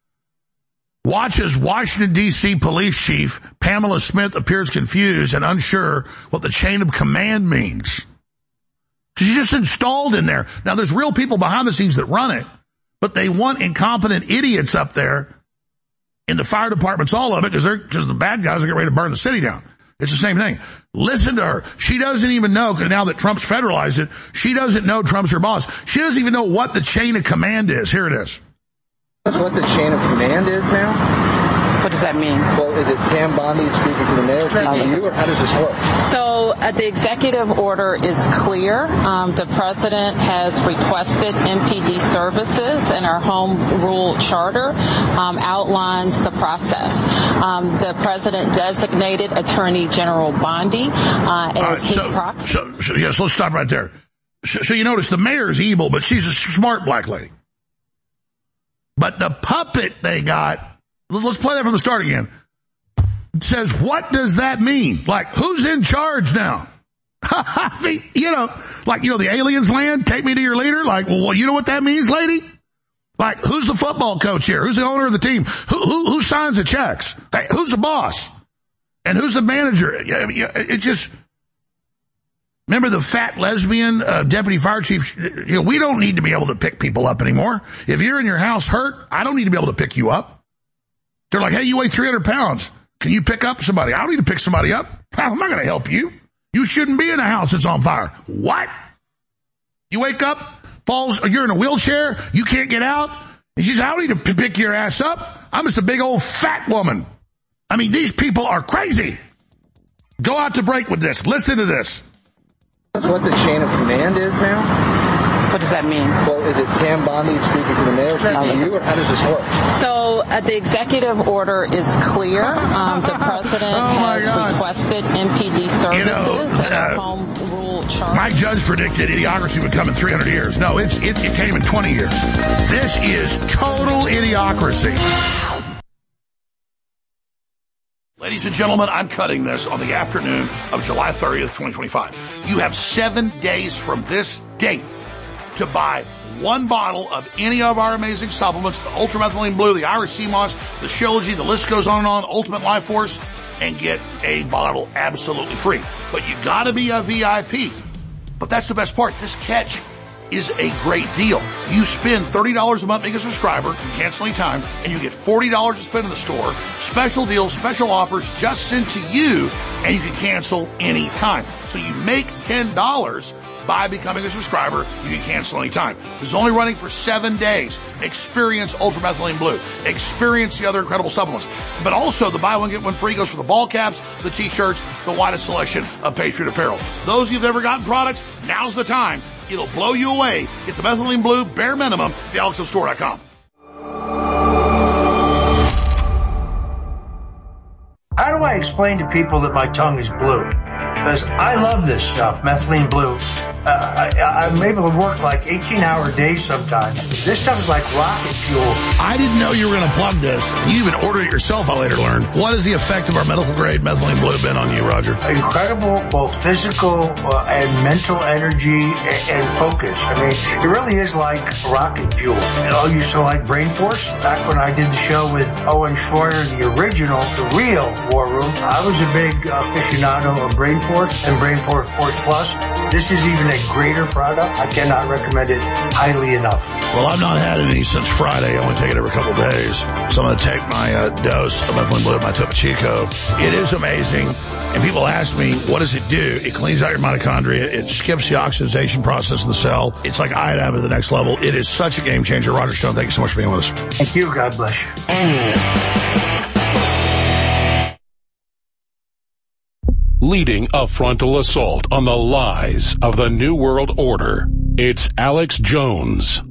Watch as Washington, D C police chief Pamela Smith appears confused and unsure what the chain of command means. She's just installed in there. Now, there's real people behind the scenes that run it, but they want incompetent idiots up there in the fire departments, all of it, because they're just the bad guys are getting ready to burn the city down. It's the same thing. Listen to her. She doesn't even know, because now that Trump's federalized it, she doesn't know Trump's her boss. She doesn't even know what the chain of command is. Here it is. That's what the chain of command is now? What does that mean? Well, is it Pam Bondi speaking to the mayor, speaking to you, or how does this work? So uh, the executive order is clear. Um, the president has requested M P D services, and our home rule charter um, outlines the process. Um, the president designated Attorney General Bondi uh, as right, his so, proxy. So, so, yes, let's stop right there. So, so you notice the mayor's evil, but she's a smart black lady. But the puppet they got, let's play that from the start again, says, what does that mean? Like, who's in charge now? I mean, you know, like, you know, the aliens land, take me to your leader. Like, well, you know what that means, lady? Like, who's the football coach here? Who's the owner of the team? Who, who, who signs the checks? Hey, who's the boss? And who's the manager? It just, remember the fat lesbian uh, deputy fire chief? You know, we don't need to be able to pick people up anymore. If you're in your house hurt, I don't need to be able to pick you up. They're like, hey, you weigh three hundred pounds. Can you pick up somebody? I don't need to pick somebody up. I'm not going to help you. You shouldn't be in a house that's on fire. What? You wake up, falls, you're in a wheelchair, you can't get out. And she's, I don't need to pick your ass up. I'm just a big old fat woman. I mean, these people are crazy. Go out to break with this. Listen to this. That's what the chain of command is now? What does that mean? Well, is it Pam Bondi speaking to the mayor, speaking to you, or how does this work? So uh, the executive order is clear. Um, the president oh has God. requested M P D services you know, and our uh, home rule charter. Mike Judge predicted idiocracy would come in three hundred years. No, it's, it, it came in twenty years. This is total idiocracy. Ladies and gentlemen, I'm cutting this on the afternoon of July thirtieth, twenty twenty-five. You have seven days from this date to buy one bottle of any of our amazing supplements, the Ultramethylene Blue, the Irish Sea Moss, the Shilajit, the list goes on and on, Ultimate Life Force, and get a bottle absolutely free. But you gotta be a V I P. But that's the best part. This catch is a great deal. You spend thirty dollars a month being a subscriber, you cancel any time, and you get forty dollars to spend in the store. Special deals, special offers just sent to you, and you can cancel any time. So you make ten dollars by becoming a subscriber. You can cancel any time. This is only running for seven days. Experience Ultramethylene Blue. Experience the other incredible supplements. But also the buy one, get one free goes for the ball caps, the t-shirts, the widest selection of Patriot apparel. Those of you who've never gotten products, now's the time. It'll blow you away. Get the Methylene Blue bare minimum at the alex jones store dot com. How do I explain to people that my tongue is blue? Because I love this stuff, Methylene Blue. Uh, I, I'm able to work like eighteen-hour days sometimes. This stuff is like rocket fuel. I didn't know you were going to plug this. You even ordered it yourself, I later learned. What has the effect of our medical-grade Methylene Blue been on you, Roger? Incredible, both physical uh, and mental energy and, and focus. I mean, it really is like rocket fuel. You know, I used to like Brain Force. Back when I did the show with Owen Schroyer, the original, the real War Room, I was a big aficionado of Brain Force and Brain Force Force Plus. This is even a greater product. I cannot recommend it highly enough. Well, I've not had any since Friday. I only take it every couple of days. So I'm going to take my uh, dose of Methylene Blue, my Topo Chico. It is amazing. And people ask me, what does it do? It cleans out your mitochondria. It skips the oxidation process in the cell. It's like iodine to the next level. It is such a game changer. Roger Stone, thank you so much for being with us. Thank you. God bless you. Leading a frontal assault on the lies of the New World Order, it's Alex Jones.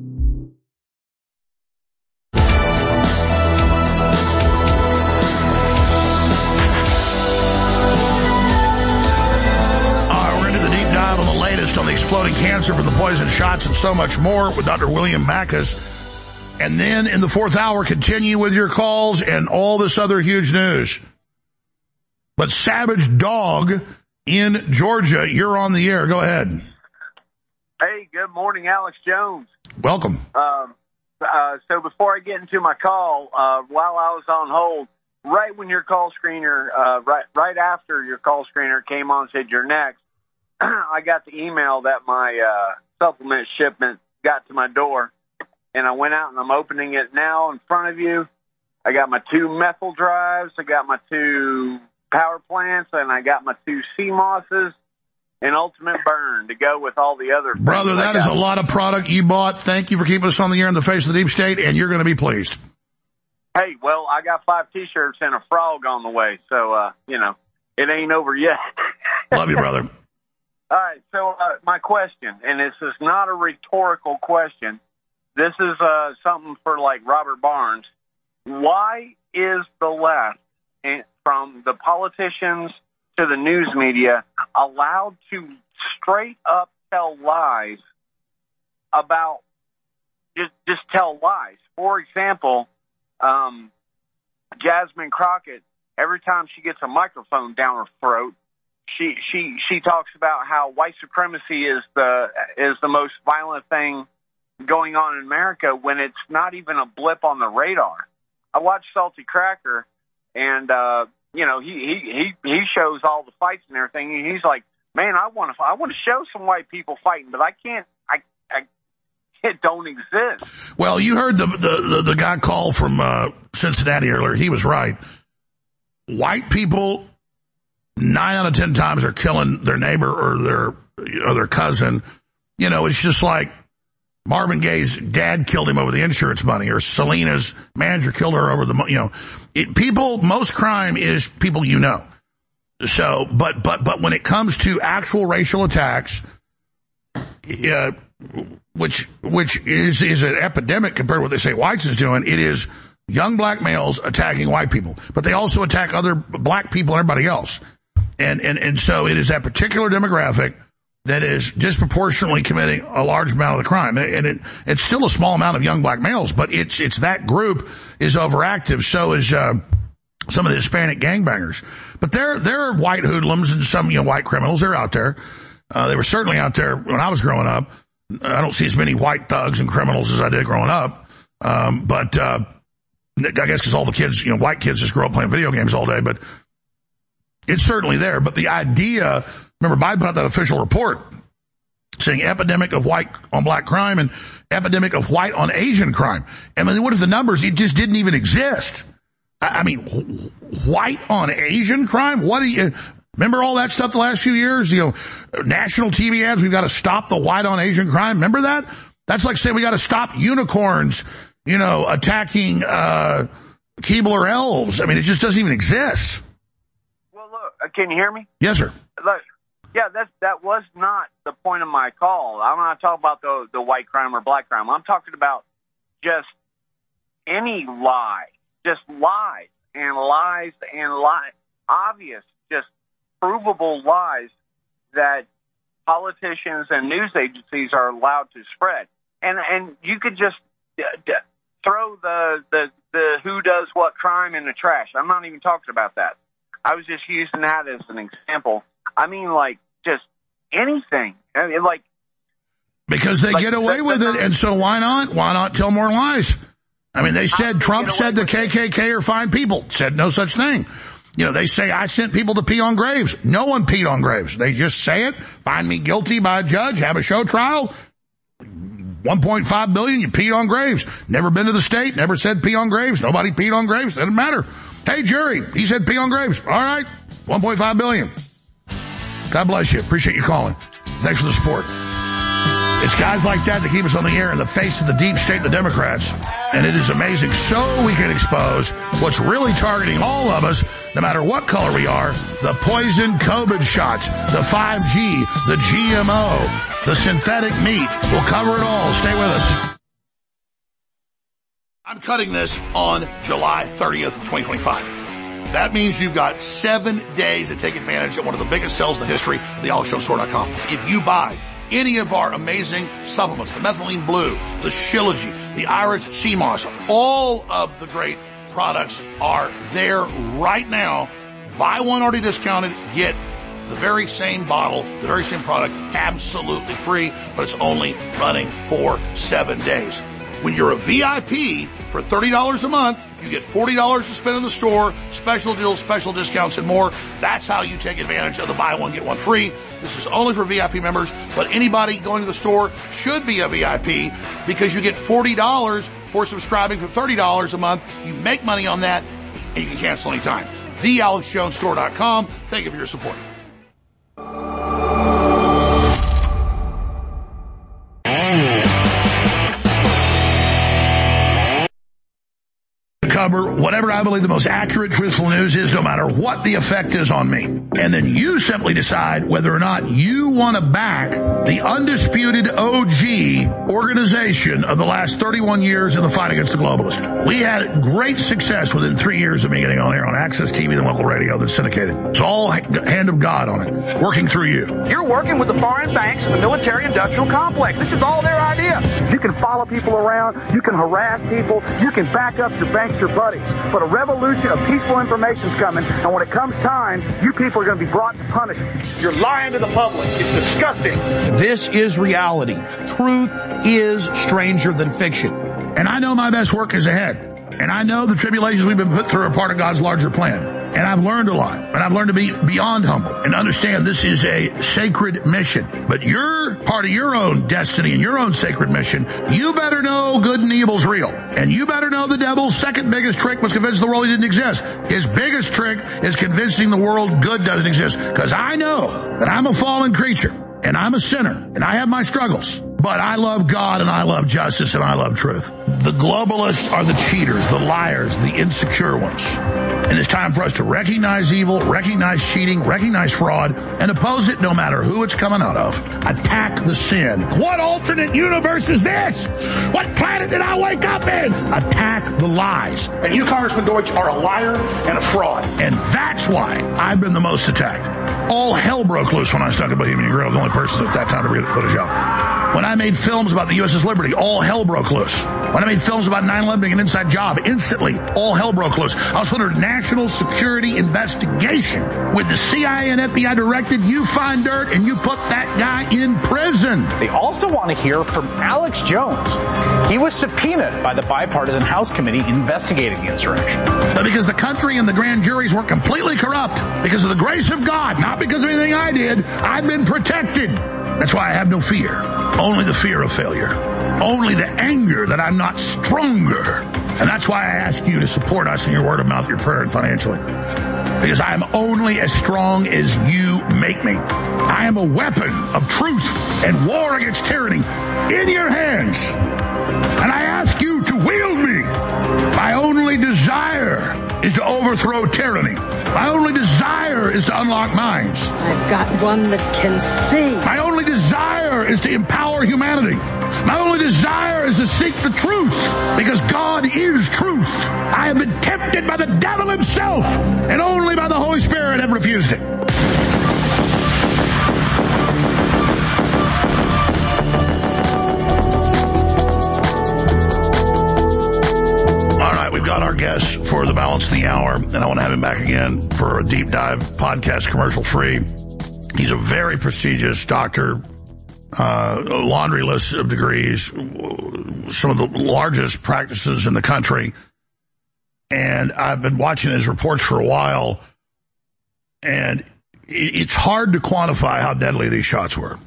On the exploding cancer from the poison shots and so much more with Doctor William Backus. And then in the fourth hour, continue with your calls and all this other huge news. But Savage Dog in Georgia, you're on the air. Go ahead. Hey, good morning, Alex Jones. Welcome. Um, uh, so before I get into my call, uh, while I was on hold, right when your call screener, uh, right, right after your call screener came on and said you're next, I got the email that my uh, supplement shipment got to my door, and I went out and I'm opening it now in front of you. I got my two methyl drives, I got my two power plants, and I got my two C MOSes and Ultimate Burn to go with all the other. Brother, that is a lot of product you bought. Thank you for keeping us on the air in the face of the deep state, and you're going to be pleased. Hey, well, I got five T-shirts and a frog on the way, so, uh, you know, it ain't over yet. Love you, brother. All right, so uh, my question, and this is not a rhetorical question. This is uh, something for, like, Robert Barnes. Why is the left, from the politicians to the news media, allowed to straight up tell lies about, just, just tell lies? For example, um, Jasmine Crockett, every time she gets a microphone down her throat, She she she talks about how white supremacy is the is the most violent thing going on in America when it's not even a blip on the radar. I watched Salty Cracker, and uh, you know he, he he he shows all the fights and everything. And he's like, man, I want to I want to show some white people fighting, but I can't. I I it don't exist. Well, you heard the the the, the guy call from uh, Cincinnati earlier. He was right. White people, nine out of ten times are killing their neighbor or their or their cousin. You know, it's just like Marvin Gaye's dad killed him over the insurance money, or Selena's manager killed her over the, you know, it, people, most crime is people you know. So, but, but, but when it comes to actual racial attacks, uh, which, which is, is an epidemic compared to what they say whites is doing, it is young black males attacking white people, but they also attack other black people and everybody else. And, and, and so it is that particular demographic that is disproportionately committing a large amount of the crime. And it, it's still a small amount of young black males, but it's, it's that group is overactive. So is, uh, some of the Hispanic gangbangers. But there, there are white hoodlums and some, you know, white criminals. They're out there. Uh, they were certainly out there when I was growing up. I don't see as many white thugs and criminals as I did growing up. Um, but, uh, I guess because all the kids, you know, white kids just grow up playing video games all day, but it's certainly there. But the idea, remember, Biden put out that official report saying epidemic of white on black crime and epidemic of white on Asian crime. And then what if the numbers, it just didn't even exist? I mean, white on Asian crime? What do you, remember all that stuff the last few years? You know, national T V ads, we've got to stop the white on Asian crime. Remember that? That's like saying we got to stop unicorns, you know, attacking, uh, Keebler elves. I mean, it just doesn't even exist. Well, look, can you hear me? Yes, sir. Look, yeah, that, that was not the point of my call. I'm not talking about the, the white crime or black crime. I'm talking about just any lie. Just lies and lies and lies, obvious, just provable lies that politicians and news agencies are allowed to spread. And and you could just d- d- throw the, the, the who does what crime in the trash. I'm not even talking about that. I was just using that as an example. I mean, like, just anything. I mean, like, because they like, get away with it, and so why not? Why not tell more lies? I mean, they said, Trump said the K K K are fine people. Said no such thing. You know, they say I sent people to pee on graves. No one peed on graves. They just say it, find me guilty by a judge, have a show trial. one point five billion, you peed on graves. Never been to the state, never said pee on graves. Nobody peed on graves. Doesn't matter. Hey, jury, he said pee on graves. All right, one point five billion. God bless you. Appreciate you calling. Thanks for the support. It's guys like that that keep us on the air in the face of the deep state, the Democrats. And it is amazing. So we can expose what's really targeting all of us, no matter what color we are. The poison COVID shots, the five G, the G M O, the synthetic meat. We'll cover it all. Stay with us. I'm cutting this on July thirtieth, twenty twenty-five. That means you've got seven days to take advantage of one of the biggest sales in the history of the alex jones store dot com. If you buy any of our amazing supplements, the Methylene Blue, the Shilajit, the Iris Sea Moss, all of the great products are there right now. Buy one already discounted, get the very same bottle, the very same product, absolutely free, but it's only running for seven days. When you're a V I P for thirty dollars a month, you get forty dollars to spend in the store, special deals, special discounts, and more. That's how you take advantage of the buy one, get one free. This is only for V I P members, but anybody going to the store should be a V I P because you get forty dollars for subscribing for thirty dollars a month. You make money on that, and you can cancel anytime. the alex jones store dot com. Thank you for your support. Cover whatever I believe the most accurate, truthful news is, no matter what the effect is on me. And then you simply decide whether or not you want to back the undisputed O G organization of the last thirty-one years in the fight against the globalists. We had great success within three years of me getting on air on Access T V and local radio that's syndicated. It's all hand of God on it, working through you. You're working with the foreign banks and the military-industrial complex. This is all their idea. You can follow people around. You can harass people. You can back up your bankster buddies. But a revolution of peaceful information is coming, and when it comes time, you people are going to be brought to punishment. You're lying to the public. It's disgusting. This is reality. Truth is stranger than fiction. And I know my best work is ahead. And I know the tribulations we've been put through are part of God's larger plan. And I've learned a lot. And I've learned to be beyond humble and understand this is a sacred mission. But you're part of your own destiny and your own sacred mission. You better know good and evil's real. And you better know the devil's second biggest trick was convincing the world he didn't exist. His biggest trick is convincing the world good doesn't exist. Because I know that I'm a fallen creature. And I'm a sinner. And I have my struggles. But I love God and I love justice and I love truth. The globalists are the cheaters, the liars, the insecure ones. And it's time for us to recognize evil, recognize cheating, recognize fraud, and oppose it no matter who it's coming out of. Attack the sin. What alternate universe is this? What planet did I wake up in? Attack the lies. And you, Congressman Deutsch, are a liar and a fraud. And that's why I've been the most attacked. All hell broke loose when I stuck at Bohemian Grove, the only person at that time to read the footage out. When I made films about the U S S liberty, all hell broke loose. When I made films about nine eleven being an inside job, instantly, all hell broke loose. I was put under national security investigation with the C I A and F B I directed, you find dirt and you put that guy in prison. They also want to hear from Alex Jones. He was subpoenaed by the bipartisan House committee investigating the insurrection. But because the country and the grand juries were completely corrupt, because of the grace of God, not because of anything I did, I've been protected. That's why I have no fear. Only the fear of failure. Only the anger that I'm not stronger. And that's why I ask you to support us in your word of mouth, your prayer, and financially. Because I am only as strong as you make me. I am a weapon of truth and war against tyranny in your hands. And I ask you to wield me. My only desire is to overthrow tyranny. My only desire is to unlock minds. I've got one that can see. My only desire is to empower humanity. My only desire is to seek the truth, because God is truth. I have been tempted by the devil himself, and only by the Holy Spirit have refused it. We've got our guest for the balance of the hour, and I want to have him back again for a deep dive podcast, commercial free. He's a very prestigious doctor, uh, a laundry list of degrees, some of the largest practices in the country. And I've been watching his reports for a while And it's hard to quantify how deadly these shots were.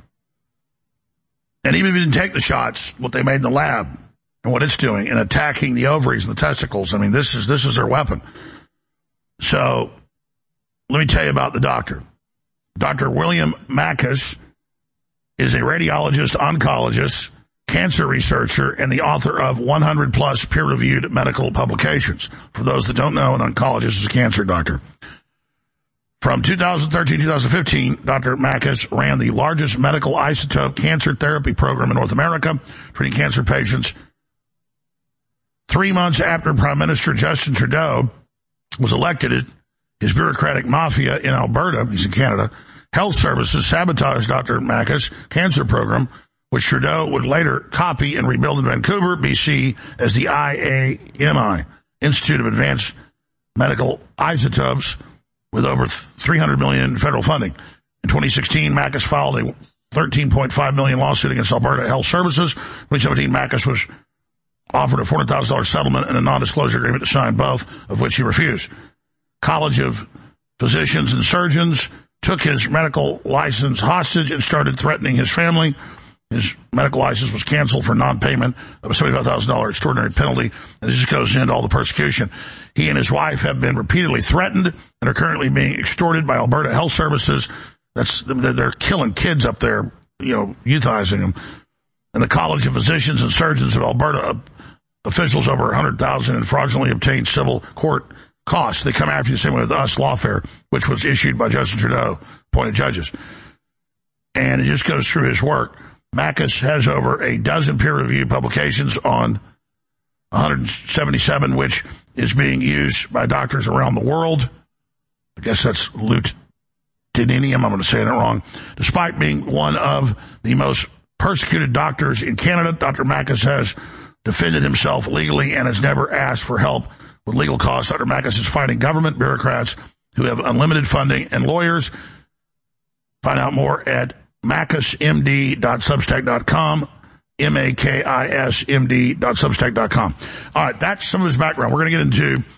And even if you didn't take the shots, what they made in the lab and what it's doing in attacking the ovaries and the testicles, I mean, this is this is their weapon. So let me tell you about the doctor. Doctor William Makis is a radiologist, oncologist, cancer researcher, and the author of one hundred plus peer-reviewed medical publications. For those that don't know, an oncologist is a cancer doctor. From two thousand thirteen to two thousand fifteen, Doctor Makis ran the largest medical isotope cancer therapy program in North America, treating cancer patients. Three months after Prime Minister Justin Trudeau was elected, his bureaucratic mafia in Alberta, he's in Canada, Health Services sabotaged Doctor Makis' cancer program, which Trudeau would later copy and rebuild in Vancouver, B C, as the I A M I, Institute of Advanced Medical Isotopes, with over three hundred million dollars in federal funding. In twenty sixteen, Makis filed a thirteen point five million dollars lawsuit against Alberta Health Services. In twenty seventeen, Makis was offered a four hundred thousand dollars settlement and a non-disclosure agreement to sign, both of which he refused. College of Physicians and Surgeons took his medical license hostage and started threatening his family. His medical license was canceled for non-payment of a seventy-five thousand dollars extraordinary penalty, and it just goes into all the persecution. He and his wife have been repeatedly threatened and are currently being extorted by Alberta Health Services. That's they're, they're killing kids up there, you know, euthizing them. And the College of Physicians and Surgeons of Alberta officials over one hundred thousand dollars in fraudulently obtained civil court costs. They come after you the same way with us, Lawfare, which was issued by Justin Trudeau, appointed judges. And it just goes through his work. Makis has over a dozen peer-reviewed publications on one hundred seventy-seven, which is being used by doctors around the world. I guess that's lutetium, I'm going to say it wrong. Despite being one of the most persecuted doctors in Canada, Doctor Makis has defended himself legally and has never asked for help with legal costs. Doctor Makis is fighting government bureaucrats who have unlimited funding and lawyers. Find out more at makis m d dot substack dot com, M A K I S M D dot substack dot com. All right, that's some of his background. We're going to get into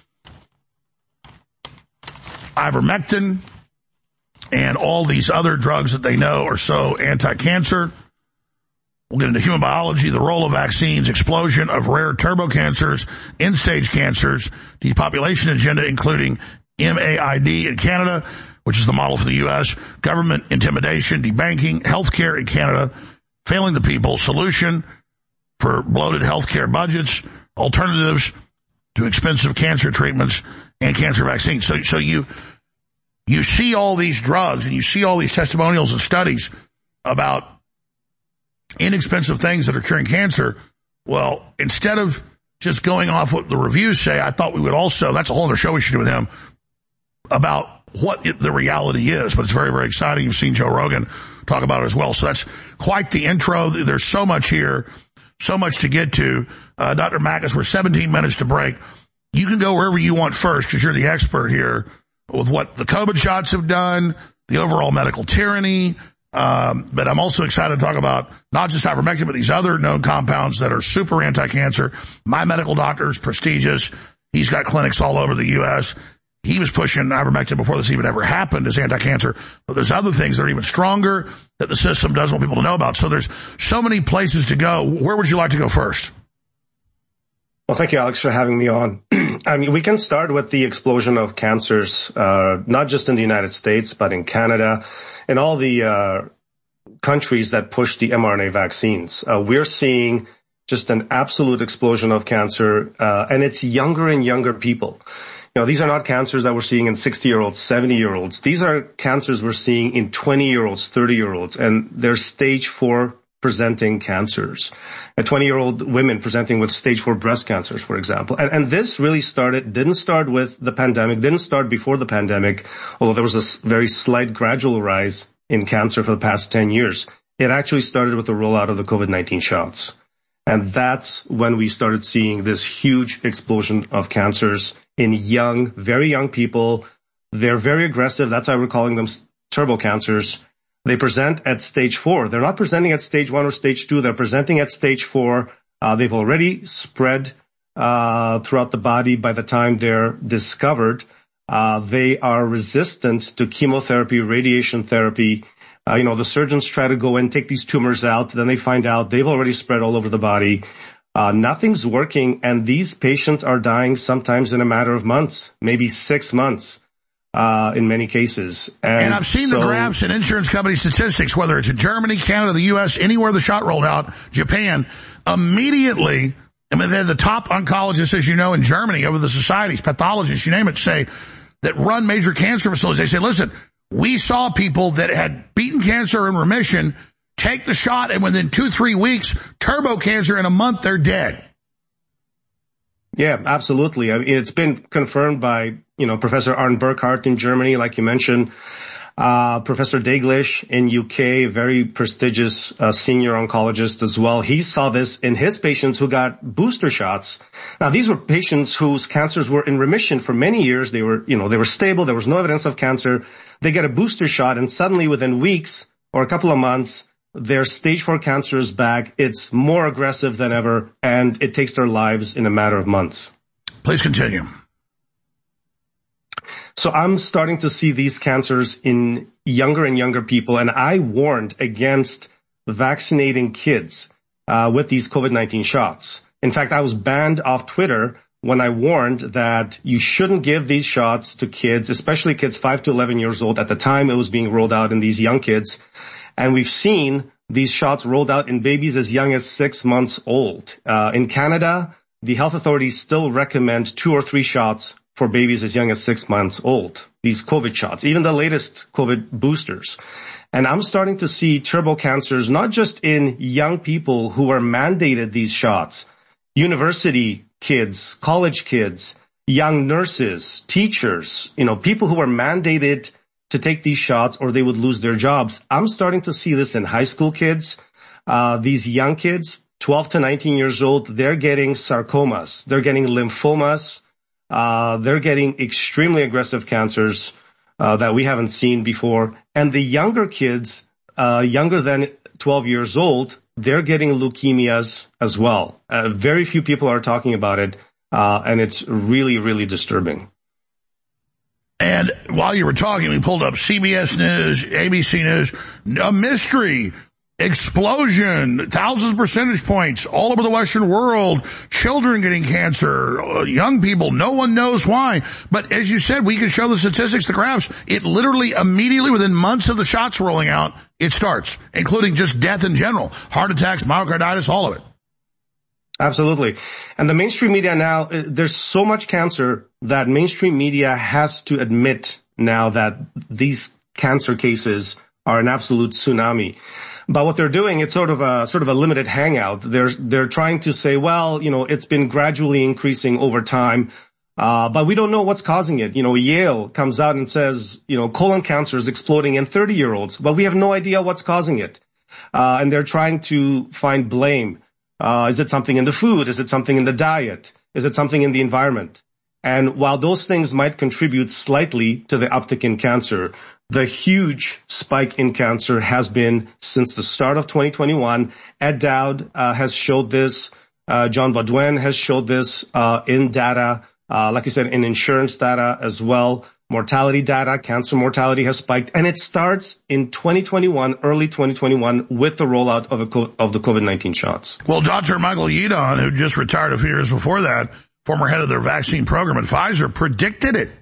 ivermectin and all these other drugs that they know are so anti-cancer. We'll get into human biology, the role of vaccines, explosion of rare turbo cancers, end-stage cancers, depopulation agenda, including M A I D in Canada, which is the model for the U S, government intimidation, debanking, healthcare in Canada, failing the people, solution for bloated healthcare budgets, alternatives to expensive cancer treatments and cancer vaccines. So, so you, you see all these drugs and you see all these testimonials and studies about inexpensive things that are curing cancer. Well, instead of just going off what the reviews say, I thought we would also, that's a whole other show we should do with him, about what it, the reality is. But it's very, very exciting. You've seen Joe Rogan talk about it as well. So that's quite the intro. There's so much here, so much to get to. Uh, Doctor Makis, we're seventeen minutes to break. You can go wherever you want first because you're the expert here with what the COVID shots have done, the overall medical tyranny. Um, but I'm also excited to talk about not just ivermectin, but these other known compounds that are super anti-cancer. My medical doctor is prestigious. He's got clinics all over the U S He was pushing ivermectin before this even ever happened as anti-cancer. But there's other things that are even stronger that the system doesn't want people to know about. So there's so many places to go. Where would you like to go first? Well, thank you, Alex, for having me on. I mean, we can start with the explosion of cancers, uh, not just in the United States, but in Canada and all the uh, countries that push the mRNA vaccines. Uh, we're seeing just an absolute explosion of cancer, uh, and it's younger and younger people. You know, these are not cancers that we're seeing in sixty-year-olds, seventy-year-olds. These are cancers we're seeing in twenty-year-olds, thirty-year-olds, and they're stage four presenting cancers. And twenty-year-old women presenting with stage four breast cancers, for example. And, and this really started, didn't start with the pandemic, didn't start before the pandemic, although there was a very slight gradual rise in cancer for the past ten years. It actually started with the rollout of the COVID nineteen shots. And that's when we started seeing this huge explosion of cancers in young, very young people. They're very aggressive. That's why we're calling them turbo cancers. They present at stage four. They're not presenting at stage one or stage two. They're presenting at stage four. Uh, they've already spread uh throughout the body by the time they're discovered. Uh, they are resistant to chemotherapy, radiation therapy. Uh, you know, the surgeons try to go and take these tumors out. Then they find out they've already spread all over the body. Uh, nothing's working, and these patients are dying sometimes in a matter of months, maybe six months, uh, in many cases. And, and I've seen so, the graphs in insurance company statistics, whether it's in Germany, Canada, the U S, anywhere the shot rolled out, Japan, immediately, I mean, they're the top oncologists, as you know, in Germany, over the societies, pathologists, you name it, say, that run major cancer facilities. They say, listen, we saw people that had beaten cancer in remission take the shot, and within two, three weeks, turbo cancer, in a month, they're dead. Yeah, absolutely. I mean, it's been confirmed by, you know, Professor Arne Burkhardt in Germany, like you mentioned, uh, Professor Daglish in U K, very prestigious uh, senior oncologist as well. He saw this in his patients who got booster shots. Now, these were patients whose cancers were in remission for many years. They were, you know, they were stable. There was no evidence of cancer. They get a booster shot, and suddenly within weeks or a couple of months, their stage four cancer is back. It's more aggressive than ever, and it takes their lives in a matter of months. Please continue. So I'm starting to see these cancers in younger and younger people, and I warned against vaccinating kids uh, with these COVID nineteen shots. In fact, I was banned off Twitter when I warned that you shouldn't give these shots to kids, especially kids five to eleven years old. At the time, it was being rolled out in these young kids. And we've seen these shots rolled out in babies as young as six months old. Uh, in Canada, the health authorities still recommend two or three shots for babies as young as six months old, these COVID shots, even the latest COVID boosters. And I'm starting to see turbo cancers, not just in young people who are mandated these shots, university kids, college kids, young nurses, teachers, you know, people who are mandated to take these shots or they would lose their jobs. I'm starting to see this in high school kids. Uh, these young kids, twelve to nineteen years old, they're getting sarcomas. They're getting lymphomas. Uh, they're getting extremely aggressive cancers, uh, that we haven't seen before. And the younger kids, uh, younger than twelve years old, they're getting leukemias as well. Uh, very few people are talking about it. Uh, and it's really, really disturbing. And while you were talking, we pulled up C B S News, A B C News, a mystery explosion, thousands of percentage points all over the Western world, children getting cancer, young people, no one knows why. But as you said, we can show the statistics, the graphs. It literally immediately within months of the shots rolling out, it starts, including just death in general, heart attacks, myocarditis, all of it. Absolutely. And the mainstream media now, there's so much cancer that mainstream media has to admit now that these cancer cases are an absolute tsunami. But what they're doing, it's sort of a, sort of a limited hangout. They're, they're trying to say, well, you know, it's been gradually increasing over time. Uh, but we don't know what's causing it. You know, Yale comes out and says, you know, colon cancer is exploding in thirty year olds, but we have no idea what's causing it. Uh, and they're trying to find blame. Uh, is it something in the food? Is it something in the diet? Is it something in the environment? And while those things might contribute slightly to the uptick in cancer, the huge spike in cancer has been since the start of twenty twenty-one. Ed Dowd uh, has showed this. Uh, John Baudouin has showed this uh, in data, uh, like I said, in insurance data as well. Mortality data, cancer mortality has spiked, and it starts in twenty twenty-one, early twenty twenty-one, with the rollout of, a, of the COVID nineteen shots. Well, Doctor Michael Yeadon, who just retired a few years before that, former head of their vaccine program at Pfizer, predicted it.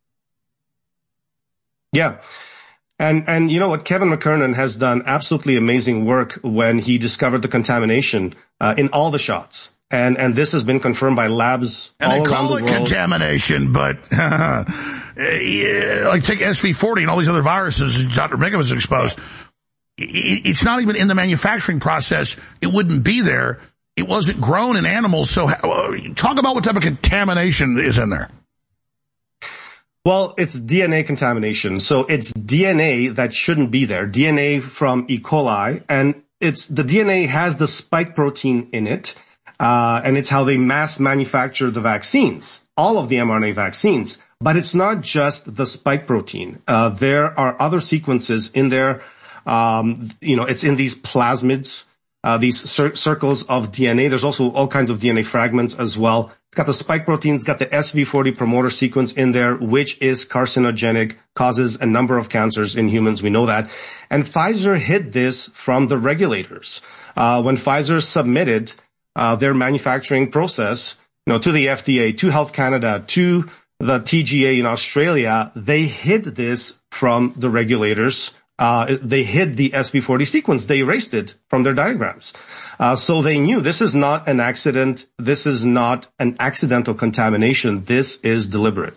Yeah. And, and you know what? Kevin McKernan has done absolutely amazing work when he discovered the contamination uh, in all the shots. And, and this has been confirmed by labs and all they around call the it world. Contamination, but uh, like take S V forty and all these other viruses Doctor Bingham has exposed. It's not even in the manufacturing process. It wouldn't be there. It wasn't grown in animals. So talk about what type of contamination is in there. Well, it's D N A contamination. So it's D N A that shouldn't be there. D N A from E. coli, and it's the D N A has the spike protein in it. Uh, and it's how they mass manufacture the vaccines, all of the mRNA vaccines. But it's not just the spike protein. Uh, there are other sequences in there. Um, you know, it's in these plasmids. uh, these cir- circles of D N A. There's also all kinds of D N A fragments as well. It's got the spike protein, it's got the S V forty promoter sequence in there, which is carcinogenic, causes a number of cancers in humans. We know that. And Pfizer hid this from the regulators. Uh, when Pfizer submitted uh, their manufacturing process, you know, to the F D A, to Health Canada, to the T G A in Australia, they hid this from the regulators. Uh, they hid the S V forty sequence. They erased it from their diagrams. Uh, so they knew this is not an accident. This is not an accidental contamination. This is deliberate.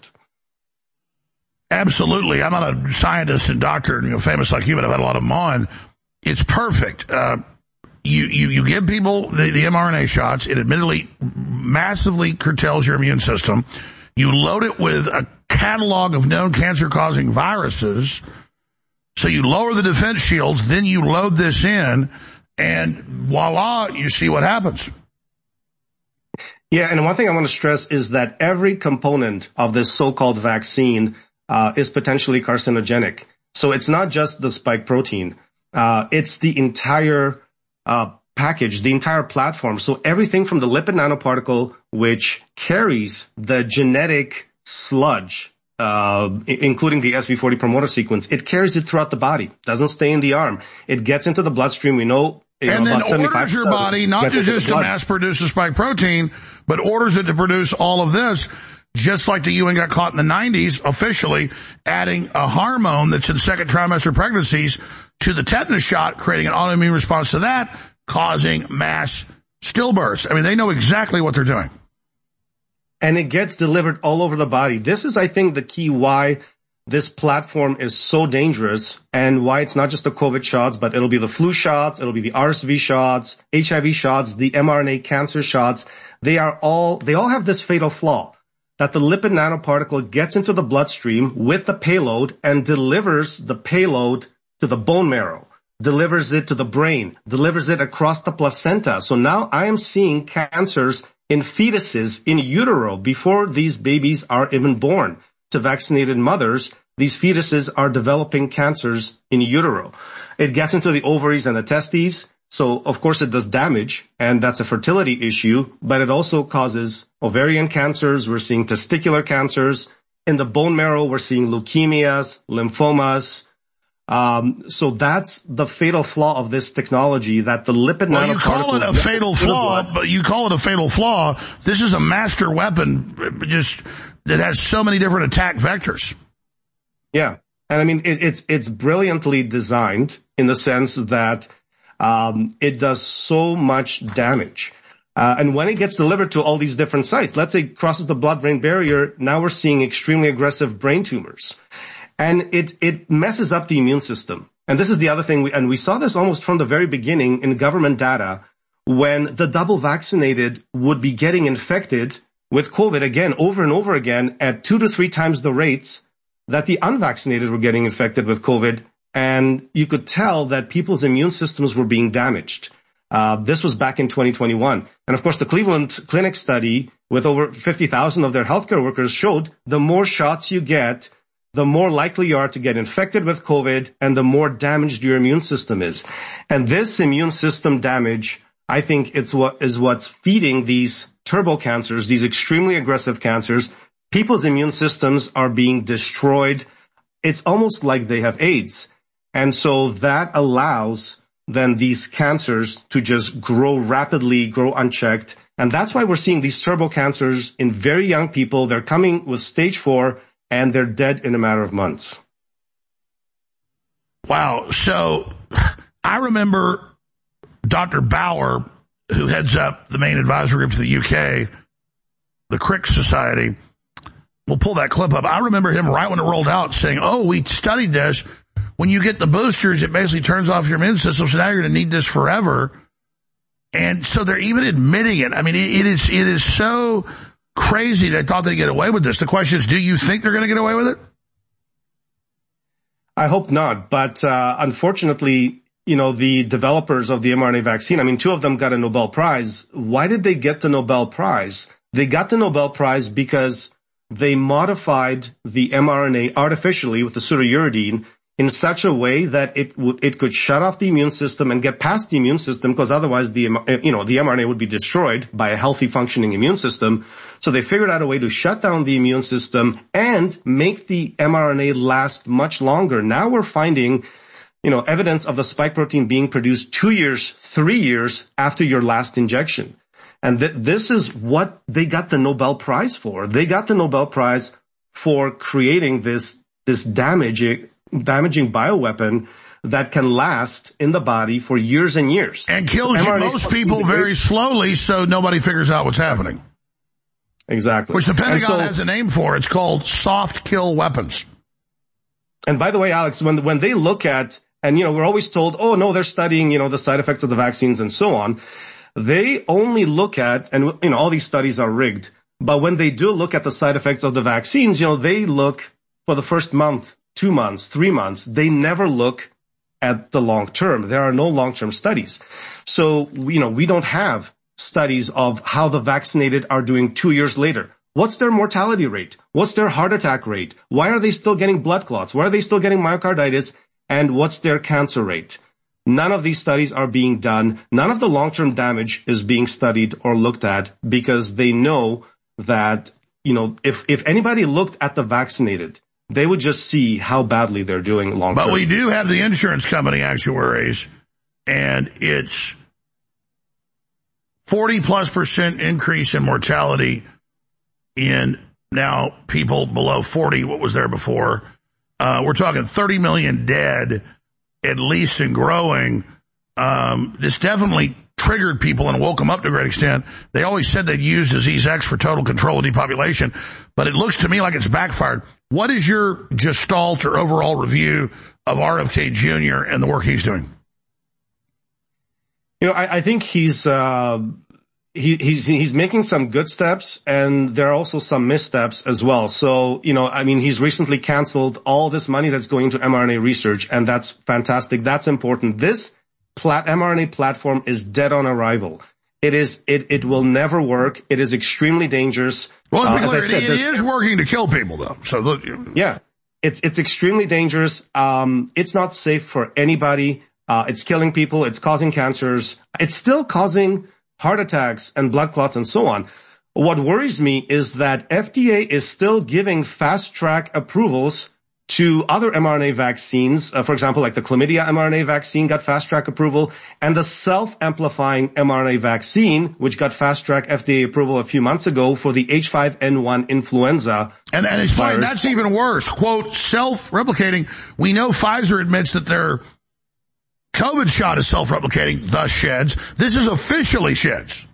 Absolutely. I'm not a scientist and doctor, you know, famous like you, but I've had a lot of them on. It's perfect. Uh, you, you, you give people the, the mRNA shots. It admittedly massively curtails your immune system. You load it with a catalog of known cancer-causing viruses. So you lower the defense shields, then you load this in, and voila, you see what happens. Yeah, and one thing I want to stress is that every component of this so-called vaccine uh, is potentially carcinogenic. So it's not just the spike protein. Uh, it's the entire uh, package, the entire platform. So everything from the lipid nanoparticle, which carries the genetic sludge, uh, including the S V forty promoter sequence, it carries it throughout the body, doesn't stay in the arm. It gets into the bloodstream. We know, you and know, then orders your body not to just to mass produce a spike protein, but orders it to produce all of this, just like the U N got caught in the nineties, officially adding a hormone that's in second trimester pregnancies to the tetanus shot, creating an autoimmune response to that, causing mass stillbirths. I mean, they know exactly what they're doing. And it gets delivered all over the body. This is, I think, the key why this platform is so dangerous and why it's not just the COVID shots, but it'll be the flu shots, it'll be the R S V shots, H I V shots, the mRNA cancer shots. They are all, they all have this fatal flaw that the lipid nanoparticle gets into the bloodstream with the payload and delivers the payload to the bone marrow, delivers it to the brain, delivers it across the placenta. So now I am seeing cancers in fetuses in utero before these babies are even born. To vaccinated mothers, these fetuses are developing cancers in utero. It gets into the ovaries and the testes. So of course it does damage, and that's a fertility issue, but it also causes ovarian cancers. We're seeing testicular cancers. In the bone marrow, we're seeing leukemias, lymphomas. Um, so that's the fatal flaw of this technology, that the lipid well, nanoparticle... you call it a fatal flaw, but you call it a fatal flaw. This is a master weapon just that has so many different attack vectors. Yeah. And I mean, it, it's, it's brilliantly designed in the sense that, um, it does so much damage. Uh, and when it gets delivered to all these different sites, let's say it crosses the blood-brain barrier, now we're seeing extremely aggressive brain tumors. And it, it messes up the immune system. And this is the other thing, we, and we saw this almost from the very beginning in government data, when the double vaccinated would be getting infected with COVID again, over and over again, at two to three times the rates that the unvaccinated were getting infected with COVID. And you could tell that people's immune systems were being damaged. Uh, this was back in twenty twenty-one. And of course, the Cleveland Clinic study with over fifty thousand of their healthcare workers showed the more shots you get, the more likely you are to get infected with COVID and the more damaged your immune system is. And this immune system damage, I think it's what is what's feeding these turbo cancers, these extremely aggressive cancers. People's immune systems are being destroyed. It's almost like they have AIDS. And so that allows then these cancers to just grow rapidly, grow unchecked. And that's why we're seeing these turbo cancers in very young people. They're coming with stage four, and they're dead in a matter of months. Wow. So I remember Doctor Bauer, who heads up the main advisory group to the U K, the Crick Society. We'll pull that clip up. I remember him right when it rolled out saying, oh, we studied this. When you get the boosters, it basically turns off your immune system, so now you're going to need this forever. And so they're even admitting it. I mean, it, it is it is so crazy they thought they'd get away with this. The question is, do you think they're going to get away with it? I hope not. But uh, unfortunately, you know, the developers of the mRNA vaccine, I mean, two of them got a Nobel Prize. Why did they get the Nobel Prize? They got the Nobel Prize because they modified the mRNA artificially with the pseudouridine in such a way that it would, it could shut off the immune system and get past the immune system, because otherwise the, you know, the mRNA would be destroyed by a healthy functioning immune system. So they figured out a way to shut down the immune system and make the mRNA last much longer. Now we're finding, you know, evidence of the spike protein being produced two years, three years after your last injection. And th- this is what they got the Nobel Prize for. They got the Nobel Prize for creating this, this damaging, damaging bioweapon that can last in the body for years and years. And kills you, most people very slowly, so nobody figures out what's happening. Exactly. Which the Pentagon so, has a name for. It's called soft kill weapons. And by the way, Alex, when when they look at, and you know, we're always told, oh no, they're studying, you know, the side effects of the vaccines and so on. They only look at, and you know, all these studies are rigged, but when they do look at the side effects of the vaccines, you know, they look for the first month, two months, three months. They never look at the long term. There are no long-term studies. So, you know, we don't have studies of how the vaccinated are doing two years later. What's their mortality rate? What's their heart attack rate? Why are they still getting blood clots? Why are they still getting myocarditis? And what's their cancer rate? None of these studies are being done. None of the long-term damage is being studied or looked at, because they know that, you know, if, if anybody looked at the vaccinated, they would just see how badly they're doing long term. But we do have the insurance company actuaries, and it's forty plus percent increase in mortality in now people below forty, what was there before. Uh, we're talking thirty million dead, at least, and growing. Um, this definitely triggered people and woke them up to a great extent. They always said they'd use Disease X for total control of depopulation, but it looks to me like it's backfired. What is your gestalt or overall review of R F K Junior and the work he's doing? You know, I, I think he's, uh, he, he's, he's making some good steps, and there are also some missteps as well. So, you know, I mean, he's recently canceled all this money that's going to mRNA research, and that's fantastic. That's important. This plat- mRNA platform is dead on arrival. It is, it, it will never work. It is extremely dangerous. Well, let's be uh, clear, said, it is working to kill people, though. So, look, yeah, it's, it's extremely dangerous. Um, it's not safe for anybody. Uh, it's killing people. It's causing cancers. It's still causing heart attacks and blood clots and so on. What worries me is that F D A is still giving fast track approvals to other mRNA vaccines. Uh, for example, like the chlamydia mRNA vaccine got fast track approval, and the self-amplifying mRNA vaccine, which got fast track F D A approval a few months ago for the H five N one influenza. And, and it's funny, that's even worse. Quote, self-replicating. We know Pfizer admits that their COVID shot is self-replicating, thus sheds. This is officially sheds.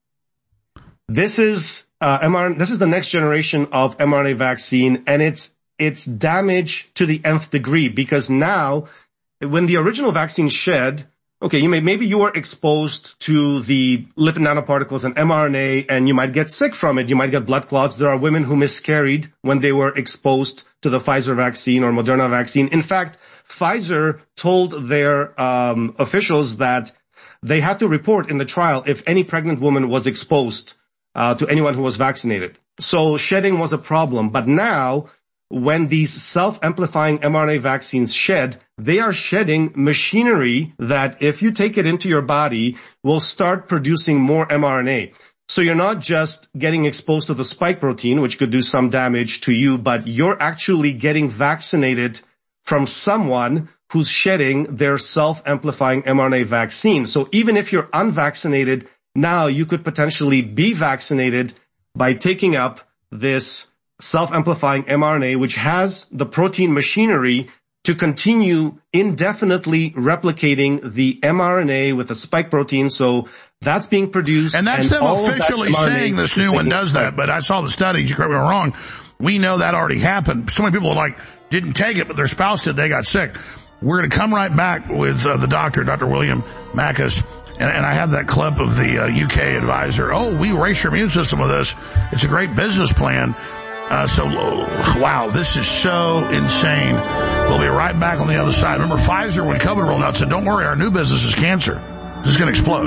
This is, uh, mRNA, this is the next generation of mRNA vaccine, and it's, it's damage to the nth degree, because now, when the original vaccine shed, okay, you may, maybe you were exposed to the lipid nanoparticles and mRNA, and you might get sick from it. You might get blood clots. There are women who miscarried when they were exposed to the Pfizer vaccine or Moderna vaccine. In fact, Pfizer told their um, officials that they had to report in the trial if any pregnant woman was exposed uh, to anyone who was vaccinated. So shedding was a problem. But now, when these self-amplifying mRNA vaccines shed, they are shedding machinery that, if you take it into your body, will start producing more mRNA. So you're not just getting exposed to the spike protein, which could do some damage to you, but you're actually getting vaccinated from someone who's shedding their self-amplifying mRNA vaccine. So even if you're unvaccinated, now you could potentially be vaccinated by taking up this self-amplifying mRNA, which has the protein machinery to continue indefinitely replicating the mRNA with the spike protein. So that's being produced. And that's and them officially saying this new one does that. But I saw the studies. You correct me if I'm wrong. We know that already happened. So many people like didn't take it, but their spouse did. They got sick. We're going to come right back with uh, the doctor, Doctor William Makis. And, and I have that clip of the uh, U K advisor. Oh, we race your immune system with this. It's a great business plan. Uh, so, oh, wow, this is so insane. We'll be right back on the other side. Remember, Pfizer, when COVID rolled out, said, don't worry, our new business is cancer. This is going to explode.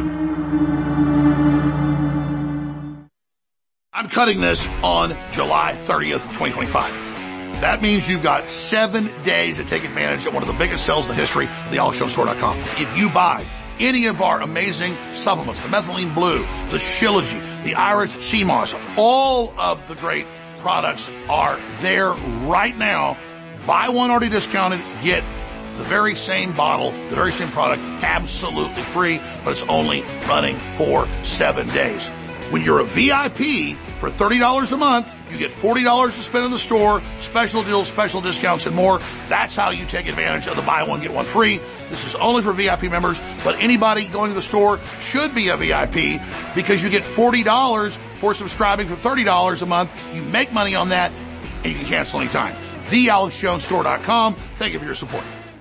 I'm cutting this on July thirtieth, twenty twenty-five. That means you've got seven days to take advantage of one of the biggest sales in the history of the alex jones store dot com. If you buy any of our amazing supplements, the Methylene Blue, the Shilajit, the Iris Sea Moss, all of the great products are there right now. Buy one already discounted, get the very same bottle, the very same product, absolutely free, but it's only running for seven days. When you're a V I P for thirty dollars a month, you get forty dollars to spend in the store, special deals, special discounts, and more. That's how you take advantage of the buy one, get one free. This is only for V I P members, but anybody going to the store should be a V I P because you get forty dollars for subscribing for thirty dollars a month. You make money on that, and you can cancel anytime. the alex jones store dot com. Thank you for your support.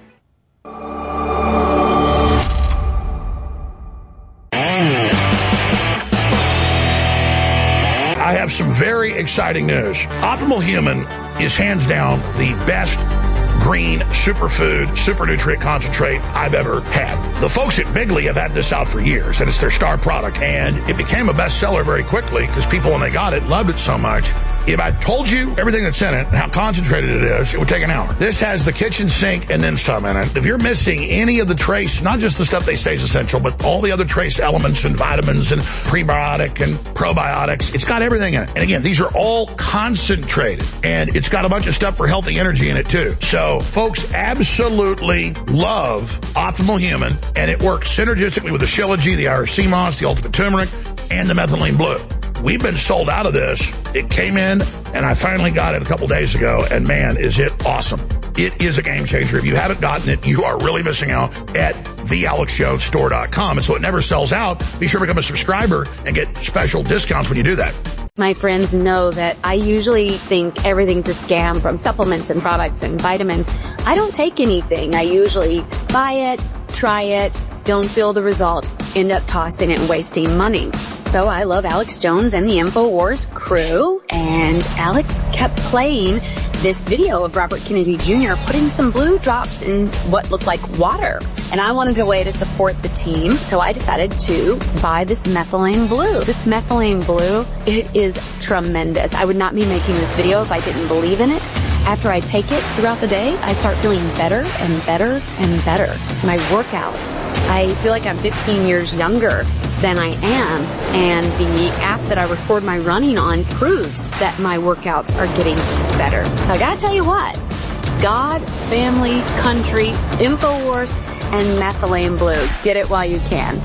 I have some very exciting news. Optimal Human is hands down the best green superfood, super nutrient concentrate I've ever had. The folks at Bigley have had this out for years, and it's their star product, and it became a bestseller very quickly because people, when they got it, loved it so much. If I told you everything that's in it and how concentrated it is, it would take an hour. This has the kitchen sink and then some in it. If you're missing any of the trace, not just the stuff they say is essential, but all the other trace elements and vitamins and prebiotic and probiotics, it's got everything in it. And again, these are all concentrated, and it's got a bunch of stuff for healthy energy in it too. So folks absolutely love Optimal Human, and it works synergistically with the Shilajit, the Irish Sea Moss, the Ultimate Turmeric, and the Methylene Blue. We've been sold out of this. It came in, and I finally got it a couple days ago, and man, is it awesome. It is a game changer. If you haven't gotten it, you are really missing out at the alex jones store dot com. And so it never sells out. Be sure to become a subscriber and get special discounts when you do that. My friends know that I usually think everything's a scam, from supplements and products and vitamins. I don't take anything. I usually buy it, try it, don't feel the results, end up tossing it and wasting money. So I love Alex Jones and the InfoWars crew, and Alex kept playing this video of Robert Kennedy Junior putting some blue drops in what looked like water. And I wanted a way to support the team, so I decided to buy this Methylene Blue. This Methylene Blue, it is tremendous. I would not be making this video if I didn't believe in it. After I take it throughout the day, I start feeling better and better and better. My workouts, I feel like I'm fifteen years younger than I am, and the app that I record my running on proves that my workouts are getting better. So I gotta tell you what, God, family, country, InfoWars, and Methylene Blue. Get it while you can.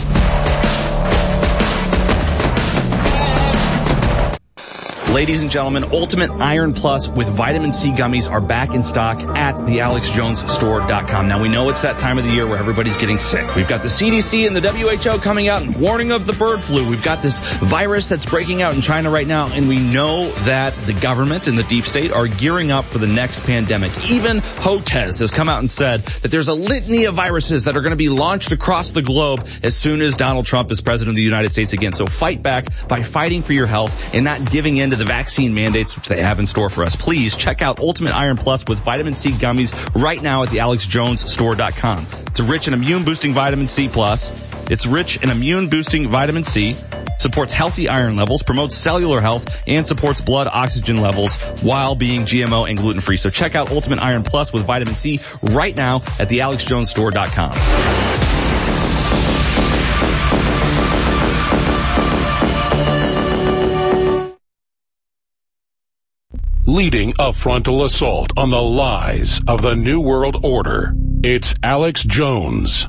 Ladies and gentlemen, Ultimate Iron Plus with Vitamin C gummies are back in stock at the alex jones store dot com. Now, we know it's that time of the year where everybody's getting sick. We've got the C D C and the W H O coming out and warning of the bird flu. We've got this virus that's breaking out in China right now, and we know that the government and the deep state are gearing up for the next pandemic. Even Hotez has come out and said that there's a litany of viruses that are going to be launched across the globe as soon as Donald Trump is president of the United States again. So fight back by fighting for your health and not giving in to the vaccine mandates which they have in store for us. Please check out Ultimate Iron Plus with Vitamin C gummies right now at the alex jones store dot com. It's a rich and immune boosting Vitamin C Plus. It's rich in immune boosting Vitamin C, supports healthy iron levels, promotes cellular health, and supports blood oxygen levels while being G M O and gluten free. So check out Ultimate Iron Plus with Vitamin C right now at the alex jones store dot com. Leading a frontal assault on the lies of the New World Order, it's Alex Jones.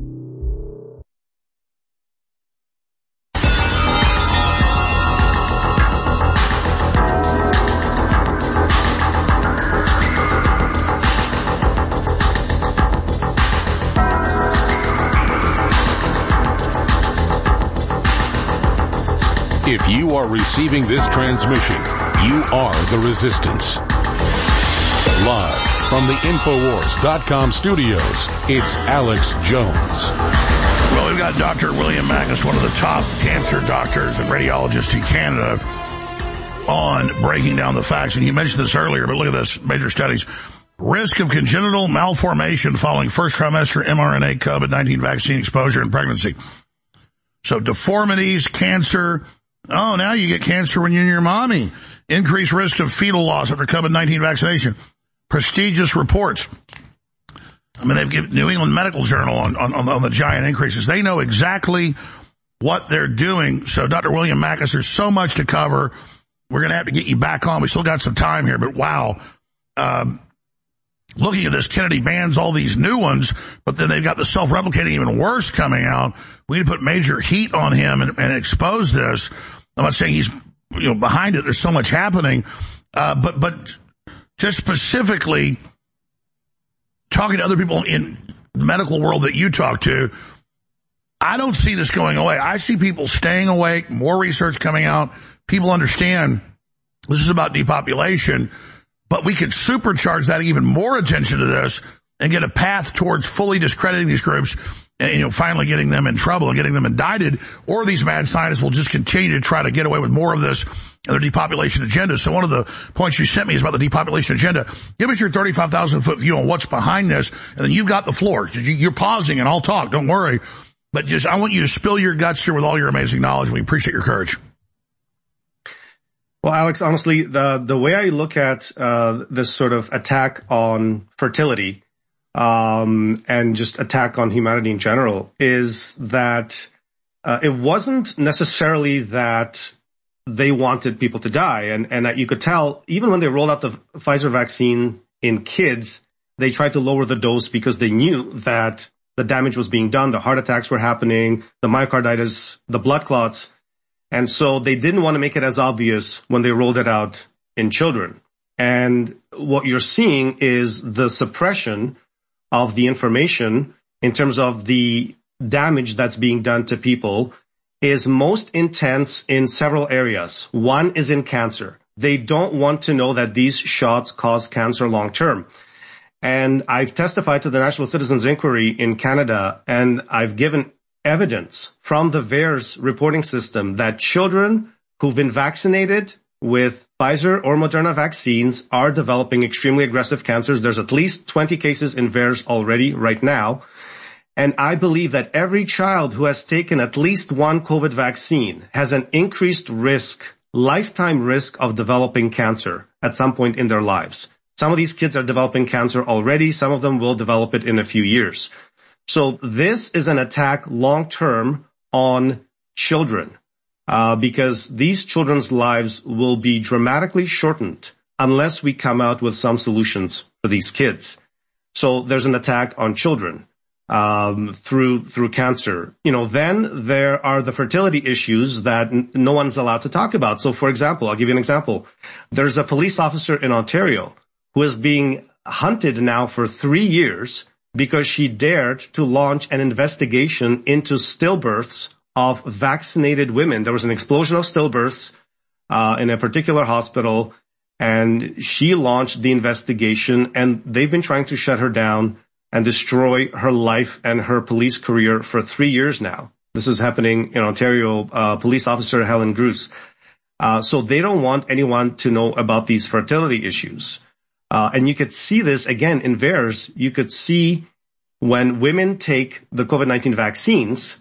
If you are receiving this transmission, you are the resistance. Live from the infowars dot com studios, it's Alex Jones. Well, we've got Doctor William Magnus, one of the top cancer doctors and radiologists in Canada, on breaking down the facts. And you mentioned this earlier, but look at this. Major studies. Risk of congenital malformation following first trimester mRNA COVID nineteen vaccine exposure and pregnancy. So deformities, cancer. Oh, now you get cancer when you're your mommy. Increased risk of fetal loss after COVID nineteen vaccination. Prestigious reports. I mean, they've given New England Medical Journal on, on, on the giant increases. They know exactly what they're doing. So, Doctor William Makis, there's so much to cover. We're going to have to get you back on. We still got some time here, but wow. Um, looking at this, Kennedy bans all these new ones, but then they've got the self-replicating even worse coming out. We need to put major heat on him and, and expose this. I'm not saying he's, you know, behind it. There's so much happening. Uh, but, but just specifically talking to other people in the medical world that you talk to, I don't see this going away. I see people staying awake, more research coming out. People understand this is about depopulation, but we could supercharge that, even more attention to this, and get a path towards fully discrediting these groups and, you know, finally getting them in trouble and getting them indicted, or these mad scientists will just continue to try to get away with more of this and their depopulation agenda. So one of the points you sent me is about the depopulation agenda. Give us your thirty-five thousand foot view on what's behind this, and then you've got the floor. You're pausing, and I'll talk. Don't worry. But just, I want you to spill your guts here with all your amazing knowledge. We appreciate your courage. Well, Alex, honestly, the the way I look at uh this sort of attack on fertility um and just attack on humanity in general is that uh, it wasn't necessarily that they wanted people to die. And, and you could tell, even when they rolled out the Pfizer vaccine in kids, they tried to lower the dose because they knew that the damage was being done. The heart attacks were happening, the myocarditis, the blood clots. And so they didn't want to make it as obvious when they rolled it out in children. And what you're seeing is the suppression of the information in terms of the damage that's being done to people is most intense in several areas. One is in cancer. They don't want to know that these shots cause cancer long term. And I've testified to the National Citizens Inquiry in Canada, and I've given evidence from the V A E R S reporting system that children who've been vaccinated with Pfizer or Moderna vaccines are developing extremely aggressive cancers. There's at least twenty cases in V A E R S already right now. And I believe that every child who has taken at least one COVID vaccine has an increased risk, lifetime risk of developing cancer at some point in their lives. Some of these kids are developing cancer already. Some of them will develop it in a few years. So this is an attack long-term on children, uh, because these children's lives will be dramatically shortened unless we come out with some solutions for these kids. So there's an attack on children, um, through, through cancer. You know, then there are the fertility issues that n- no one's allowed to talk about. So for example, I'll give you an example. There's a police officer in Ontario who is being hunted now for three years because she dared to launch an investigation into stillbirths of vaccinated women. There was an explosion of stillbirths uh, in a particular hospital, and she launched the investigation, and they've been trying to shut her down and destroy her life and her police career for three years now. This is happening in Ontario. Uh, police officer Helen Gruss. Uh, so they don't want anyone to know about these fertility issues. Uh, and you could see this again in V A E R S. You could see when women take the COVID nineteen vaccines,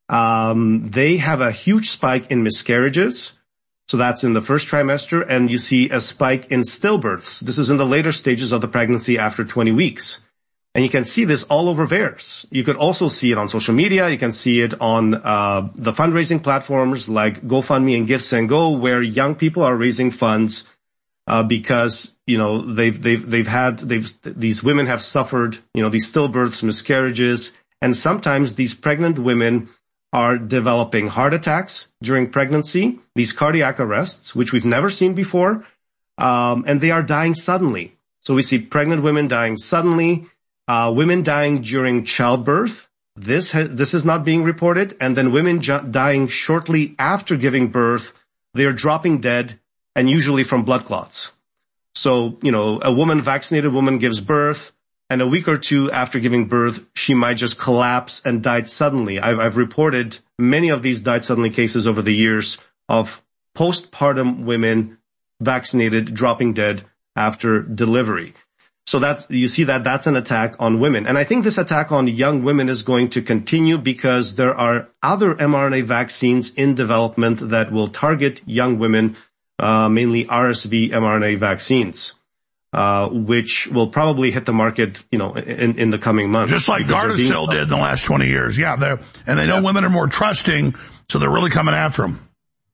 um, they have a huge spike in miscarriages. So that's in the first trimester, and you see a spike in stillbirths. This is in the later stages of the pregnancy after twenty weeks. And you can see this all over V A E R S. You could also see it on social media. You can see it on uh the fundraising platforms like GoFundMe and GiveSendGo, where young people are raising funds Uh, because, you know, they've, they've, they've had, they've, these women have suffered, you know, these stillbirths, miscarriages, and sometimes these pregnant women are developing heart attacks during pregnancy, these cardiac arrests, which we've never seen before, um, and they are dying suddenly. So we see pregnant women dying suddenly, uh, women dying during childbirth. This ha- this is not being reported, and then women ju- dying shortly after giving birth. They are dropping dead, and usually from blood clots. So, you know, a woman, vaccinated woman gives birth, and a week or two after giving birth, she might just collapse and die suddenly. I've, I've reported many of these died suddenly cases over the years of postpartum women vaccinated dropping dead after delivery. So that's, you see that that's an attack on women. And I think this attack on young women is going to continue because there are other mRNA vaccines in development that will target young women uh, mainly R S V mRNA vaccines, uh, which will probably hit the market, you know, in, in the coming months. Just like Gardasil did in the last twenty years. Yeah, they're, and they know yeah. women are more trusting, so they're really coming after them.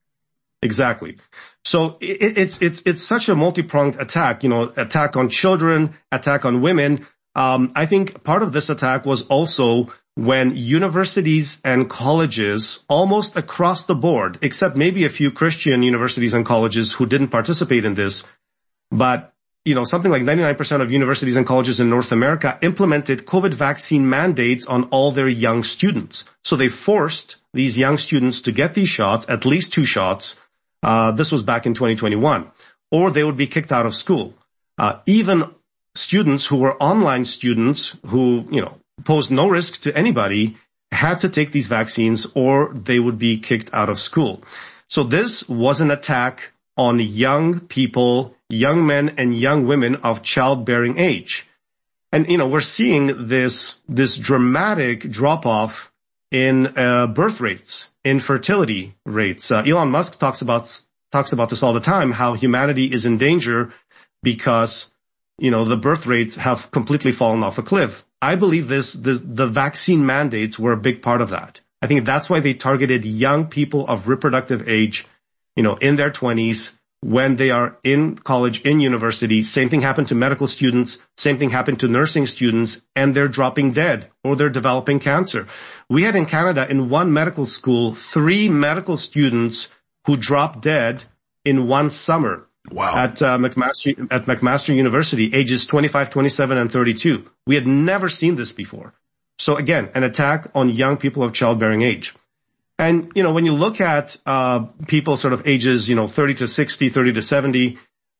Exactly. So it, it's it's it's such a multi-pronged attack, you know, attack on children, attack on women. Um, I think part of this attack was also when universities and colleges almost across the board, except maybe a few Christian universities and colleges who didn't participate in this, but, you know, something like ninety-nine percent of universities and colleges in North America implemented COVID vaccine mandates on all their young students. So they forced these young students to get these shots, at least two shots. Uh, this was back in twenty twenty-one, or they would be kicked out of school. Uh, even students who were online students who, you know, posed no risk to anybody had to take these vaccines or they would be kicked out of school. So this was an attack on young people, young men and young women of childbearing age. And, you know, we're seeing this, this dramatic drop off in uh, birth rates, in fertility rates. Uh, Elon Musk talks about, talks about this all the time, how humanity is in danger because, you know, the birth rates have completely fallen off a cliff. I believe this, this, the vaccine mandates were a big part of that. I think that's why they targeted young people of reproductive age, you know, in their twenties, when they are in college, in university. Same thing happened to medical students. Same thing happened to nursing students, and they're dropping dead or they're developing cancer. We had in Canada, in one medical school, three medical students who dropped dead in one summer. Wow. At uh, McMaster, at McMaster University, ages twenty-five, twenty-seven, and thirty-two. We had never seen this before. So again, an attack on young people of childbearing age. And, you know, when you look at uh people sort of ages, you know, thirty to sixty, thirty to seventy,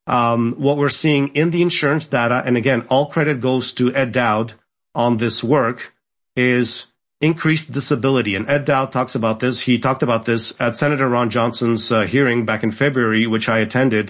um what we're seeing in the insurance data, and again, all credit goes to Ed Dowd on this work, is increased disability. And Ed Dowd talks about this. He talked about this at Senator Ron Johnson's uh, hearing back in February, which I attended.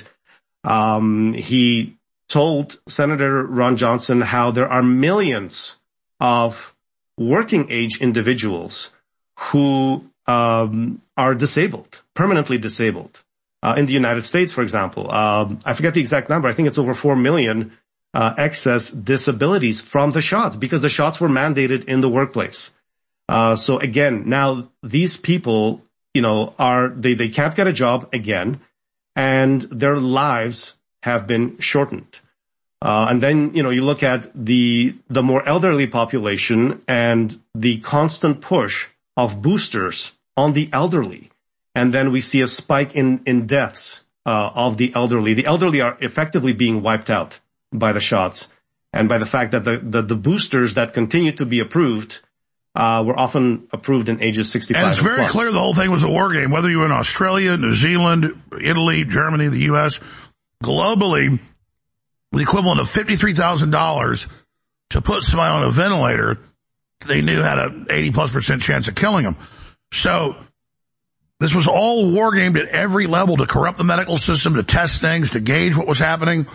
Um, he told Senator Ron Johnson how there are millions of working age individuals who um, are disabled, permanently disabled. Uh, in the United States, for example, um, I forget the exact number. I think it's over four million uh, excess disabilities from the shots because the shots were mandated in the workplace. Uh, so again, now these people, you know, are, they, they can't get a job again, and their lives have been shortened. Uh, and then, you know, you look at the, the more elderly population and the constant push of boosters on the elderly. And then we see a spike in, in deaths, uh, of the elderly. The elderly are effectively being wiped out by the shots and by the fact that the, the, the boosters that continue to be approved Uh, were often approved in ages sixty-five. And it's very plus. clear the whole thing was a war game, whether you were in Australia, New Zealand, Italy, Germany, the U S, globally, the equivalent of fifty-three thousand dollars to put somebody on a ventilator, they knew had an eighty plus percent chance of killing them. So this was all war gamed at every level to corrupt the medical system, to test things, to gauge what was happening.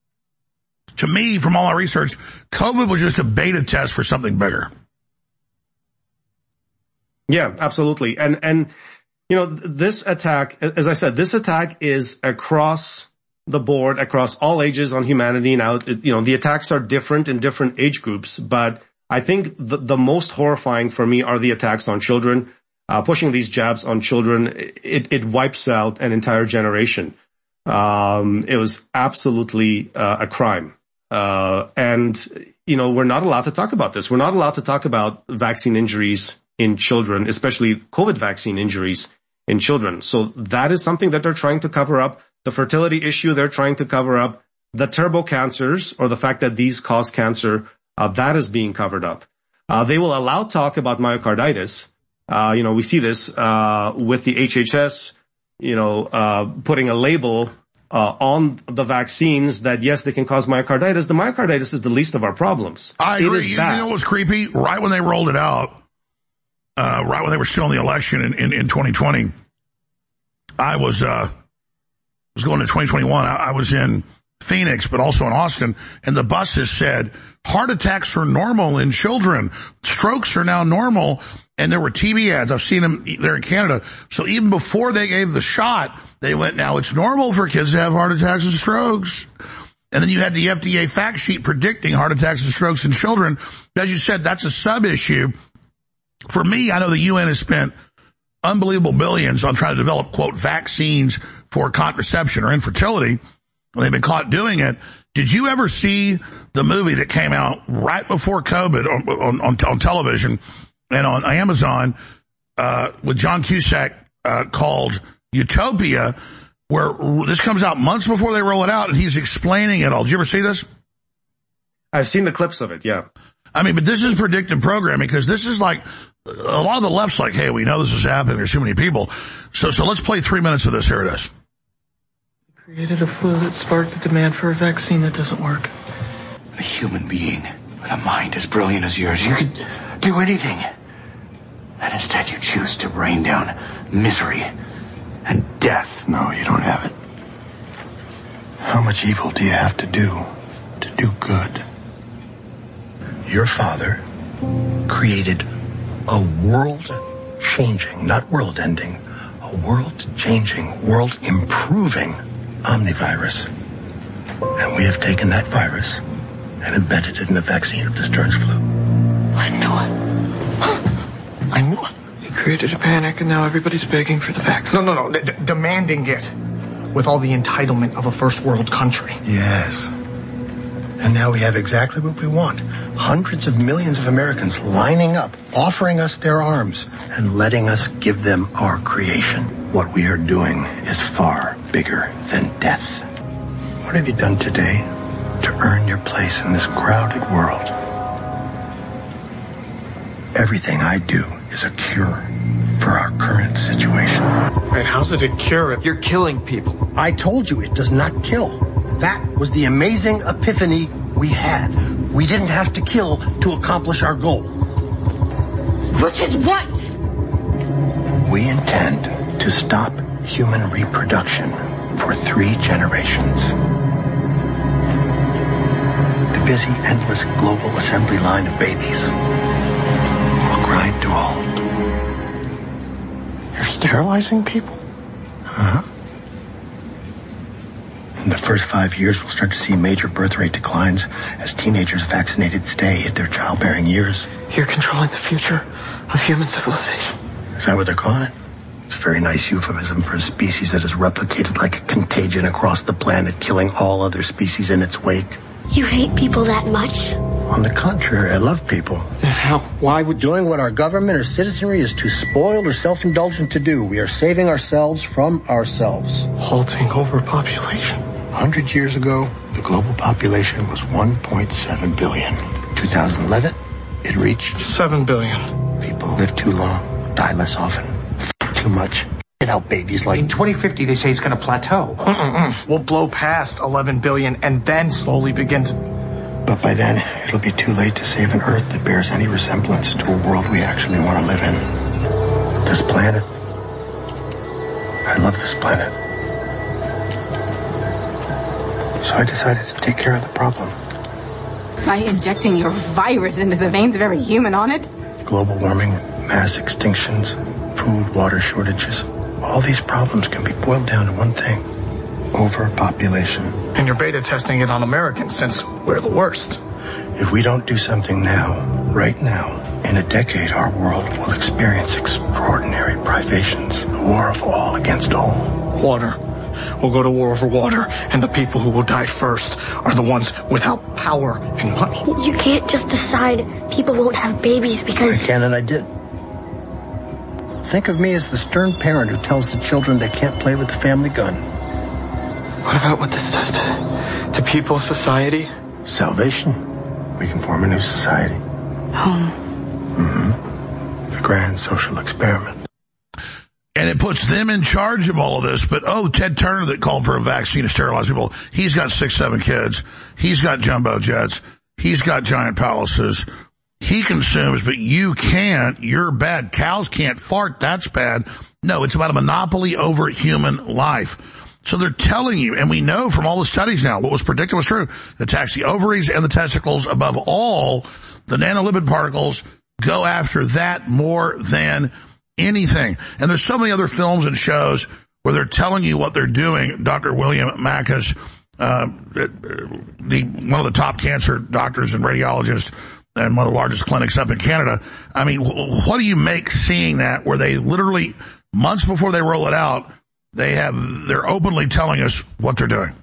To me, from all our research, COVID was just a beta test for something bigger. Yeah, absolutely. And, and, you know, this attack, as I said, this attack is across the board, across all ages on humanity. Now, it, you know, the attacks are different in different age groups, but I think the, the most horrifying for me are the attacks on children, uh, pushing these jabs on children. It, it wipes out an entire generation. Um, it was absolutely uh, a crime. Uh, and, you know, we're not allowed to talk about this. We're not allowed to talk about vaccine injuries in children, especially COVID vaccine injuries in children. So that is something that they're trying to cover up. The fertility issue, they're trying to cover up. The turbo cancers, or the fact that these cause cancer, uh, that is being covered up. Uh, they will allow talk about myocarditis. Uh, you know, we see this, uh, with the H H S, you know, uh, putting a label, uh, on the vaccines that yes, they can cause myocarditis. The myocarditis is the least of our problems. I agree. You, you know what was creepy? Right when they rolled it out, Uh, right when they were still in the election in, in, in twenty twenty, I was, uh, was going to twenty twenty-one. I, I was in Phoenix, but also in Austin, and the buses said heart attacks are normal in children. Strokes are now normal, and there were T V ads. I've seen them there in Canada. So even before they gave the shot, they went, now it's normal for kids to have heart attacks and strokes. And then you had the F D A fact sheet predicting heart attacks and strokes in children. As you said, that's a sub-issue. For me, I know the U N has spent unbelievable billions on trying to develop, quote, vaccines for contraception or infertility. They've been caught doing it. Did you ever see the movie that came out right before COVID on, on, on, on television and on Amazon uh, with John Cusack uh, called Utopia, where this comes out months before they roll it out, and he's explaining it all. Did you ever see this? I've seen the clips of it, yeah. I mean, but this is predictive programming, because this is like, a lot of the left's like, hey, we know this is happening, there's too many people. So, so let's play three minutes of this. Here it is. Created a flu that sparked the demand for a vaccine that doesn't work. A human being with a mind as brilliant as yours, you could do anything. And instead you choose to rain down misery and death. No, you don't have it. How much evil do you have to do to do good? Your father created a world-changing, not world-ending, a world-changing, world-improving omnivirus. And we have taken that virus and embedded it in the vaccine of the Stearns flu. I knew it. I knew it. You created a panic, and now everybody's begging for the vaccine. No, no, no. D- demanding it. With all the entitlement of a first world country. Yes. And now we have exactly what we want. Hundreds of millions of Americans lining up, offering us their arms, and letting us give them our creation. What we are doing is far bigger than death. What have you done today to earn your place in this crowded world? Everything I do is a cure for our current situation. Wait, how's it a cure if you're killing people? I told you it does not kill. That was the amazing epiphany we had. We didn't have to kill to accomplish our goal. Which is what? We intend to stop human reproduction for three generations. The busy, endless global assembly line of babies will grind to a halt. You're sterilizing people? Uh-huh. In the first five years, we'll start to see major birth rate declines as teenagers vaccinated today hit their childbearing years. You're controlling the future of human civilization. Is that what they're calling it? It's a very nice euphemism for a species that has replicated like a contagion across the planet, killing all other species in its wake. You hate people that much? On the contrary, I love people. How? Why would... Doing what our government or citizenry is too spoiled or self-indulgent to do. We are saving ourselves from ourselves. Halting overpopulation. A hundred years ago, the global population was one point seven billion. twenty eleven, it reached... seven billion. People live too long, die less often, f- too much. Get out babies like... In twenty fifty, they say it's going to plateau. Mm-mm-mm. We'll blow past eleven billion and then slowly begin to... But by then, it'll be too late to save an Earth that bears any resemblance to a world we actually want to live in. This planet. I love this planet. So I decided to take care of the problem. By injecting your virus into the veins of every human on it? Global warming, mass extinctions, food, water shortages. All these problems can be boiled down to one thing. Overpopulation. And you're beta testing it on Americans since we're the worst. If we don't do something now, right now, in a decade our world will experience extraordinary privations. A war of all against all. Water. We'll go to war over water, and the people who will die first are the ones without power and money. You can't just decide people won't have babies because... I can, and I did. Think of me as the stern parent who tells the children they can't play with the family gun. What about what this does to, to people, society? Salvation. We can form a new society. Home. Mm-hmm. The grand social experiment. And it puts them in charge of all of this. But, oh, Ted Turner that called for a vaccine to sterilize people, he's got six, seven kids. He's got jumbo jets. He's got giant palaces. He consumes, but you can't. You're bad. Cows can't fart. That's bad. No, it's about a monopoly over human life. So they're telling you, and we know from all the studies now, what was predicted was true. It attacks the ovaries and the testicles. Above all, the nanolipid particles go after that more than anything. And there's so many other films and shows where they're telling you what they're doing. Doctor William Macas, uh, the, one of the top cancer doctors and radiologists and one of the largest clinics up in Canada. I mean, what do you make seeing that where they literally, months before they roll it out, they have, they're openly telling us what they're doing?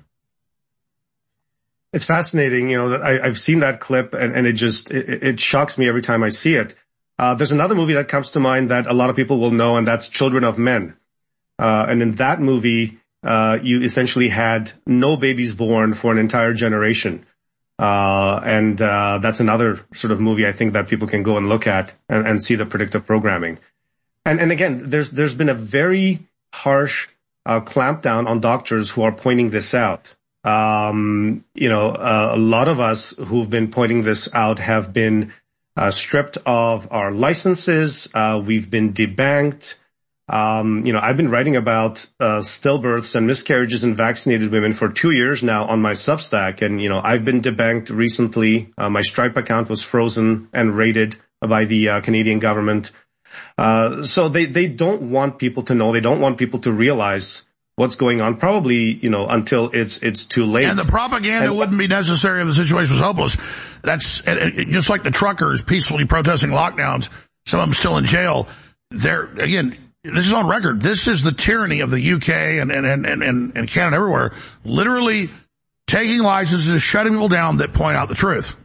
It's fascinating, you know, that I, I've seen that clip and, and it just, it, it shocks me every time I see it. Uh, there's another movie that comes to mind that a lot of people will know, and that's Children of Men. Uh, and in that movie, uh, you essentially had no babies born for an entire generation. Uh, and, uh, that's another sort of movie I think that people can go and look at and, and see the predictive programming. And, and again, there's, there's been a very harsh, uh, clampdown on doctors who are pointing this out. Um, you know, uh, a lot of us who've been pointing this out have been uh, stripped of our licenses. Uh, we've been debanked. Um, you know, I've been writing about uh, stillbirths and miscarriages in vaccinated women for two years now on my Substack. And, you know, I've been debanked recently. Uh, my Stripe account was frozen and raided by the uh, Canadian government. Uh, so they, they don't want people to know. They don't want people to realize what's going on, probably, you know, until it's it's too late. And the propaganda and, wouldn't be necessary if the situation was hopeless. That's and, and just like the truckers peacefully protesting lockdowns, some of them still in jail. They're, again, this is on record. This is the tyranny of the U K and, and, and, and, and Canada everywhere, literally taking licenses, shutting people down that point out the truth.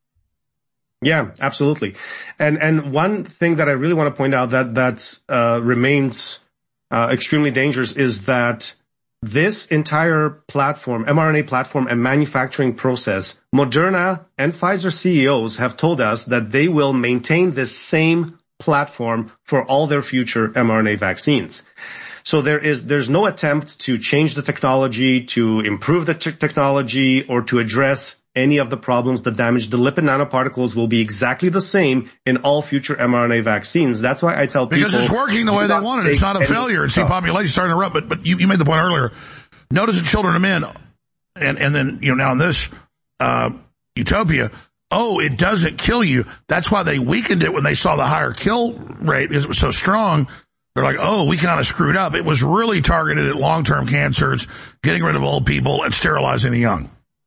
Yeah, absolutely. And and one thing that I really want to point out that that uh, remains Uh, extremely dangerous is that this entire platform, mRNA platform and manufacturing process, Moderna and Pfizer C E Os have told us that they will maintain this same platform for all their future mRNA vaccines. So there is, there's no attempt to change the technology, to improve the t- technology, or to address any of the problems that damage the lipid nanoparticles will be exactly the same in all future mRNA vaccines. That's why I tell people... Because it's working the way they want it. It's not a failure. It's the population starting to erupt. But, but you, you made the point earlier. Notice in Children of Men, and, and then, you know, now in this, uh, Utopia, oh, it doesn't kill you. That's why they weakened it when they saw the higher kill rate because it was so strong. They're like, oh, we kind of screwed up. It was really targeted at long-term cancers, getting rid of old people, and sterilizing the young.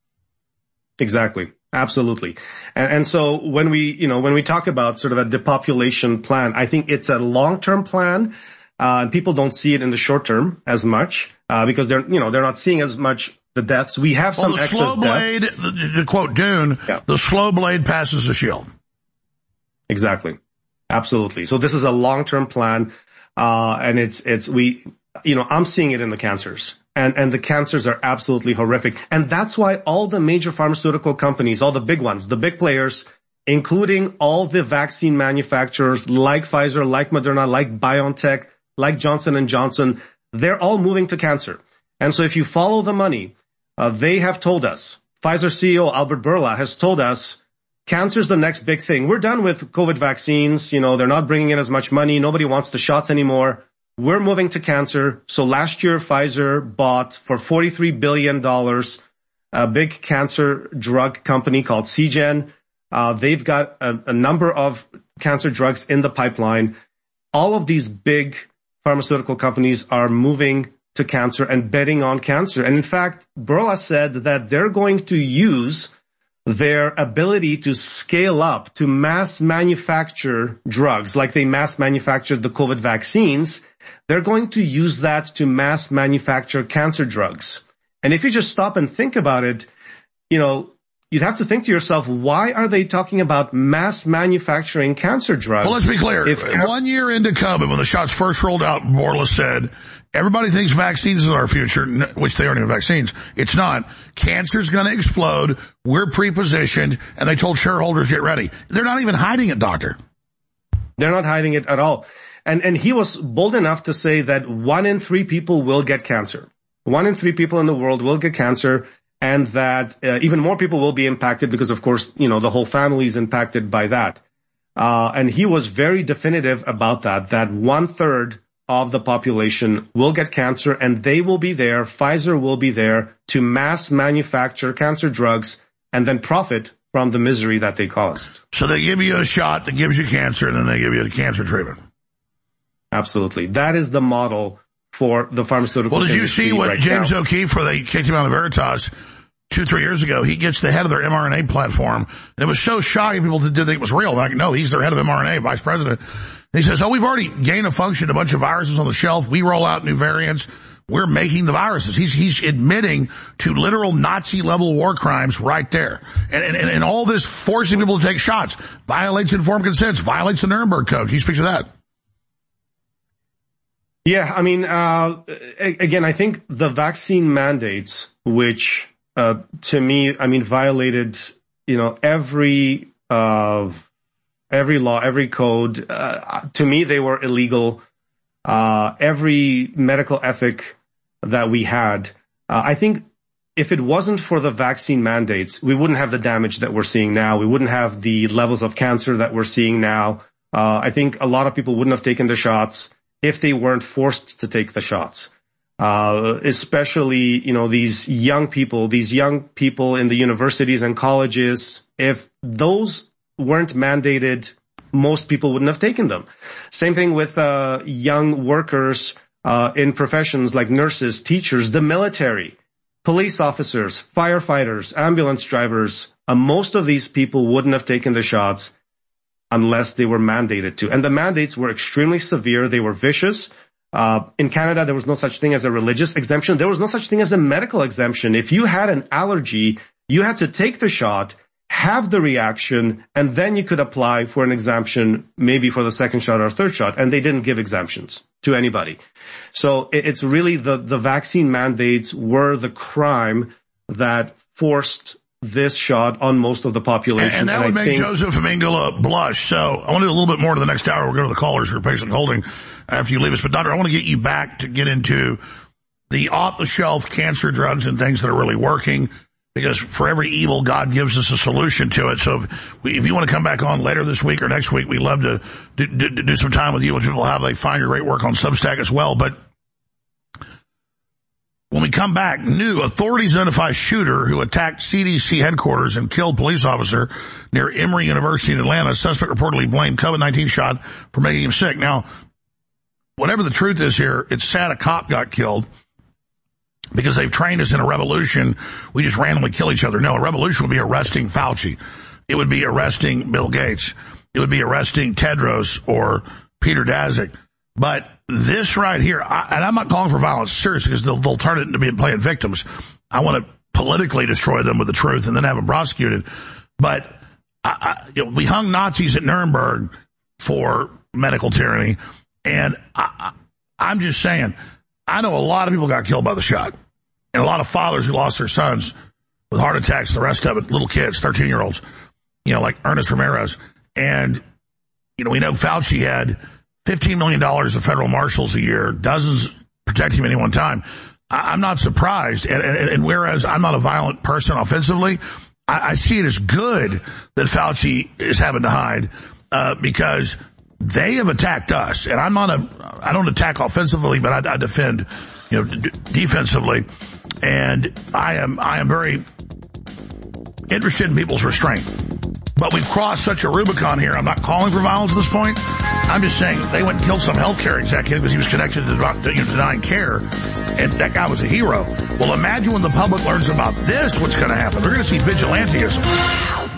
Exactly. Absolutely. And, and so when we, you know, when we talk about sort of a depopulation plan, I think it's a long-term plan. Uh, and people don't see it in the short term as much, uh, because they're, you know, they're not seeing as much the deaths. We have some well, the excess slow blade, deaths. To quote Dune, yeah. The slow blade passes the shield. Exactly. Absolutely. So this is a long-term plan. Uh, and it's, it's, we, you know, I'm seeing it in the cancers. And, and the cancers are absolutely horrific. And that's why all the major pharmaceutical companies, all the big ones, the big players, including all the vaccine manufacturers like Pfizer, like Moderna, like BioNTech, like Johnson and Johnson, they're all moving to cancer. And so if you follow the money, uh, they have told us, Pfizer C E O Albert Bourla has told us, cancer's the next big thing. We're done with COVID vaccines. You know, they're not bringing in as much money. Nobody wants the shots anymore. We're moving to cancer. So last year, Pfizer bought for forty-three billion dollars a big cancer drug company called Seagen. Uh, they've got a, a number of cancer drugs in the pipeline. All of these big pharmaceutical companies are moving to cancer and betting on cancer. And in fact, Bourla said that they're going to use their ability to scale up, to mass manufacture drugs like they mass manufactured the COVID vaccines. They're going to use that to mass manufacture cancer drugs. And if you just stop and think about it, you know, you'd have to think to yourself, why are they talking about mass manufacturing cancer drugs? Well, let's be clear. If one year into COVID, when the shots first rolled out, Bourla said, everybody thinks vaccines are our future, which they aren't even vaccines. It's not. Cancer's going to explode. We're pre-positioned. And they told shareholders, get ready. They're not even hiding it, doctor. They're not hiding it at all. And, and he was bold enough to say that one in three people will get cancer. One in three people in the world will get cancer, and that uh, even more people will be impacted because, of course, you know, the whole family is impacted by that. Uh, and he was very definitive about that, that one third of the population will get cancer, and they will be there, Pfizer will be there to mass manufacture cancer drugs and then profit from the misery that they caused. So they give you a shot that gives you cancer, and then they give you the cancer treatment. Absolutely. That is the model for the pharmaceutical industry. Well, did you see what right James now. O'Keefe, where they kicked him out of Veritas two, three years ago, he gets the head of their mRNA platform. And it was so shocking people did think it was real. Like, no, he's their head of mRNA, vice president. And he says, oh, we've already gained a function, a bunch of viruses on the shelf. We roll out new variants. We're making the viruses. He's, he's admitting to literal Nazi-level war crimes right there. And, and, and all this forcing people to take shots violates informed consent, violates the Nuremberg Code. Can you speak to that? Yeah, I mean, uh, again, I think the vaccine mandates, which, uh, to me, I mean, violated, you know, every, uh, every law, every code. Uh, to me, they were illegal. Uh, every medical ethic that we had. Uh, I think if it wasn't for the vaccine mandates, we wouldn't have the damage that we're seeing now. We wouldn't have the levels of cancer that we're seeing now. Uh, I think a lot of people wouldn't have taken the shots if they weren't forced to take the shots. Uh, especially, you know, these young people, these young people in the universities and colleges, if those weren't mandated, most people wouldn't have taken them. Same thing with, uh, young workers, uh, in professions like nurses, teachers, the military, police officers, firefighters, ambulance drivers. Uh, most of these people wouldn't have taken the shots unless they were mandated to. And the mandates were extremely severe. They were vicious. Uh, in Canada, there was no such thing as a religious exemption. There was no such thing as a medical exemption. If you had an allergy, you had to take the shot, have the reaction, and then you could apply for an exemption, maybe for the second shot or third shot. And they didn't give exemptions to anybody. So it's really the, the vaccine mandates were the crime that forced this shot on most of the population. And that would and make think, Joseph Mengele blush. So I want to do a little bit more to the next hour. We'll go to the callers who are patiently holding after you leave us. But Doctor, I want to get you back to get into the off-the-shelf cancer drugs and things that are really working, because for every evil, God gives us a solution to it. So if, we, if you want to come back on later this week or next week, we'd love to do, do, do some time with you, which people have. They find your great work on Substack as well. But when we come back, new authorities identify shooter who attacked C D C headquarters and killed police officer near Emory University in Atlanta. Suspect reportedly blamed COVID nineteen shot for making him sick. Now, whatever the truth is here, it's sad a cop got killed because they've trained us in a revolution. We just randomly kill each other. No, a revolution would be arresting Fauci. It would be arresting Bill Gates. It would be arresting Tedros or Peter Daszak. But this right here, I, and I'm not calling for violence, seriously, because they'll, they'll turn it into being playing victims. I want to politically destroy them with the truth and then have them prosecuted. But I, I, you know, we hung Nazis at Nuremberg for medical tyranny, and I, I, I'm just saying, I know a lot of people got killed by the shot, and a lot of fathers who lost their sons with heart attacks, the rest of it, little kids, thirteen-year-olds, you know, like Ernest Ramirez. And, you know, we know Fauci had fifteen million dollars of federal marshals a year, dozens protecting him at any one time. I, I'm not surprised. And, and, and whereas I'm not a violent person offensively, I, I see it as good that Fauci is having to hide, uh, because they have attacked us. And I'm not a, I don't attack offensively, but I, I defend, you know, d- defensively. And I am, I am very interested in people's restraint. But we've crossed such a Rubicon here. I'm not calling for violence at this point. I'm just saying they went and killed some healthcare executive because he was connected to, to you know, denying care. And that guy was a hero. Well, imagine when the public learns about this, what's going to happen. They're going to see vigilantism.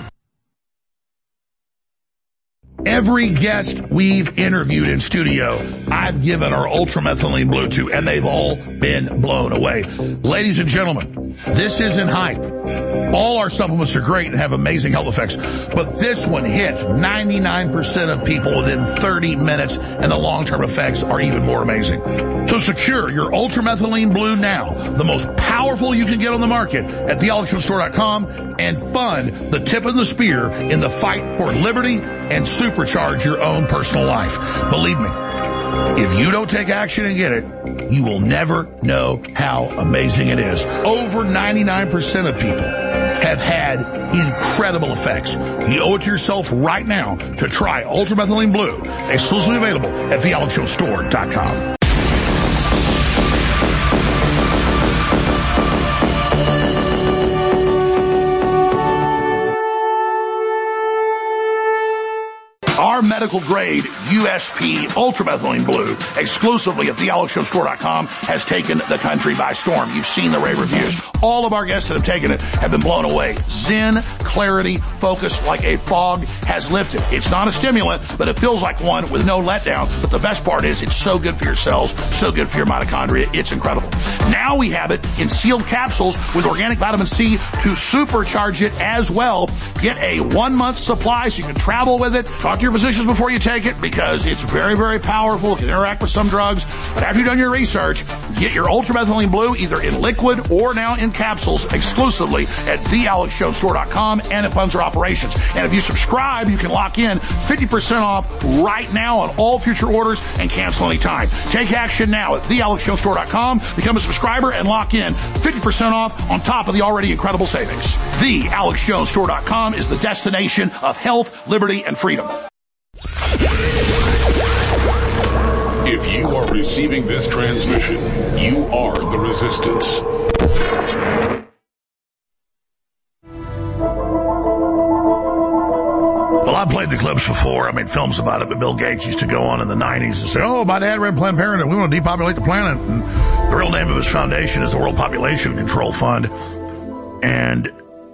Every guest we've interviewed in studio, I've given our ultramethylene blue to, and they've all been blown away. Ladies and gentlemen, this isn't hype. All our supplements are great and have amazing health effects, but this one hits ninety-nine percent of people within thirty minutes, and the long-term effects are even more amazing. So secure your ultramethylene blue now, the most powerful you can get on the market, at the alex jones store dot com, and fund the tip of the spear in the fight for liberty and supercharge your own personal life. Believe me, if you don't take action and get it, you will never know how amazing it is. Over ninety-nine percent of people have had incredible effects. You owe it to yourself right now to try Ultramethylene Blue, exclusively available at the alex jones store dot com. our medical grade U S P ultramethylene blue exclusively at the alex jones store dot com has taken the country by storm. You've seen the rave reviews. All of our guests that have taken it have been blown away. Zen, clarity, focus like a fog has lifted. It's not a stimulant, but it feels like one with no letdown. But the best part is it's so good for your cells, so good for your mitochondria. It's incredible. Now we have it in sealed capsules with organic vitamin C to supercharge it as well. Get a one month supply so you can travel with it. Talk to your physicians before you take it because it's very, very powerful. It can interact with some drugs. But after you've done your research, get your ultramethylene blue either in liquid or now in capsules exclusively at the alex jones store dot com, and it funds our operations. And if you subscribe, you can lock in fifty percent off right now on all future orders and cancel anytime. Take action now at the alex jones store dot com. Become a subscriber and lock in fifty percent off on top of the already incredible savings. the alex jones store dot com is the destination of health, liberty, and freedom. If you are receiving this transmission, you are the resistance. Well, I've played the clips before. I made films about it, but Bill Gates used to go on in the nineties and say, oh, my dad ran Planned Parenthood. We want to depopulate the planet. And the real name of his foundation is the World Population Control Fund. And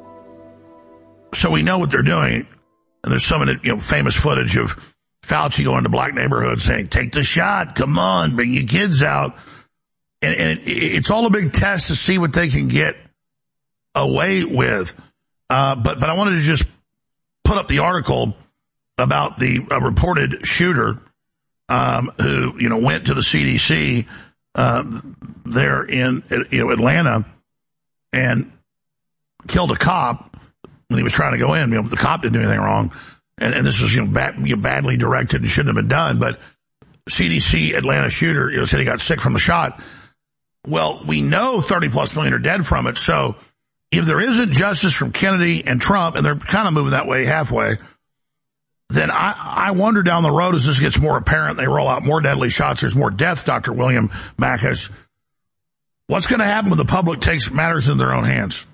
so we know what they're doing. And there's some of the, you know, famous footage of Fauci going to black neighborhoods saying, take the shot. Come on, bring your kids out. And, and it, it's all a big test to see what they can get away with. Uh, but, but I wanted to just put up the article about the uh, reported shooter um, who, you know, went to the C D C uh, there in, you know, Atlanta and killed a cop when he was trying to go in. You know, the cop didn't do anything wrong. And, and this was, you know, bad, you know, badly directed and shouldn't have been done. But C D C Atlanta shooter, you know, said he got sick from the shot. Well, we know thirty plus million are dead from it. So if there isn't justice from Kennedy and Trump, and they're kind of moving that way halfway, then I, I wonder down the road as this gets more apparent, they roll out more deadly shots, there's more death, Doctor William Macas, what's going to happen when the public takes matters in their own hands?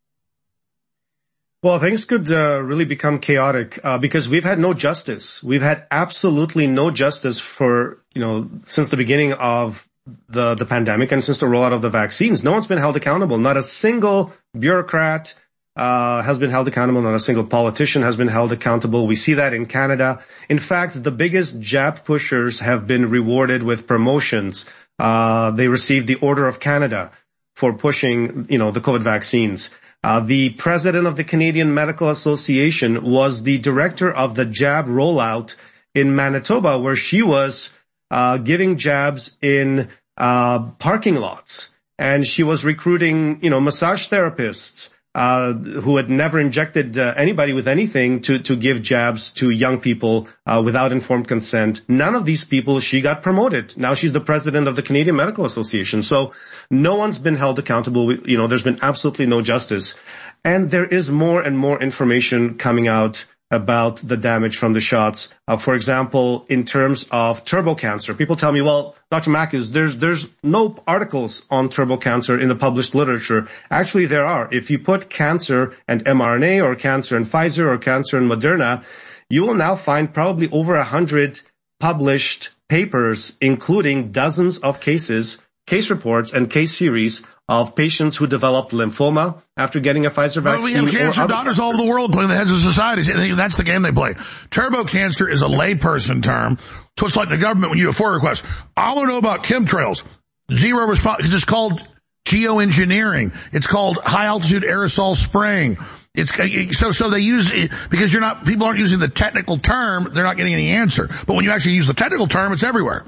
Well, things could uh, really become chaotic uh, because we've had no justice. We've had absolutely no justice for, you know, since the beginning of the the pandemic and since the rollout of the vaccines. No one's been held accountable. Not a single bureaucrat uh has been held accountable. Not a single politician has been held accountable. We see that in Canada. In fact, the biggest jab pushers have been rewarded with promotions. Uh They received the Order of Canada for pushing, you know, the COVID vaccines. Uh, the president of the Canadian Medical Association was the director of the jab rollout in Manitoba, where she was uh, giving jabs in uh, parking lots. And she was recruiting, you know, massage therapists uh, who had never injected uh, anybody with anything to, to give jabs to young people uh, without informed consent. None of these people, she got promoted. Now she's the president of the Canadian Medical Association. So no one's been held accountable. You know, there's been absolutely no justice. And there is more and more information coming out about the damage from the shots. Uh, for example, in terms of turbo cancer, people tell me, well, Doctor Macas, there's, there's no articles on turbo cancer in the published literature. Actually, there are. If you put cancer and mRNA or cancer and Pfizer or cancer and Moderna, you will now find probably over a hundred published papers, including dozens of cases, case reports and case series of patients who developed lymphoma after getting a Pfizer vaccine. Well, we have cancer doctors all over the world, including the heads of societies. And that's the game they play. Turbo cancer is a layperson term. So it's like the government when you do a FOIA request. I want to know about chemtrails. Zero response. It's called geoengineering. It's called high altitude aerosol spraying. It's so, so they use it because you're not, people aren't using the technical term. They're not getting any answer. But when you actually use the technical term, it's everywhere.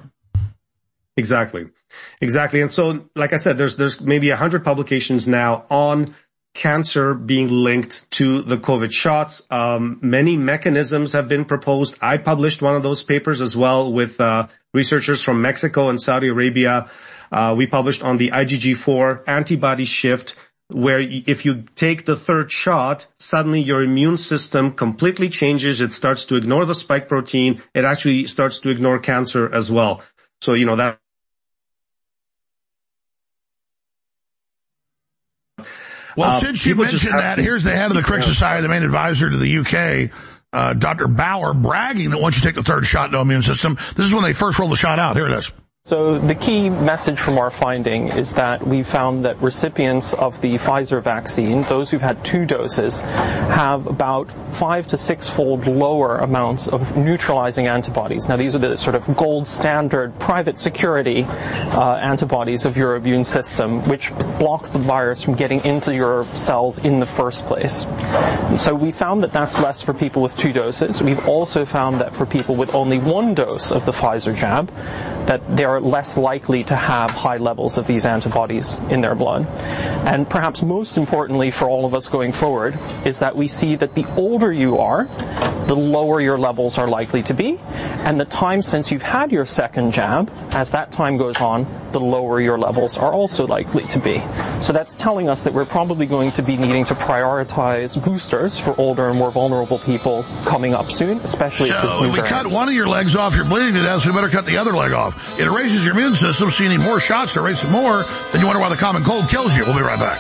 Exactly. Exactly. And so, like I said, there's, there's maybe a hundred publications now on cancer being linked to the COVID shots. Um, many mechanisms have been proposed. I published one of those papers as well with, uh, researchers from Mexico and Saudi Arabia. Uh, we published on the I G G four antibody shift, where if you take the third shot, suddenly your immune system completely changes. It starts to ignore the spike protein. It actually starts to ignore cancer as well. So, you know, that, Well, uh, since you mentioned that, here's the head of the Crick Society, the main advisor to the U K, uh, Doctor Bauer bragging that once you take the third shot, no immune system. This is when they first rolled the shot out. Here it is. So the key message from our finding is that we found that recipients of the Pfizer vaccine, those who've had two doses, have about five to six-fold lower amounts of neutralizing antibodies. Now, these are the sort of gold standard private security uh, antibodies of your immune system, which block the virus from getting into your cells in the first place. And so we found that that's less for people with two doses. We've also found that for people with only one dose of the Pfizer jab, that they are less likely to have high levels of these antibodies in their blood. And perhaps most importantly for all of us going forward is that we see that the older you are, the lower your levels are likely to be, and the time since you've had your second jab, as that time goes on, the lower your levels are also likely to be. So that's telling us that we're probably going to be needing to prioritize boosters for older and more vulnerable people coming up soon, especially so if this new if we variant. cut one of your legs off, you're bleeding to death, so we better cut the other leg off. It raises your immune system, so you need more shots to raise it more, then you wonder why the common cold kills you. We'll be right back.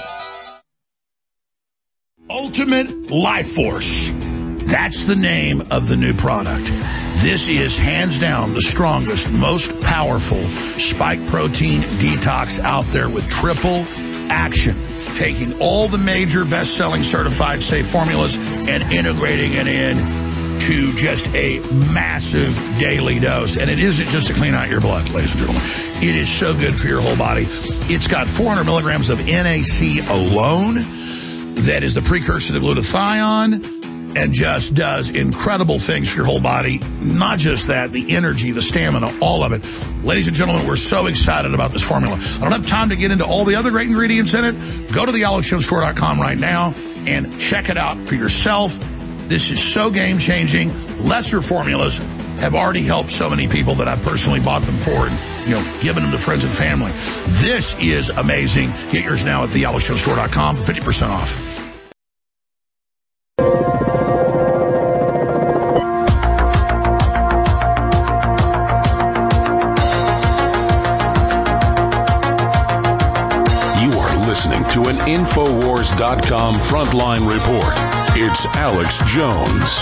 Ultimate Life Force. That's the name of the new product. This is hands down the strongest, most powerful spike protein detox out there with triple action. Taking all the major best-selling certified safe formulas and integrating it in to just a massive daily dose. And it isn't just to clean out your blood, ladies and gentlemen. It is so good for your whole body. It's got four hundred milligrams of N A C alone. That is the precursor to glutathione and just does incredible things for your whole body. Not just that, the energy, the stamina, all of it. Ladies and gentlemen, we're so excited about this formula. I don't have time to get into all the other great ingredients in it. Go to the alex jones store dot com right now and check it out for yourself. This is so game-changing. Lesser formulas have already helped so many people that I've personally bought them for and, you know, given them to friends and family. This is amazing. Get yours now at the alex jones store dot com for fifty percent off. Listening to an Infowars dot com frontline report. It's Alex Jones.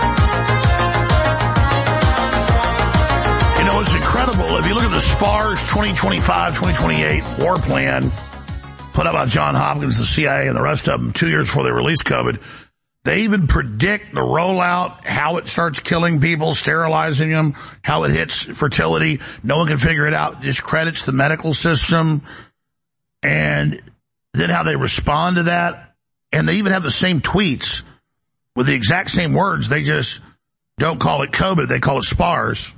You know, it's incredible. If you look at the SPARS twenty twenty-five twenty twenty-eight war plan put up by John Hopkins, the C I A, and the rest of them two years before they released COVID, they even predict the rollout, how it starts killing people, sterilizing them, how it hits fertility. No one can figure it out. It discredits the medical system. And then how they respond to that. And they even have the same tweets with the exact same words. They just don't call it COVID. They call it SPARS.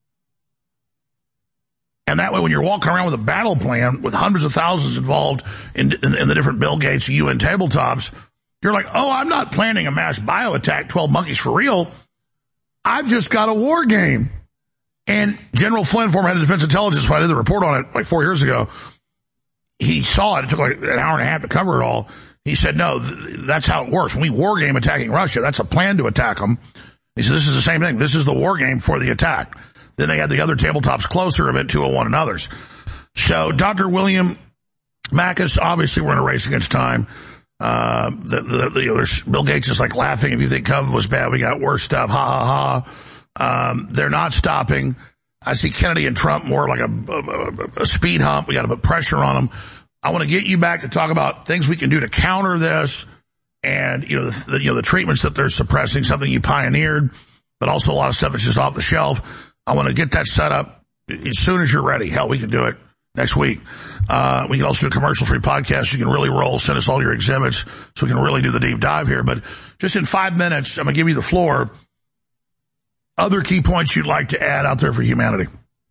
And that way, when you're walking around with a battle plan with hundreds of thousands involved in, in, in the different Bill Gates, U N tabletops, you're like, oh, I'm not planning a mass bio attack, twelve monkeys for real. I've just got a war game. And General Flynn, former head of defense intelligence, when I did the report on it like four years ago, he saw it. It took like an hour and a half to cover it all. He said, no, th- that's how it works. When we war game attacking Russia, that's a plan to attack them. He said, this is the same thing. This is the war game for the attack. Then they had the other tabletops closer of it to one another's. So Doctor William Makis, obviously we're in a race against time. Uh, the, the, the, you know, there's, Bill Gates is like laughing. If you think COVID was bad, we got worse stuff. Ha ha ha. Um, they're not stopping. I see Kennedy and Trump more like a, a, a speed hump. We got to put pressure on them. I want to get you back to talk about things we can do to counter this, and you know, the, the, you know, the treatments that they're suppressing, something you pioneered, but also a lot of stuff that's just off the shelf. I want to get that set up as soon as you're ready. Hell, we can do it next week. Uh, we can also do a commercial-free podcast. You can really roll. Send us all your exhibits so we can really do the deep dive here. But just in five minutes, I'm going to give you the floor. Other key points you'd like to add out there for humanity?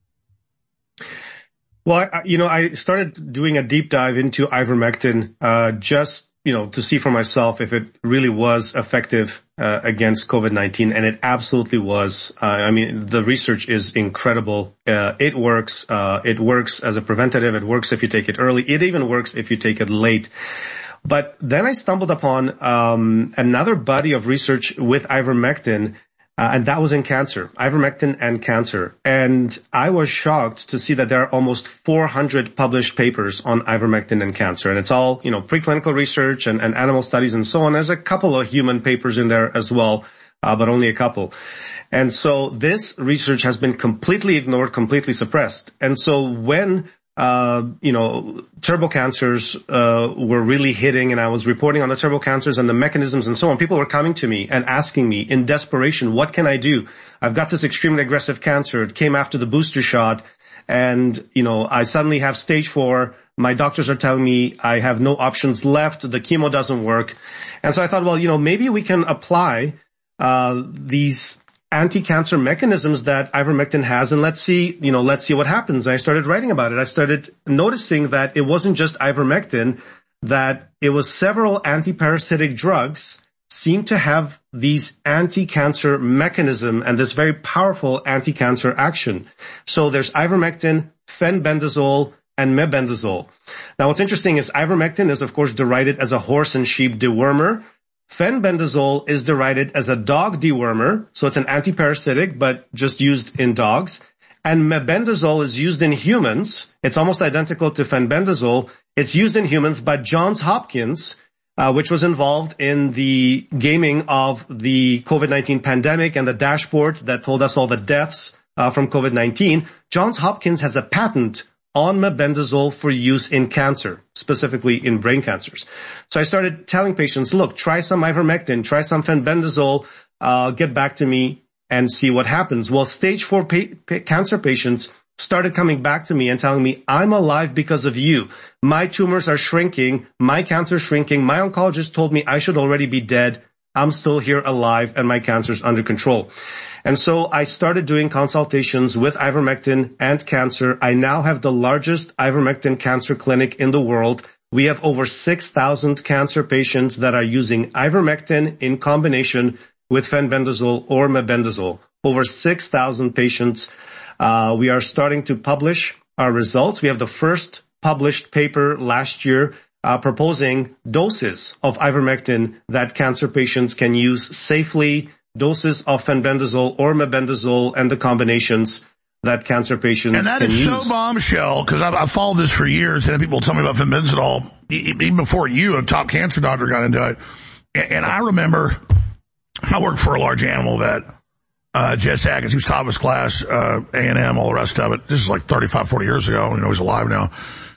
Well, I, you know, I started doing a deep dive into ivermectin, uh, just, you know, to see for myself if it really was effective, uh, against COVID nineteen. And it absolutely was. Uh, I mean, the research is incredible. Uh, it works. Uh, it works as a preventative. It works if you take it early. It even works if you take it late. But then I stumbled upon, um, another body of research with ivermectin. Uh, and that was in cancer, ivermectin and cancer. And I was shocked to see that there are almost four hundred published papers on ivermectin and cancer. And it's all, you know, preclinical research and, and animal studies and so on. There's a couple of human papers in there as well. uh, but only a couple. And so this research has been completely ignored, completely suppressed. And so when, uh, you know, turbo cancers, uh, were really hitting and I was reporting on the turbo cancers and the mechanisms and so on, people were coming to me and asking me in desperation, what can I do? I've got this extremely aggressive cancer. It came after the booster shot. And, you know, I suddenly have stage four. My doctors are telling me I have no options left. The chemo doesn't work. And so I thought, well, you know, maybe we can apply, uh, these anti-cancer mechanisms that ivermectin has, and let's see, you know, let's see what happens. I started writing about it. I started noticing that it wasn't just ivermectin, that it was several anti-parasitic drugs seem to have these anti-cancer mechanism and this very powerful anti-cancer action. So there's ivermectin, fenbendazole, and mebendazole. Now what's interesting is ivermectin is of course derided as a horse and sheep dewormer. Fenbendazole is derided as a dog dewormer, so it's an antiparasitic, but just used in dogs. And mebendazole is used in humans. It's almost identical to fenbendazole. It's used in humans by Johns Hopkins, uh, which was involved in the gaming of the COVID nineteen pandemic and the dashboard that told us all the deaths uh, from COVID nineteen. Johns Hopkins has a patent on mebendazole for use in cancer, specifically in brain cancers. So I started telling patients, look, try some ivermectin, try some fenbendazole, uh, get back to me and see what happens. Well, stage four pa- pa- cancer patients started coming back to me and telling me, I'm alive because of you. My tumors are shrinking, my cancer is shrinking, my oncologist told me I should already be dead. I'm still here alive and my cancer's under control. And so I started doing consultations with ivermectin and cancer. I now have the largest ivermectin cancer clinic in the world. We have over six thousand cancer patients that are using ivermectin in combination with fenbendazole or mebendazole. Over six thousand patients. Uh, we are starting to publish our results. We have the first published paper last year Uh, proposing doses of ivermectin that cancer patients can use safely, doses of fenbendazole or mebendazole, and the combinations that cancer patients and that can is use. So bombshell, because I've, I've followed this for years, and people tell me about fenbendazole, even before you, a top cancer doctor, got into it. And, and I remember I worked for a large animal vet, uh, Jess Atkins. He was top of his class, uh, A and M, all the rest of it. This is like thirty-five, forty years ago. You know, he's alive now.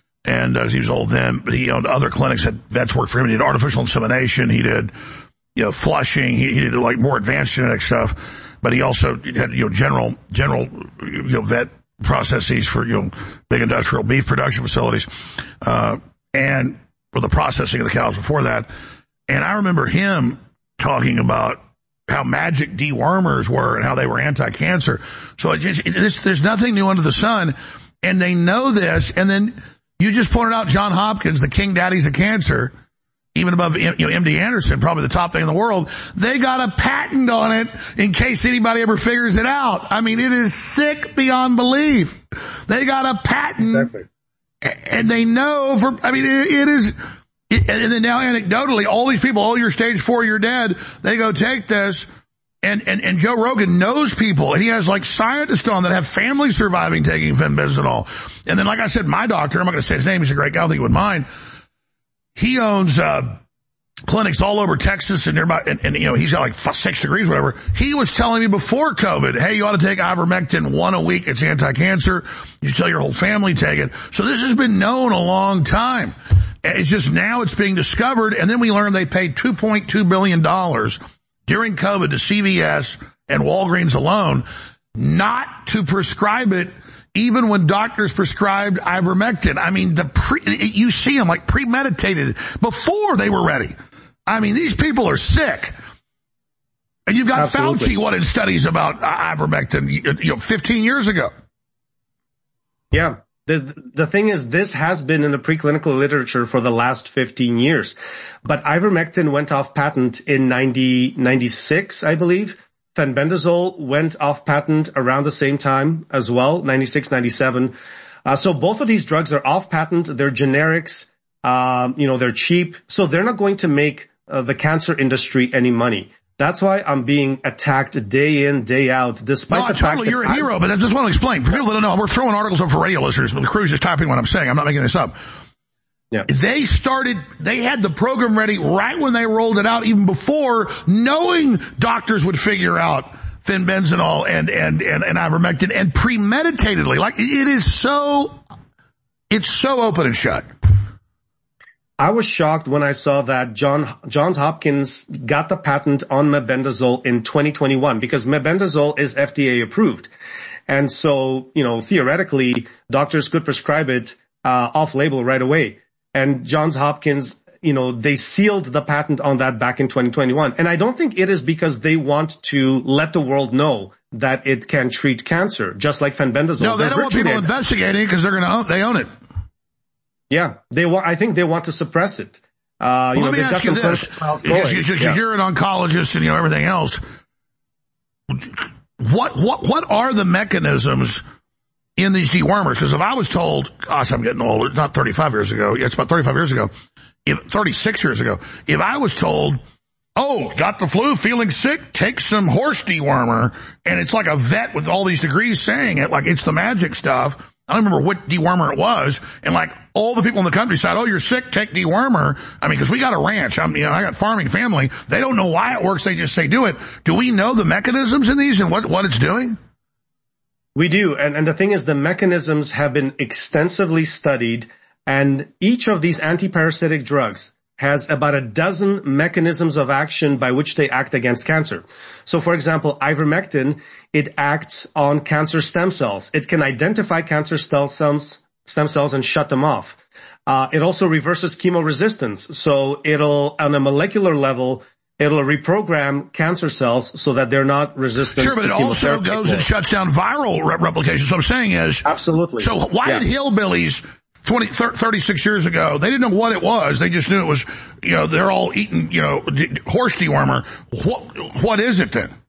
And uh, he was old then, but he owned other clinics that vets worked for him. He did artificial insemination. He did, you know, flushing. He, he did like more advanced genetic stuff. But he also had, you know, general, general, you know, vet processes for, you know, big industrial beef production facilities, uh, and for the processing of the cows before that. And I remember him talking about how magic dewormers were and how they were anti-cancer. So it just, it, this, there's nothing new under the sun. And they know this. And then, you just pointed out John Hopkins, the king daddies of cancer, even above, you know, M D Anderson, probably the top thing in the world. They got a patent on it in case anybody ever figures it out. I mean, it is sick beyond belief. They got a patent, exactly. And they know for, I mean, it, it is, it, and then now anecdotally, all these people, oh, you're stage four, you're dead. They go take this. And, and, and Joe Rogan knows people, and he has like scientists on that have families surviving taking fenbendazole. And then, like I said, my doctor, I'm not going to say his name, he's a great guy, I don't think he would mind. He owns, uh, clinics all over Texas and nearby, and, and you know, he's got like six degrees, whatever. He was telling me before COVID, hey, you ought to take ivermectin one a week, it's anti-cancer. You tell your whole family take it. So this has been known a long time. It's just now it's being discovered, and then we learned they paid two point two billion dollars during COVID to C V S and Walgreens alone not to prescribe it, even when doctors prescribed ivermectin. I mean, the pre, you see them like premeditated before they were ready. I mean, these people are sick. And you've got Absolutely. Fauci wanted studies about ivermectin, you know, fifteen years ago. Yeah. The, the thing is, this has been in the preclinical literature for the last fifteen years. But ivermectin went off patent in ninety, ninety-six, I believe. Fenbendazole went off patent around the same time as well, ninety-six, ninety-seven. Uh, so both of these drugs are off patent. They're generics. Um, you know, they're cheap. So they're not going to make uh, the cancer industry any money. That's why I'm being attacked day in, day out, despite no, the totally, fact that you're a hero, but I just want to explain. For people that don't know, we're throwing articles up for radio listeners, but the crew's just typing what I'm saying. I'm not making this up. Yeah. They started, they had the program ready right when they rolled it out, even before, knowing doctors would figure out fenbenzolone and, and, and, and ivermectin, and premeditatedly. Like, it is so, it's so open and shut. I was shocked when I saw that John, Johns Hopkins got the patent on mebendazole in twenty twenty-one, because mebendazole is F D A approved. And so, you know, theoretically, doctors could prescribe it uh, off-label right away. And Johns Hopkins, you know, they sealed the patent on that back in twenty twenty-one. And I don't think it is because they want to let the world know that it can treat cancer, just like fenbendazole. No, they They're don't want people it. investigating it because they're going to own, they own it. Yeah, they want, I think they want to suppress it. Uh, you well, know, let me ask you this, because you, yeah. you're an oncologist and, you know, everything else. What, what, what are the mechanisms in these dewormers? Because if I was told, gosh, I'm getting old, not thirty-five years ago, yeah, it's about thirty-five years ago, if, thirty-six years ago, if I was told, oh, got the flu, feeling sick, take some horse dewormer, and it's like a vet with all these degrees saying it, like it's the magic stuff. I don't remember what dewormer it was, and like all the people in the countryside, oh, you're sick, take dewormer. I mean, because we got a ranch, I'm, you know, I got farming family. They don't know why it works, they just say do it. Do we know the mechanisms in these and what, what it's doing? We do, and, and the thing is, the mechanisms have been extensively studied, and each of these antiparasitic drugs has about a dozen mechanisms of action by which they act against cancer. So, for example, ivermectin, it acts on cancer stem cells. It can identify cancer stem cells, stem cells and shut them off. Uh, it also reverses chemoresistance. So it'll, on a molecular level, it'll reprogram cancer cells so that they're not resistant sure, to chemotherapy. Sure, but it also goes and shuts down viral re- replication. So I'm saying is... Absolutely. So why yeah. did hillbillies twenty, thirty-six years ago, they didn't know what it was. They just knew it was, you know, they're all eating, you know, d- horse dewormer. What, what is it then?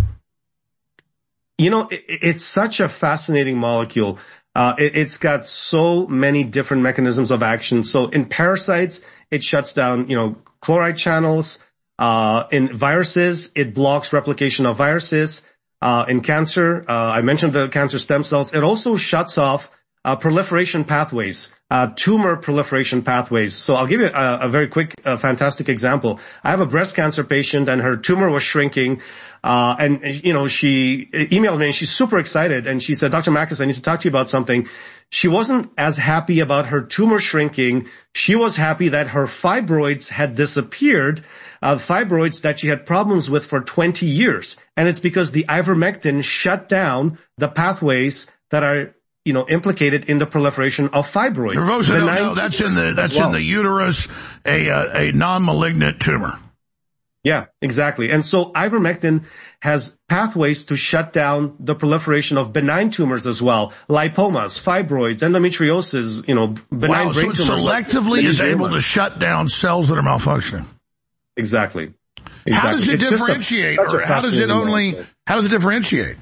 You know, it, it's such a fascinating molecule. Uh, it, it's got so many different mechanisms of action. So in parasites, it shuts down, you know, chloride channels. Uh, in viruses, it blocks replication of viruses. Uh, in cancer, uh, I mentioned the cancer stem cells. It also shuts off uh, proliferation pathways, uh, tumor proliferation pathways. So I'll give you a, a very quick, uh, fantastic example. I have a breast cancer patient and her tumor was shrinking. Uh, and, you know, she emailed me and she's super excited. And she said, Doctor Makis, I need to talk to you about something. She wasn't as happy about her tumor shrinking. She was happy that her fibroids had disappeared, uh, fibroids that she had problems with for twenty years. And it's because the ivermectin shut down the pathways that are, you know, implicated in the proliferation of fibroids. For those who don't know, that's in the, that's well. in the uterus, a, uh, a non-malignant tumor. Yeah, exactly. And so ivermectin has pathways to shut down the proliferation of benign tumors as well. Lipomas, fibroids, endometriosis, you know, benign wow, brain so it tumors. selectively like is able to shut down cells that are malfunctioning. Exactly. exactly. How does it it's differentiate, a, or how does it only, molecule. how does it differentiate?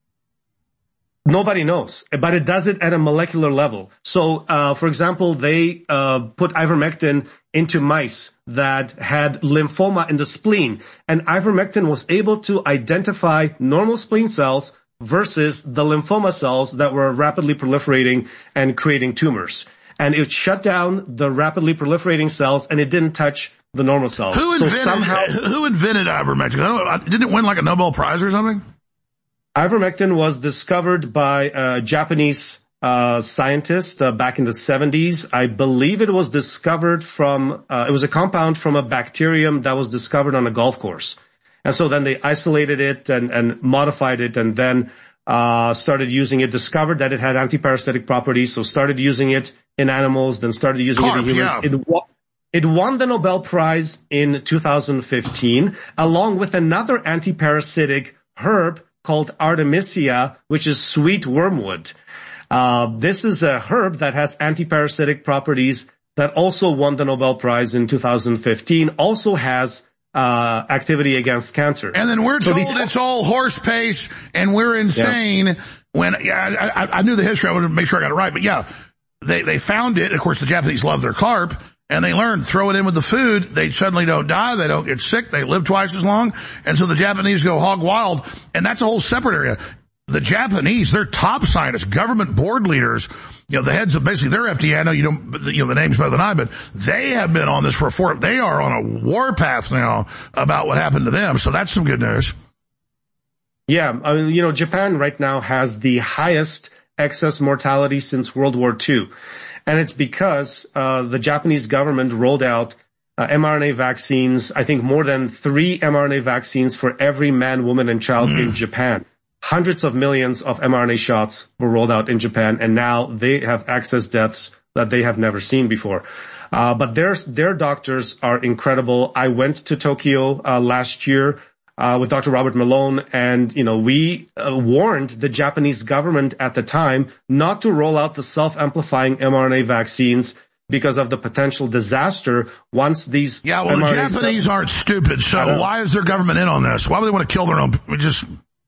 Nobody knows, but it does it at a molecular level. So, uh, for example, they, uh, put ivermectin into mice that had lymphoma in the spleen, and ivermectin was able to identify normal spleen cells versus the lymphoma cells that were rapidly proliferating and creating tumors. And it shut down the rapidly proliferating cells, and it didn't touch the normal cells. Who invented, so somehow, who invented ivermectin? I don't know, didn't it win like a Nobel Prize or something? Ivermectin was discovered by a Japanese uh scientist uh, back in the seventies. I believe it was discovered from, uh, it was a compound from a bacterium that was discovered on a golf course. And so then they isolated it and, and modified it and then uh started using it, discovered that it had antiparasitic properties, so started using it in animals, then started using Carp, it in humans. Yeah. It, wa- it won the Nobel Prize in two thousand fifteen, along with another antiparasitic herb called Artemisia, which is sweet wormwood. Uh, this is a herb that has antiparasitic properties that also won the Nobel Prize in two thousand fifteen, also has uh activity against cancer. And then we're so told these, it's all horse pace and we're insane. Yeah. When yeah, I, I knew the history, I wanted to make sure I got it right, but yeah, they they found it. Of course, the Japanese love their carp. And they learned, throw it in with the food, they suddenly don't die, they don't get sick, they live twice as long. And so the Japanese go hog wild, and that's a whole separate area. the Japanese, they're top scientists, government board leaders, you know, the heads of basically their F D A. I know you don't, you know, the names better than I, but they have been on this for four. They are on a warpath now about what happened to them. So that's some good news. Yeah, I mean, you know, Japan right now has the highest excess mortality since World War Two. And it's because uh the Japanese government rolled out uh, mRNA vaccines, I think more than three mRNA vaccines for every man, woman, and child mm. in Japan. Hundreds of millions of mRNA shots were rolled out in Japan, and now they have excess deaths that they have never seen before. Uh, but their, their doctors are incredible. I went to Tokyo uh, last year uh, with Doctor Robert Malone, and, you know, we uh, warned the Japanese government at the time not to roll out the self-amplifying mRNA vaccines because of the potential disaster once these... Yeah, well, M R N A the Japanese stuff- aren't stupid, so why is their government in on this? Why would they want to kill their own... We just...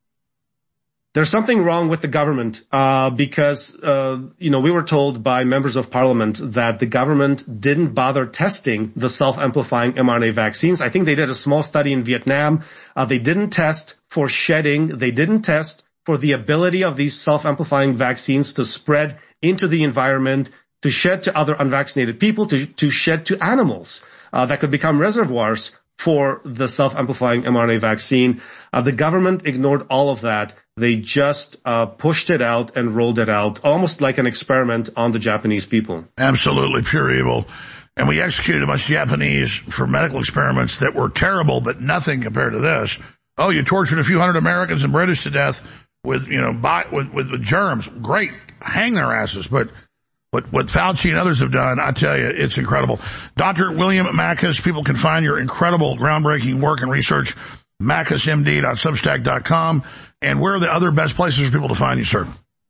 There's something wrong with the government, uh, because, uh, you know, we were told by members of parliament that the government didn't bother testing the self-amplifying mRNA vaccines. I think they did a small study in Vietnam. Uh, they didn't test for shedding. They didn't test for the ability of these self-amplifying vaccines to spread into the environment, to shed to other unvaccinated people, to, to shed to animals, uh, that could become reservoirs for the self-amplifying mRNA vaccine. Uh, the government ignored all of that. They just uh, pushed it out and rolled it out, almost like an experiment on the Japanese people. Absolutely pure evil. And we executed a bunch of Japanese for medical experiments that were terrible, but nothing compared to this. Oh, you tortured a few hundred Americans and British to death with, you know, by, with, with, with germs. Great. Hang their asses. But what, what Fauci and others have done, I tell you, it's incredible. Doctor William Makis, people can find your incredible, groundbreaking work and research, makis m d dot substack dot com. And where are the other best places for people to find you, sir?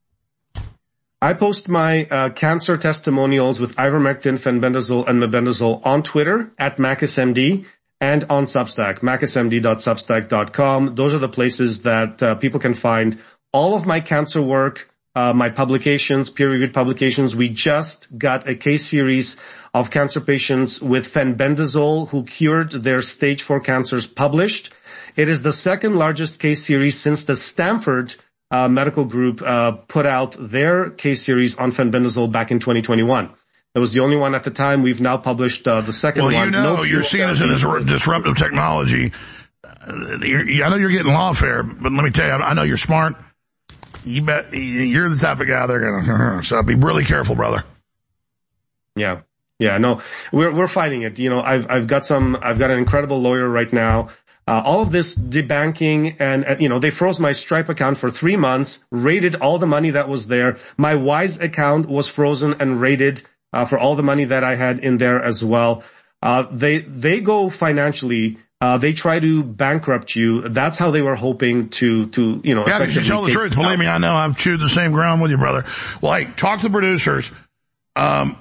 I post my uh, cancer testimonials with ivermectin, fenbendazole, and mebendazole on Twitter at makismd and on Substack, makis m d dot substack dot com. Those are the places that uh, people can find all of my cancer work, uh, my publications, peer-reviewed publications. We just got a case series of cancer patients with fenbendazole who cured their stage four cancers published. It is the second largest case series since the Stanford uh, Medical Group uh, put out their case series on fenbendazole back in twenty twenty-one. It was the only one at the time. We've now published uh, the second well, one. Well, you know, no you're seen as a disruptive technology. Uh, you're, I know you're getting lawfare, but let me tell you, I know you're smart. You bet you're the type of guy they're going to, so be really careful, brother. Yeah. Yeah, no, we're, we're fighting it. You know, I've, I've got some, I've got an incredible lawyer right now. Uh, all of this debanking and, and, you know, they froze my Stripe account for three months, raided all the money that was there. My Wise account was frozen and raided, uh, for all the money that I had in there as well. Uh, they, they go financially, uh, they try to bankrupt you. That's how they were hoping to, to, you know, yeah, because you tell the truth. Believe me, I know I've chewed the same ground with you, brother. Well, hey, talk to the producers. Um,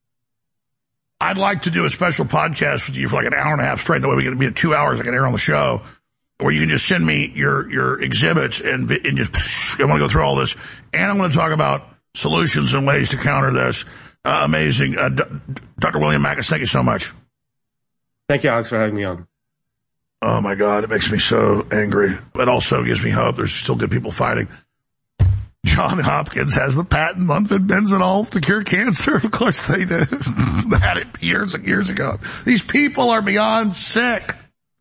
I'd like to do a special podcast with you for like an hour and a half straight. That way we can be at two hours. I can air on the show, or you can just send me your your exhibits and and just I want to go through all this, and I'm going to talk about solutions and ways to counter this. Uh, amazing, uh, D- Doctor William Makis. Thank you so much. Thank you, Alex, for having me on. Oh my God, it makes me so angry, but also gives me hope. There's still good people fighting. John Hopkins has the patent on fenbendazole to cure cancer. Of course they do. They had it years and years ago. These people are beyond sick.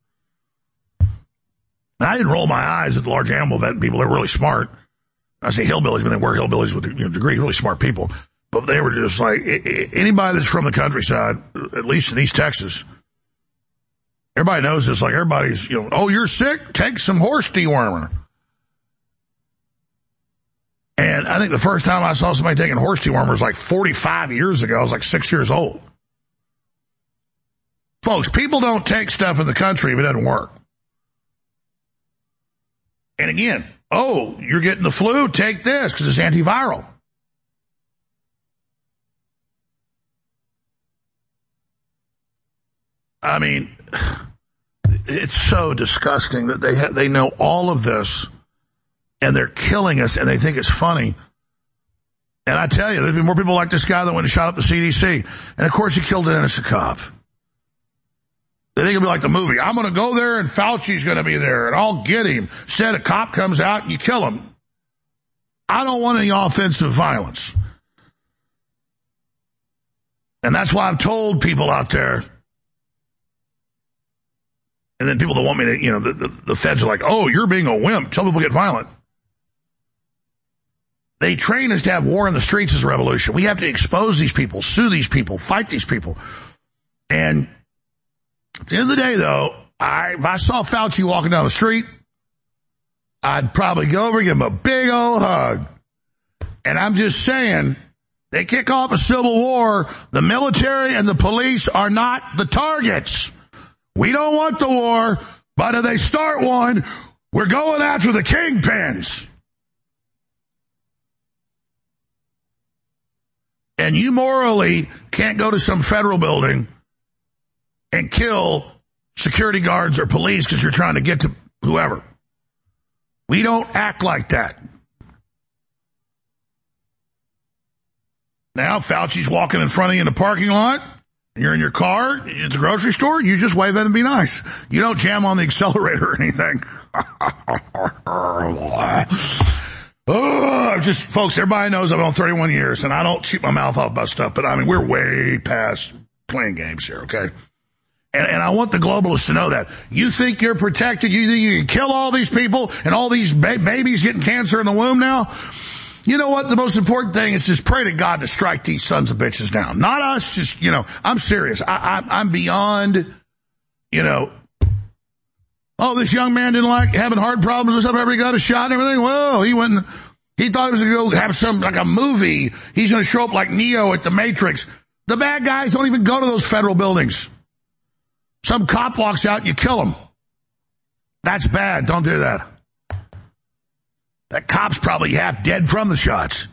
I didn't roll my eyes at the large animal vet people. They're really smart. I say hillbillies, but they were hillbillies with a you know, degree, really smart people. But they were just like, anybody that's from the countryside, at least in East Texas, everybody knows this. Like everybody's, you know, oh, you're sick? Take some horse dewormer. And I think the first time I saw somebody taking horse dewormer was like forty-five years ago. I was like six years old. Folks, people don't take stuff in the country if it doesn't work. And again, oh, you're getting the flu? Take this because it's antiviral. I mean, it's so disgusting that they ha- they know all of this. And they're killing us, and they think it's funny. And I tell you, there's been more people like this guy that went and shot up the C D C. And, of course, he killed an innocent cop. They think it'll be like the movie. I'm going to go there, and Fauci's going to be there, and I'll get him. Instead, a cop comes out, and you kill him. I don't want any offensive violence. And that's why I've told people out there, and then people that want me to, you know, the, the, the feds are like, oh, you're being a wimp. Tell people get violent. They train us to have war in the streets as a revolution. We have to expose these people, sue these people, fight these people. And at the end of the day, though, I, if I saw Fauci walking down the street, I'd probably go over and give him a big old hug. And I'm just saying, they kick off a civil war. The military and the police are not the targets. We don't want the war, but if they start one, we're going after the kingpins. And you morally can't go to some federal building and kill security guards or police because you're trying to get to whoever. We don't act like that. Now, Fauci's walking in front of you in the parking lot, and you're in your car at the grocery store, and you just wave at him and be nice. You don't jam on the accelerator or anything. Oh, just, folks, everybody knows I've been on thirty-one years, and I don't shoot my mouth off about stuff, but I mean, we're way past playing games here, okay? And, and I want the globalists to know that. You think you're protected? You think you can kill all these people and all these ba- babies getting cancer in the womb now? You know what? The most important thing is just pray to God to strike these sons of bitches down. Not us, just, you know, I'm serious. I, I, I'm beyond, you know, oh, this young man didn't like having heart problems or something, everybody got a shot and everything. Well, he went and, he thought he was going to go have some, like a movie. He's going to show up like Neo at the Matrix. The bad guys don't even go to those federal buildings. Some cop walks out, you kill him. That's bad. Don't do that. That cop's probably half dead from the shots.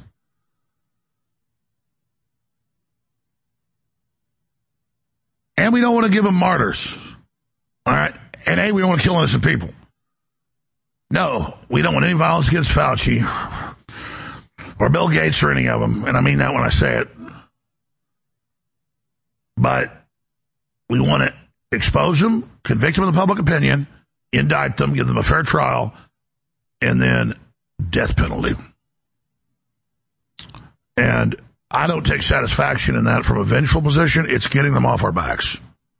And we don't want to give them martyrs. All right? And A, we don't want to kill innocent people. No, we don't want any violence against Fauci or Bill Gates or any of them. And I mean that when I say it. But we want to expose them, convict them in the public opinion, indict them, give them a fair trial, and then death penalty. And I don't take satisfaction in that from a vengeful position. It's getting them off our backs.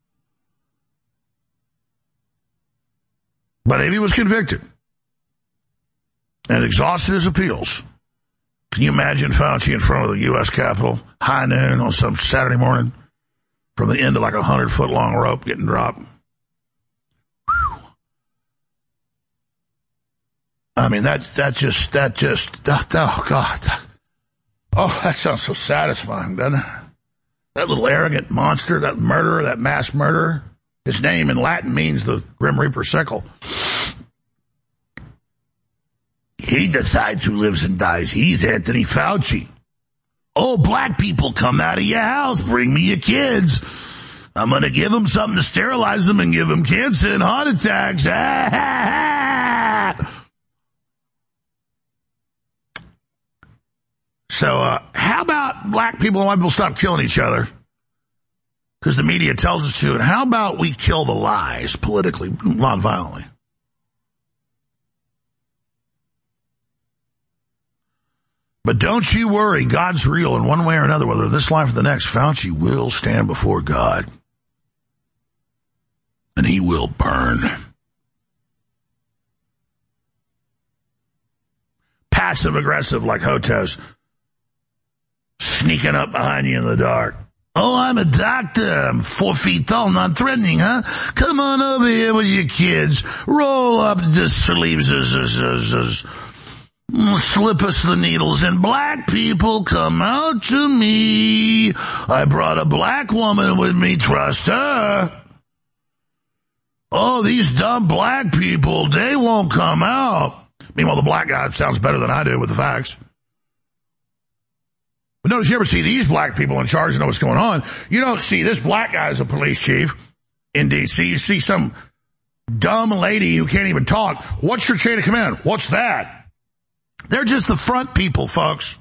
But if he was convicted and exhausted his appeals, can you imagine Fauci in front of the U S Capitol, high noon on some Saturday morning, from the end of like a hundred-foot long rope getting dropped? Whew. I mean, that that just, that just, that, oh, God. Oh, that sounds so satisfying, doesn't it? That little arrogant monster, that murderer, that mass murderer. His name in Latin means the Grim Reaper sickle. He decides who lives and dies. He's Anthony Fauci. Oh, black people, come out of your house. Bring me your kids. I'm going to give them something to sterilize them and give them cancer and heart attacks. So uh, how about black people and white people stop killing each other? Because the media tells us to. And how about we kill the lies politically, non-violently? But don't you worry, God's real in one way or another, whether this life or the next. Fauci will stand before God. And he will burn. Passive aggressive like Hotez. Sneaking up behind you in the dark. Oh, I'm a doctor. I'm four feet tall, non-threatening, huh? Come on over here with your kids. Roll up the sleeves. Slip us the needles. And black people, come out to me. I brought a black woman with me. Trust her. Oh, these dumb black people, they won't come out. Meanwhile, the black guy sounds better than I do with the facts. But notice, you ever see these black people in charge and know what's going on? You don't see this black guy as a police chief in D C. You see some dumb lady who can't even talk. What's your chain of command? What's that? They're just the front people, folks.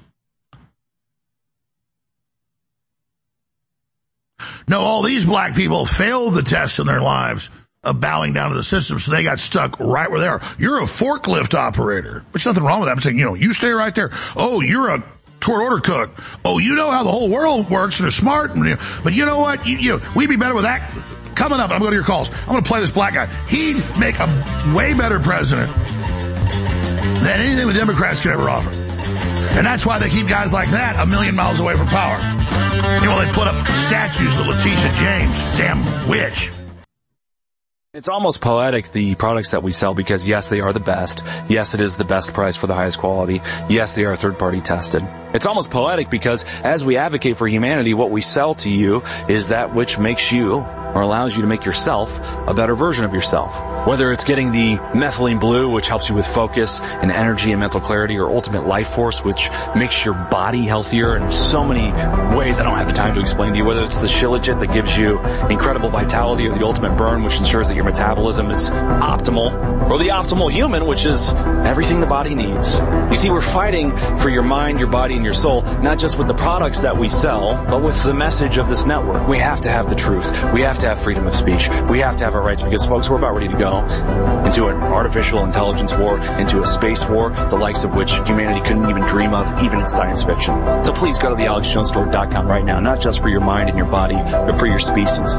No, all these black people failed the test in their lives. of bowing down to the system, so they got stuck right where they are. You're a forklift operator. There's nothing wrong with that. I'm saying, you know, you stay right there. Oh, you're a court order cook. Oh, you know how the whole world works and are smart. And, but you know what? You, you, we'd be better with that. Coming up, I'm going to your calls. I'm going to play this black guy. He'd make a way better president than anything the Democrats could ever offer. And that's why they keep guys like that a million miles away from power. You know, they put up statues of Letitia James, damn witch. It's almost poetic, the products that we sell, because yes, they are the best. Yes, it is the best price for the highest quality. Yes, they are third-party tested. It's almost poetic because as we advocate for humanity, what we sell to you is that which makes you, or allows you to make yourself, a better version of yourself. Whether it's getting the methylene blue, which helps you with focus and energy and mental clarity, or ultimate life force, which makes your body healthier in so many ways I don't have the time to explain to you. Whether it's the Shilajit that gives you incredible vitality, or the ultimate burn, which ensures that your metabolism is optimal, or the optimal human, which is everything the body needs. You see, we're fighting for your mind, your body, and your soul, not just with the products that we sell, but with the message of this network. We have to have the truth. We have to have freedom of speech. We have to have our rights, because, folks, we're about ready to go into an artificial intelligence war, into a space war, the likes of which humanity couldn't even dream of, even in science fiction. So please go to the alex jones store dot com right now, not just for your mind and your body, but for your species.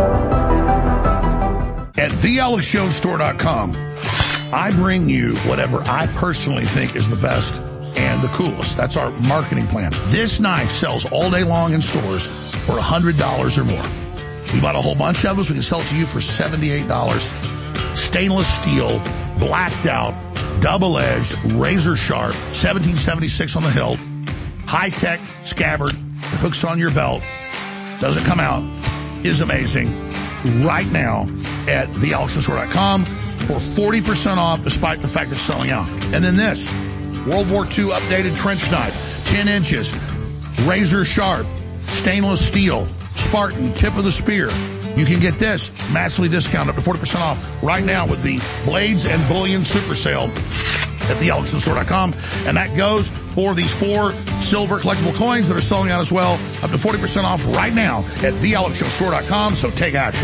At the alex jones store dot com, I bring you whatever I personally think is the best and the coolest. That's our marketing plan. This knife sells all day long in stores for one hundred dollars or more. We bought a whole bunch of us. We can sell it to you for seventy-eight dollars. Stainless steel, blacked out, double-edged, razor sharp, seventeen seventy-six on the hilt, high-tech scabbard, hooks on your belt, doesn't come out, is amazing. Right now at the alex jones store dot com for forty percent off, despite the fact it's selling out. And then this, World War Two updated trench knife, ten inches, razor sharp, stainless steel, Spartan, tip of the spear. You can get this massively discounted up to forty percent off right now with the Blades and Bullion Super Sale at the alex jones store dot com. And that goes for these four silver collectible coins that are selling out as well, up to forty percent off right now at the alex jones store dot com. So take action.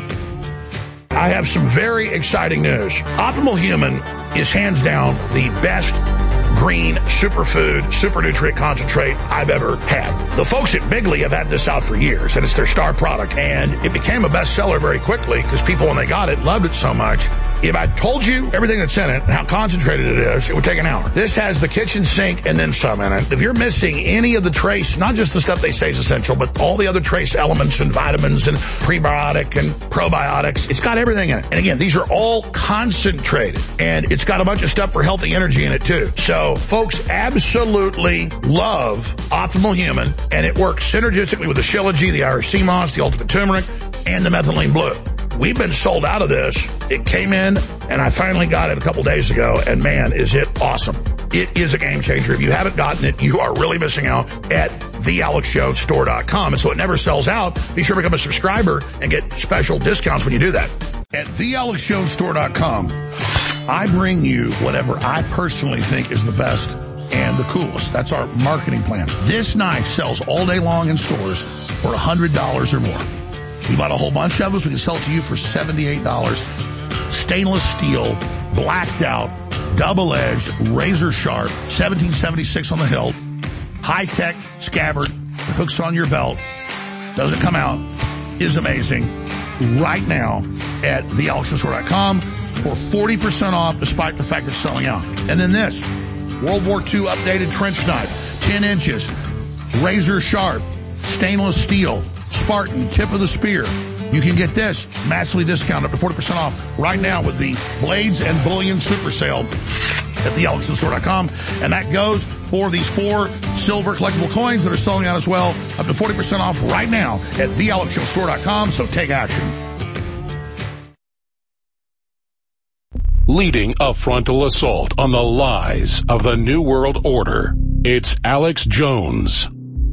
I have some very exciting news. Optimal Human is hands down the best green superfood, super nutrient concentrate I've ever had. The folks at Bigley have had this out for years, and it's their star product, and it became a bestseller very quickly because people, when they got it, loved it so much. If I told you everything that's in it and how concentrated it is, it would take an hour. This has the kitchen sink and then some in it. If you're missing any of the trace, not just the stuff they say is essential, but all the other trace elements and vitamins and prebiotic and probiotics, it's got everything in it. And again, these are all concentrated, and it's got a bunch of stuff for healthy energy in it too. So folks absolutely love Optimal Human, and it works synergistically with the Shilajit, the Irish Sea Moss, the Ultimate Turmeric, and the Methylene Blue. We've been sold out of this. It came in, and I finally got it a couple days ago, and man, is it awesome. It is a game changer. If you haven't gotten it, you are really missing out at the alex jones store dot com. And so it never sells out. Be sure to become a subscriber and get special discounts when you do that. At the alex jones store dot com, I bring you whatever I personally think is the best and the coolest. That's our marketing plan. This knife sells all day long in stores for one hundred dollars or more. We bought a whole bunch of us. We can sell it to you for seventy-eight dollars. Stainless steel, blacked out, double-edged, razor sharp, seventeen seventy-six on the hilt, high-tech scabbard, hooks on your belt, doesn't come out, is amazing. Right now at the alex jones store dot com for forty percent off, despite the fact it's selling out. And then this, World War Two updated trench knife, ten inches, razor sharp, stainless steel, Spartan, tip of the spear. You can get this massively discounted up to forty percent off right now with the Blades and Bullion Super Sale at the alex jones store dot com. And that goes for these four silver collectible coins that are selling out as well, up to forty percent off right now at the alex jones store dot com. So take action. Leading a frontal assault on the lies of the New World Order, it's Alex Jones.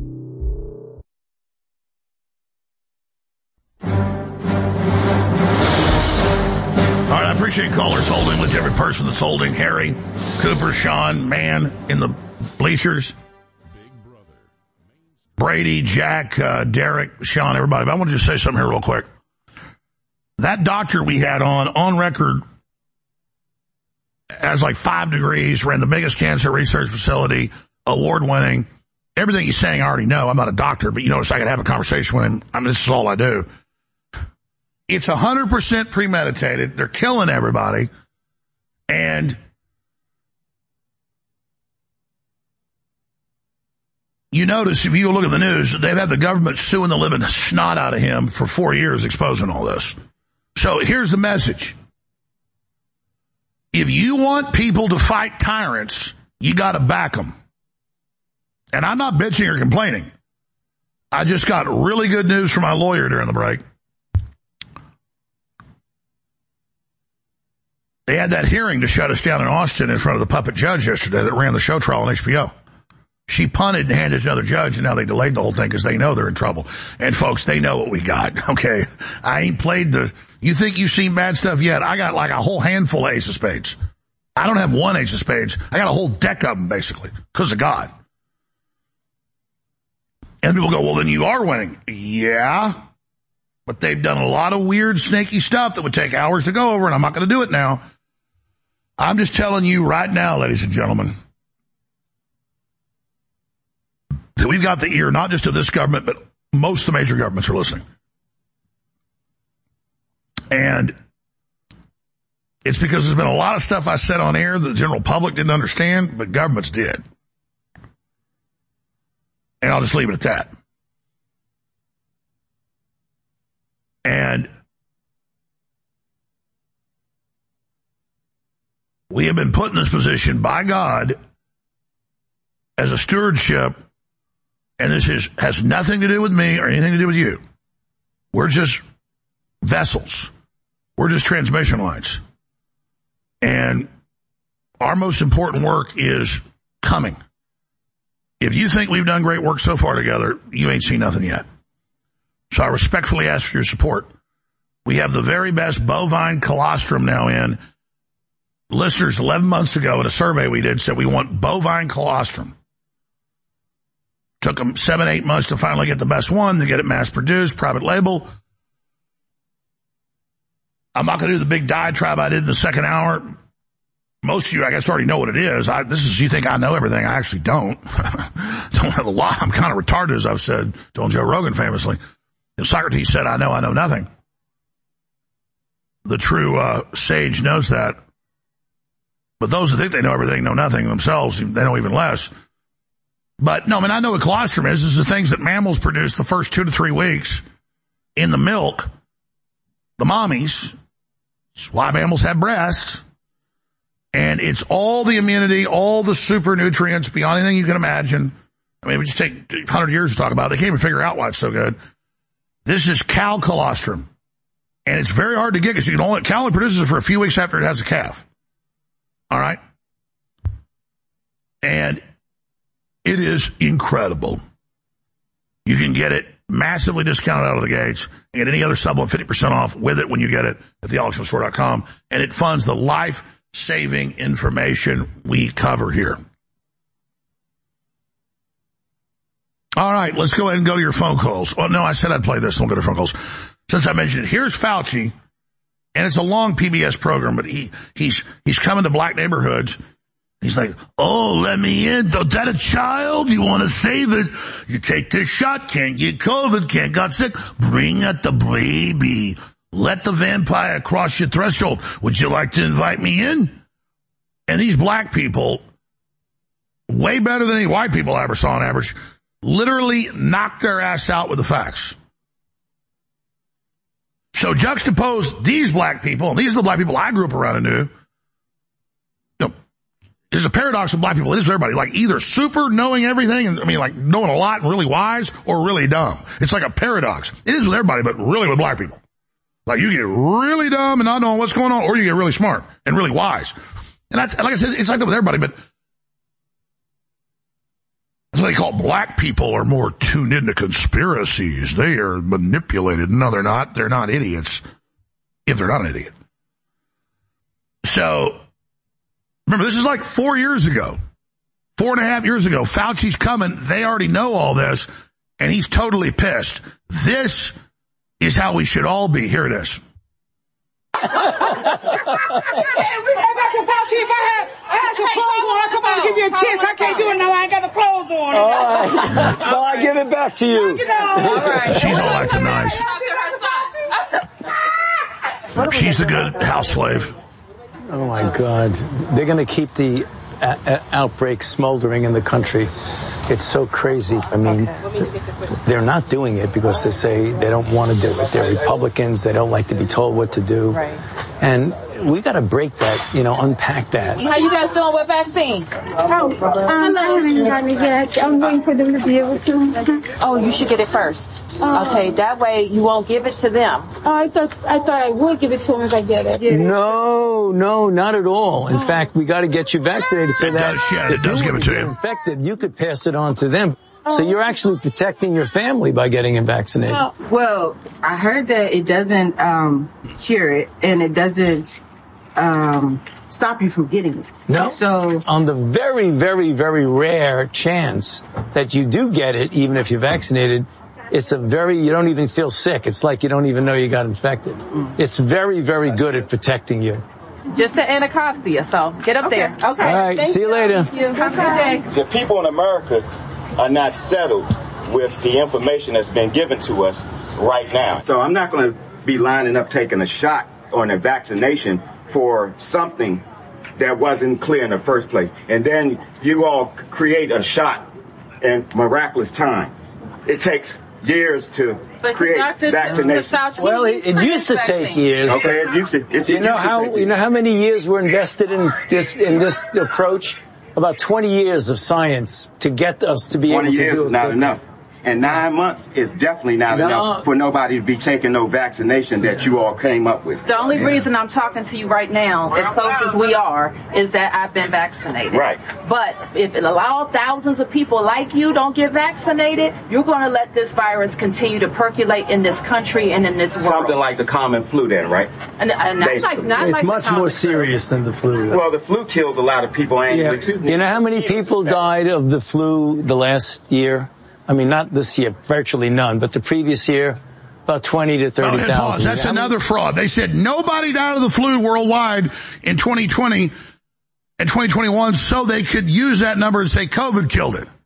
All right, I appreciate callers holding with every person that's holding. Harry, Cooper, Sean, Man in the bleachers, Brady, Jack, uh, Derek, Sean, everybody. But I want to just say something here real quick. that doctor we had on, on record, has like five degrees, ran the biggest cancer research facility, award-winning. Everything he's saying I already know. I'm not a doctor, but you notice I could have a conversation with him. I mean, this is all I do. It's one hundred percent premeditated. They're killing everybody. And you notice, if you look at the news, they've had the government suing the living snot out of him for four years exposing all this. So here's the message. If you want people to fight tyrants, you got to back them. And I'm not bitching or complaining. I just got really good news from my lawyer during the break. They had that hearing to shut us down in Austin in front of the puppet judge yesterday that ran the show trial on H B O. She punted and handed it to another judge, and now they delayed the whole thing because they know they're in trouble. And, folks, they know what we got, okay? I ain't played the... You think you've seen bad stuff yet? I got like a whole handful of ace of spades. I don't have one ace of spades. I got a whole deck of them, basically, because of God. And people go, well, then you are winning. Yeah, but they've done a lot of weird, snaky stuff that would take hours to go over, and I'm not going to do it now. I'm just telling you right now, ladies and gentlemen, that we've got the ear not just of this government, but most of the major governments are listening. And it's because there's been a lot of stuff I said on air that the general public didn't understand, but governments did. And I'll just leave it at that. And we have been put in this position by God as a stewardship, and this is, has nothing to do with me or anything to do with you. We're just vessels. We're just transmission lines. And our most important work is coming. If you think we've done great work so far together, you ain't seen nothing yet. So I respectfully ask for your support. We have the very best bovine colostrum now in. Listeners eleven months ago in a survey we did said we want bovine colostrum. Took them seven, eight months to finally get the best one, to get it mass produced, private label. I'm not going to do the big diatribe I did in the second hour. Most of you, I guess, already know what it is. I, this is, you think I know everything. I actually don't. Don't have a lot. I'm kind of retarded, as I've said, told Joe Rogan famously. If Socrates said, I know, I know nothing. The true uh, sage knows that. But those who think they know everything know nothing themselves. They know even less. But, no, I mean, I know what colostrum is. This is the things that mammals produce the first two to three weeks in the milk. The mommies. That's why mammals have breasts. And it's all the immunity, all the super nutrients beyond anything you can imagine. I mean, we just take one hundred years to talk about it. They can't even figure out why it's so good. This is cow colostrum. And it's very hard to get because you can only, cow only produces it for a few weeks after it has a calf. All right? And it is incredible. You can get it massively discounted out of the gates and get any other supplement fifty percent off with it when you get it at the alex jones store dot com. And it funds the life-saving information we cover here. All right, let's go ahead and go to your phone calls. Oh, no, I said I'd play this. We'll go to phone calls. Since I mentioned it, here's Fauci, and it's a long P B S program, but he he's he's coming to black neighborhoods. He's like, oh, let me in. Is that a child? You want to save it? You take this shot, can't get COVID, can't got sick. Bring out the baby. Let the vampire cross your threshold. Would you like to invite me in? And these black people, way better than any white people I ever saw on average, literally knock their ass out with the facts. So juxtapose these black people, and these are the black people I grew up around and knew. You know, there's a paradox of black people. It is for everybody. Like either super knowing everything, and I mean like knowing a lot and really wise, or really dumb. It's like a paradox. It is with everybody, but really with black people. Like you get really dumb and not knowing what's going on, or you get really smart and really wise. And that's, like I said, it's like that with everybody, but that's what they call black people are more tuned into conspiracies. They are manipulated. No, they're not. They're not idiots. If they're not an idiot. So, remember, this is like four years ago. Four and a half years ago. Fauci's coming. They already know all this, and he's totally pissed. This is how we should all be. Here it is. Hey, we go back to Fauci. If I had, I had some clothes on, I come over and give you a kiss. I can't do it now. I ain't got the clothes on. All right. Well, I give it back to you. All right. She's all acting nice. She's the good house slave. Oh, my God. They're going to keep the a- a- outbreak smoldering in the country. It's so crazy. I mean, they're not doing it because they say they don't want to do it. They're Republicans. They don't like to be told what to do. Right. And we got to break that, you know, unpack that. How you guys doing with vaccine? Oh, um, I haven't gotten it yet. I'm waiting for them to be able to. Oh, you should get it first. Oh. Okay, that way you won't give it to them. Oh, I thought I thought I would give it to them if I get it. Get it. No, no, not at all. In fact, we got to get you vaccinated so It that does, yeah, it if does you give were it to get you. infected, you could pass it on to them. So you're actually protecting your family by getting him vaccinated. Oh. Well, I heard that it doesn't um, cure it, and it doesn't um, stop you from getting it. No. So on the very, very, very rare chance that you do get it, even if you're vaccinated, it's a very, you don't even feel sick. It's like you don't even know you got infected. Mm. It's very, very good at protecting you. Just the Anacostia, so get up Okay. there. Okay. All right, Thank see you later. Thank you. Have a good day. The people in America are not settled with the information that's been given to us right now. So I'm not going to be lining up taking a shot or a vaccination for something that wasn't clear in the first place. And then you all create a shot in miraculous time. It takes years to But create Doctor vaccination. Fauci, Well, it, it used to take years. Okay, it used to. It, You it know used to how take you know how many years were invested in this in this approach? About twenty years of science to get us to be able to twenty years do is it. not enough. And nine months is definitely not No. enough for nobody to be taking no vaccination that you all came up with. The only reason I'm talking to you right now, as close as we are, is that I've been vaccinated. Right. But if it allows thousands of people like you don't get vaccinated, you're going to let this virus continue to percolate in this country and in this world. Something like the common flu then, right? And, and not like, not It's like the much common more flu. serious than the flu. Well, the flu kills a lot of people annually, too. You know how many people died of the flu the last year? I mean, not this year, virtually none, but the previous year, about twenty to thirty Oh, and pause. thousand. That's another fraud. They said nobody died of the flu worldwide in twenty twenty and twenty twenty-one, so they could use that number and say COVID killed it.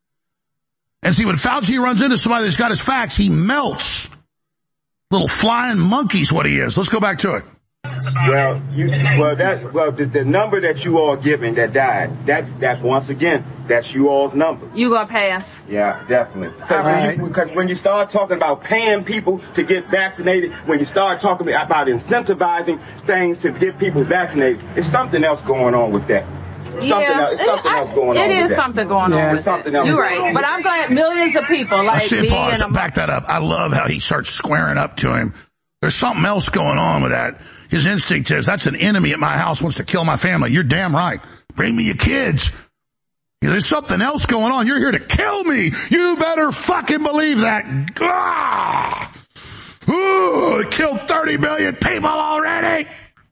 And see, when Fauci runs into somebody that's got his facts, he melts. Little flying monkey's what he is. Let's go back to it. Well, you, well, that, well, the, the number that you all given that died, that's, that's once again, that's you all's number. You gonna pass? Yeah, definitely. Because Right. when, you, when you start talking about paying people to get vaccinated, when you start talking about incentivizing things to get people vaccinated, there's something else going on with that. Something Yeah. else, it's something It- else going it on with is that. something going on There's with something it. else You're going right. on. But I'm glad millions of people I like see me a pause. and a Back that up. I love how he starts squaring up to him. There's something else going on with that. His instinct is, that's an enemy at my house, wants to kill my family. You're damn right. Bring me your kids. There's something else going on. You're here to kill me. You better fucking believe that. Ah! Ooh, it killed thirty million people already.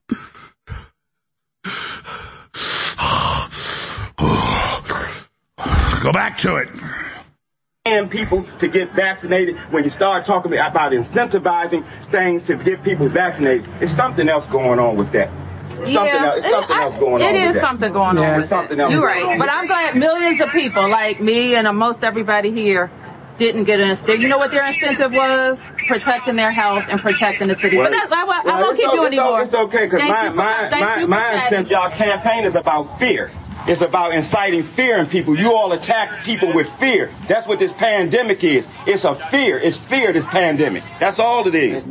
Go back to it. Paying people to get vaccinated, when you start talking about incentivizing things to get people vaccinated, there's something else going on with that. Something Yeah. else, it's something It- else going it on. is with that. something going on There's with it. something else You're going right. on. But I'm glad millions of people like me and uh, most everybody here didn't get an incentive. You know what their incentive was? Protecting their health and protecting the city. Well, but that, I, I, well, I won't it's keep o- you it's o- anymore. It's okay, because Thank my, you for- my, thank my, you for my chatting. incentive, y'all campaign is about fear. It's about inciting fear in people. You all attack people with fear. That's what this pandemic is. It's a fear. It's fear, this pandemic. That's all it is.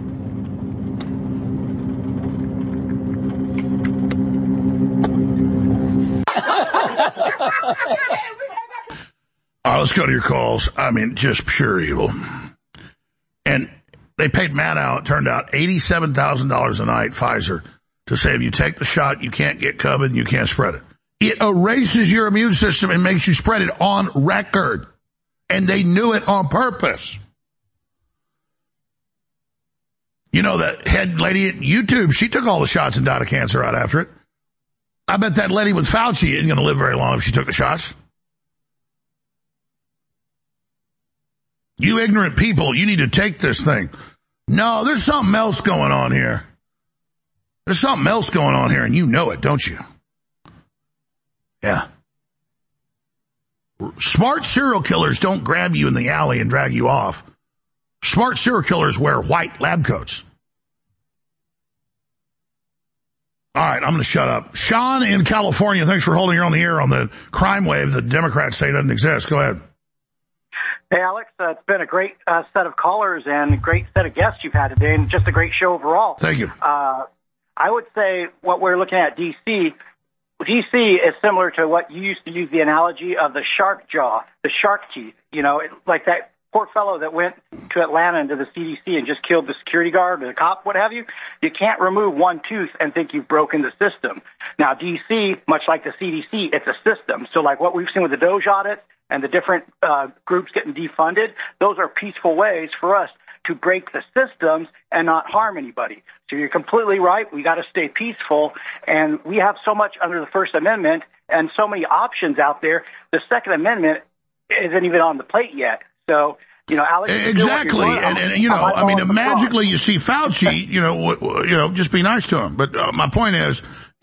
All right, let's go to your calls. I mean, just pure evil. And they paid Matt out, turned out eighty-seven thousand dollars a night, Pfizer, to say if you take the shot, you can't get COVID and you can't spread it. It erases your immune system and makes you spread it on record. And they knew it on purpose. You know, that head lady at YouTube, she took all the shots and died of cancer right after it. I bet that lady with Fauci isn't going to live very long if she took the shots. You ignorant people, you need to take this thing. No, there's something else going on here. There's something else going on here, and you know it, don't you? Yeah. Smart serial killers don't grab you in the alley and drag you off. Smart serial killers wear white lab coats. All right, I'm going to shut up. Sean in California, thanks for holding your on the air on the crime wave that Democrats say doesn't exist. Go ahead. Hey, Alex, uh, it's been a great uh, set of callers and a great set of guests you've had today, and just a great show overall. Thank you. Uh, I would say what we're looking at, D C, D C is similar to what you used to use the analogy of the shark jaw, the shark teeth, you know, it, like that poor fellow that went to Atlanta into the C D C and just killed the security guard or the cop, what have you. You can't remove one tooth and think you've broken the system. Now, D C, much like the C D C, it's a system. So like what we've seen with the Doge audits and the different uh, groups getting defunded, those are peaceful ways for us to break the systems and not harm anybody. So you're completely right. We got to stay peaceful. And we have so much under the First Amendment and so many options out there. The Second Amendment isn't even on the plate yet. So, you know, Alex. Exactly. And, and, you know, I mean, magically you see Fauci, you know, w- you know, just be nice to him. But uh, my point is,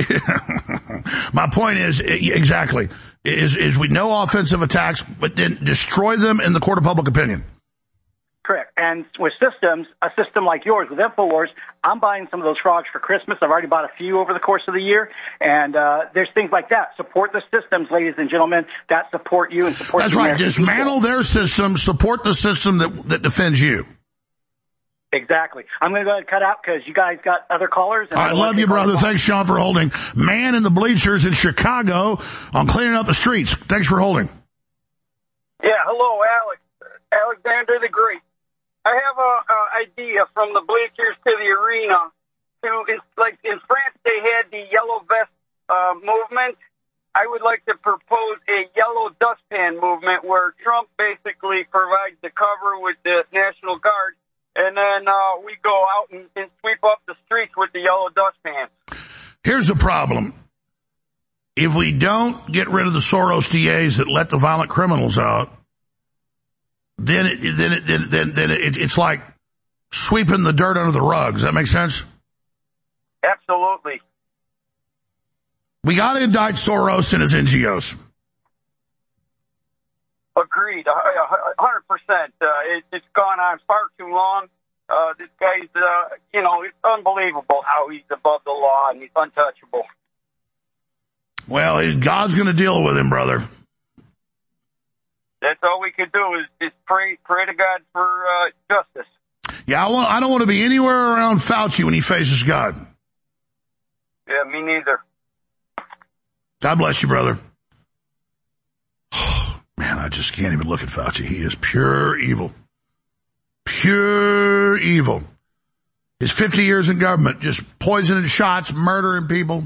my point is, exactly, is, is we know offensive attacks, but then destroy them in the court of public opinion. Correct. And with systems, a system like yours with InfoWars, I'm buying some of those frogs for Christmas. I've already bought a few over the course of the year. And uh, there's things like that. Support the systems, ladies and gentlemen, that support you and support That's the right. American Dismantle people. their system, support the system that, that defends you. Exactly. I'm going to go ahead and cut out because you guys got other callers. And I love you, brother. Thanks, Sean, for holding. Man in the bleachers in Chicago on cleaning up the streets. Thanks for holding. Yeah, hello, Alex. Alexander the Great. I have a, a idea from the bleachers to the arena. To it's like in France, they had the yellow vest uh, movement. I would like to propose a yellow dustpan movement where Trump basically provides the cover with the National Guard, and then uh, we go out and, and sweep up the streets with the yellow dustpan. Here's the problem. If we don't get rid of the Soros D As that let the violent criminals out, then it, then it, then then, then it, it's like sweeping the dirt under the rug. Does that make sense? Absolutely. We got to indict Soros and his N G Os. Agreed, a hundred percent. It, it's gone on far too long. Uh, this guy's, uh, you know, it's unbelievable how he's above the law and he's untouchable. Well, God's going to deal with him, brother. That's all we could do is just pray, pray to God for uh, justice. Yeah, I, want, I don't want to be anywhere around Fauci when he faces God. Yeah, me neither. God bless you, brother. Oh, man, I just can't even look at Fauci. He is pure evil. Pure evil. His fifty years in government, just poisoning shots, murdering people.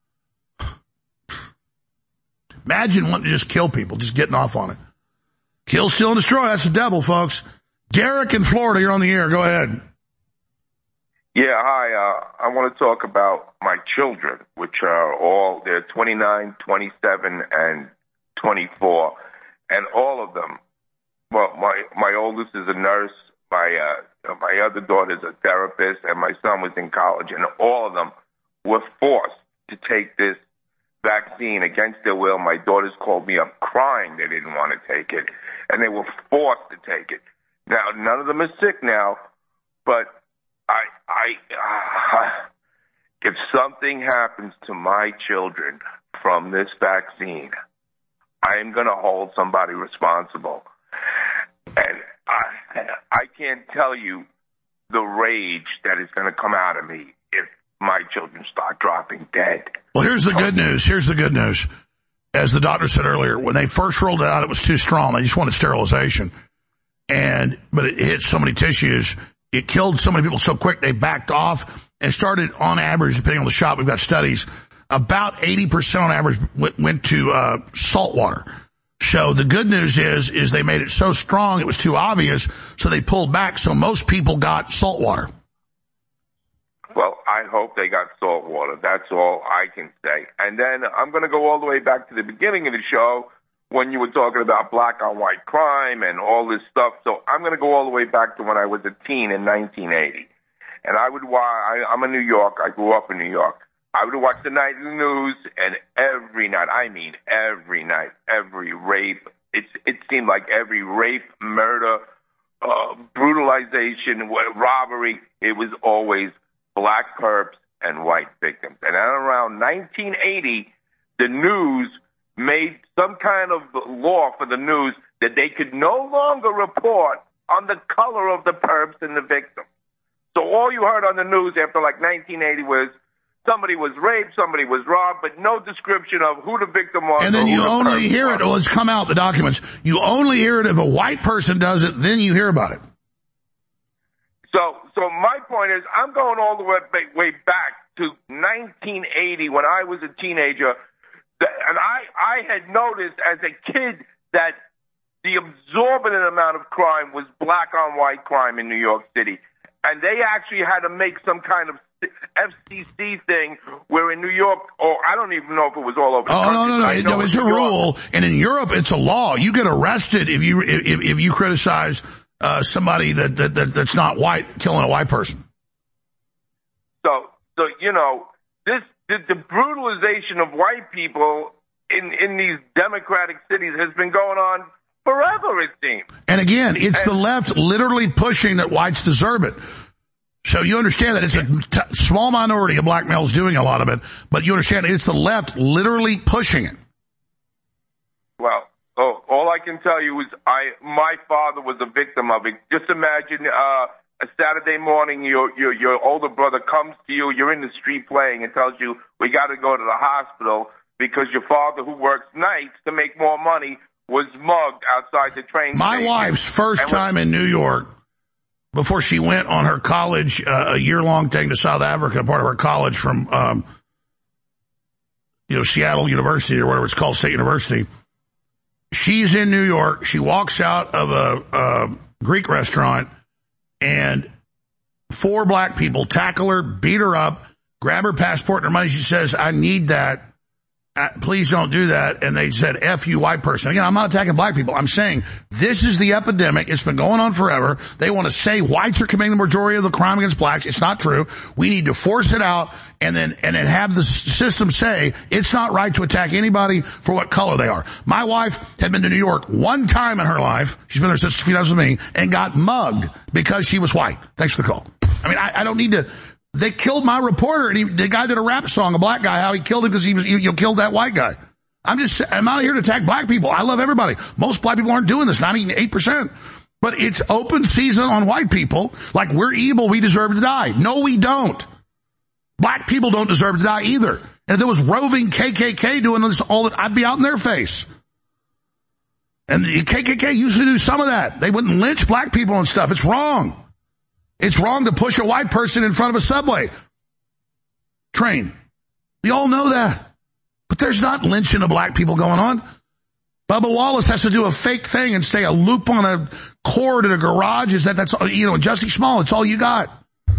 Imagine wanting to just kill people, just getting off on it. Kill, steal, and destroy. That's the devil, folks. Derek in Florida, you're on the air. Go ahead. Yeah, hi. Uh, I want to talk about my children, which are all, they're twenty-nine, twenty-seven, and twenty-four. And all of them, well, my, my oldest is a nurse, my, uh, my other daughter is a therapist, and my son was in college. And all of them were forced to take this vaccine against their will. My daughters called me up crying they didn't want to take it, and they were forced to take it. Now, none of them are sick now, but I, I, uh, if something happens to my children from this vaccine, I am going to hold somebody responsible. And I, I can't tell you the rage that is going to come out of me if my children start dropping dead. Well, here's the good news. Here's the good news. As the doctor said earlier, when they first rolled it out, it was too strong. They just wanted sterilization. And, but it hit so many tissues. It killed so many people so quick they backed off and started on average, depending on the shot, we've got studies, about eighty percent on average went, went to, uh, salt water. So the good news is, is they made it so strong it was too obvious, so they pulled back. So most people got salt water. Well, I hope they got salt water. That's all I can say. And then I'm going to go all the way back to the beginning of the show when you were talking about black on white crime and all this stuff. So I'm going to go all the way back to when I was a teen in nineteen eighty. and I would watch. I, I'm in New York. I grew up in New York. I would watch the nightly news, and every night, I mean every night, every rape. It's it seemed like every rape, murder, uh, brutalization, robbery. It was always black perps and white victims. And at around nineteen eighty, the news made some kind of law for the news that they could no longer report on the color of the perps and the victims. So all you heard on the news after like nineteen eighty was somebody was raped, somebody was robbed, but no description of who the victim was. And then you only hear it, well, it's come out, the documents. You only hear it if a white person does it, then you hear about it. So so my point is, I'm going all the way, way back to nineteen eighty when I was a teenager, and I, I had noticed as a kid that the absorbent amount of crime was black on white crime in New York City. And they actually had to make some kind of F C C thing where in New York, or I don't even know if it was all over the Oh, country. no, no, no. It, no it's a rule. And in Europe, it's a law. You get arrested if you if, if you criticize uh, somebody that, that, that that's not white, killing a white person. So, so you know, this the, the brutalization of white people in, in these democratic cities has been going on forever, it seems. And again, it's and, the left literally pushing that whites deserve it. So you understand that it's a t- small minority of black males doing a lot of it, but you understand it's the left literally pushing it. Well, oh, all I can tell you is I, my father was a victim of it. Just imagine uh, a Saturday morning, your, your your older brother comes to you, you're in the street playing, and tells you, we got to go to the hospital because your father, who works nights to make more money, was mugged outside the train My station. wife's first time in New York, before she went on her college, uh, a year-long thing to South Africa, part of her college from, um, you know, Seattle University or whatever it's called, State University. She's in New York. She walks out of a, a Greek restaurant, and four black people tackle her, beat her up, grab her passport and her money. She says, I need that. Uh, please don't do that. And they said, F you, white person. Again, I'm not attacking black people. I'm saying this is the epidemic. It's been going on forever. They want to say whites are committing the majority of the crime against blacks. It's not true. We need to force it out and then, and then have the system say it's not right to attack anybody for what color they are. My wife had been to New York one time in her life. She's been there since she was with me and got mugged because she was white. Thanks for the call. I mean, I, I don't need to. They killed my reporter, and he, the guy did a rap song, a black guy, how he killed him because he was, you, you killed that white guy. I'm just, I'm not here to attack black people. I love everybody. Most black people aren't doing this, ninety-eight percent. But it's open season on white people. Like, we're evil, we deserve to die. No, we don't. Black people don't deserve to die either. And if there was roving K K K doing this, all that, I'd be out in their face. And the K K K used to do some of that. They wouldn't lynch black people and stuff. It's wrong. It's wrong to push a white person in front of a subway train. We all know that. But there's not lynching of black people going on. Bubba Wallace has to do a fake thing and say a loop on a cord in a garage. Is that, that's, you know, Jussie Small, it's all you got.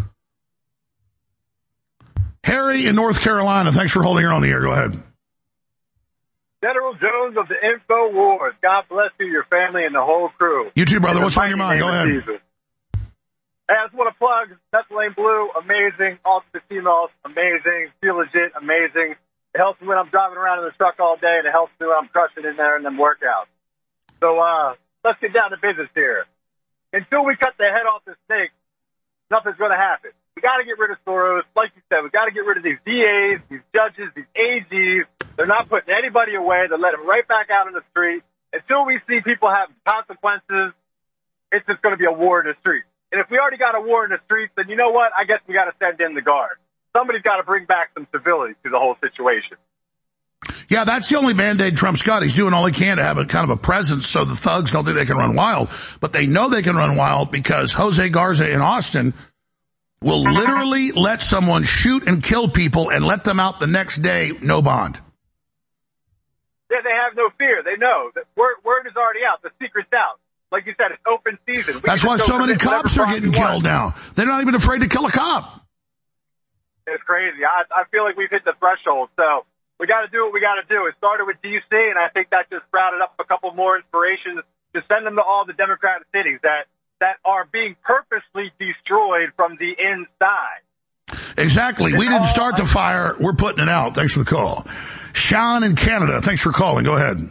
Harry in North Carolina, thanks for holding her on the air. Go ahead. General Jones of the InfoWars. God bless you, your family, and the whole crew. You too, brother. What's on your mind? Go ahead. Jesus. Hey, I just want to plug Methylene Blue, amazing. Ultimate Females, amazing. Feel Legit, amazing. It helps me when I'm driving around in the truck all day, and it helps me when I'm crushing in there in them workouts. So uh, let's get down to business here. Until we cut the head off the snake, nothing's going to happen. We got to get rid of Soros. Like you said, we got to get rid of these D As, these judges, these A Gs. They're not putting anybody away. They let them right back out in the street. Until we see people have consequences, it's just going to be a war in the street. And if we already got a war in the streets, then you know what? I guess we got to send in the guard. Somebody's got to bring back some civility to the whole situation. Yeah, that's the only Band-Aid Trump's got. He's doing all he can to have a kind of a presence so the thugs don't think they can run wild. But they know they can run wild because Jose Garza in Austin will literally let someone shoot and kill people and let them out the next day, no bond. Yeah, they have no fear. They know that word, word is already out. The secret's out. Like you said, it's open season. We That's why so many cops are getting killed now. They're not even afraid to kill a cop. It's crazy. I, I feel like we've hit the threshold. So we got to do what we got to do. It started with D C, and I think that just sprouted up a couple more inspirations to send them to all the Democratic cities that, that are being purposely destroyed from the inside. Exactly. We didn't start the fire. We're putting it out. Thanks for the call. Sean in Canada, thanks for calling. Go ahead.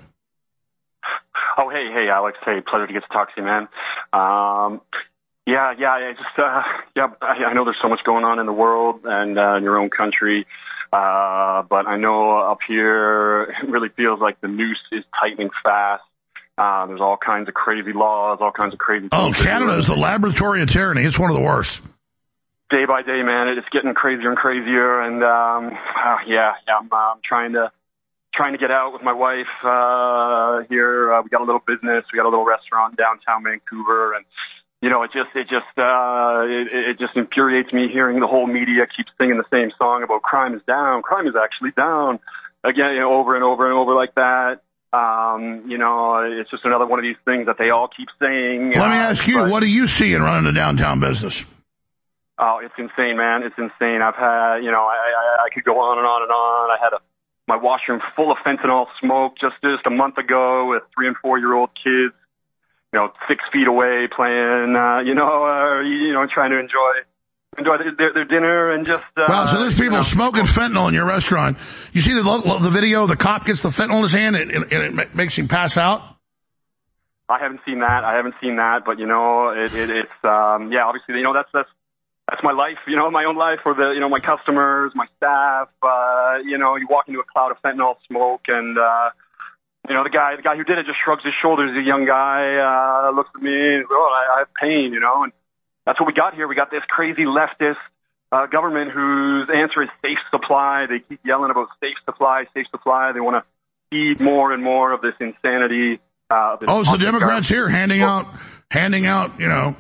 Oh, hey, hey, Alex. Hey, pleasure to get to talk to you, man. Um, yeah, yeah, I just, uh, yeah, I, I know there's so much going on in the world and uh, in your own country. Uh, but I know up here it really feels like the noose is tightening fast. Uh, there's all kinds of crazy laws, all kinds of crazy things. Oh, Canada is the laboratory of tyranny. It's one of the worst. Day by day, man, it's getting crazier and crazier. And, um, uh, yeah, yeah, I'm, uh, I'm trying to, trying to get out with my wife, uh, here. Uh, we got a little business. We got a little restaurant downtown Vancouver. And, you know, it just, it just, uh, it, it just infuriates me hearing the whole media keep singing the same song about crime is down. Crime is actually down again, you know, over and over and over like that. Um, you know, it's just another one of these things that they all keep saying. Let me uh, ask you, but, what do you see in running a downtown business? Oh, it's insane, man. It's insane. I've had, you know, I, I, I could go on and on and on. I had a, my washroom full of fentanyl smoke just, just a month ago with three and four year old kids, you know, six feet away playing, uh, you know, uh, you know, trying to enjoy enjoy their, their dinner and just. Uh, wow, so there's people you know, smoking fentanyl in your restaurant. You see the the video? The cop gets the fentanyl in his hand and, and, and it makes him pass out. I haven't seen that. I haven't seen that, but you know, it, it, it's um, yeah. Obviously, you know, that's that's that's my life. You know, my own life, or the you know my customers, my staff. Uh, you know, you walk into a cloud of fentanyl smoke and. Uh, You know, the guy, the guy who did it just shrugs his shoulders. He's a young guy, uh, looks at me and, oh, I, I have pain, you know, and that's what we got here. We got this crazy leftist, uh, government whose answer is safe supply. They keep yelling about safe supply, safe supply. They want to feed more and more of this insanity. Uh, this oh, so the Democrats here handing out, handing out, you know,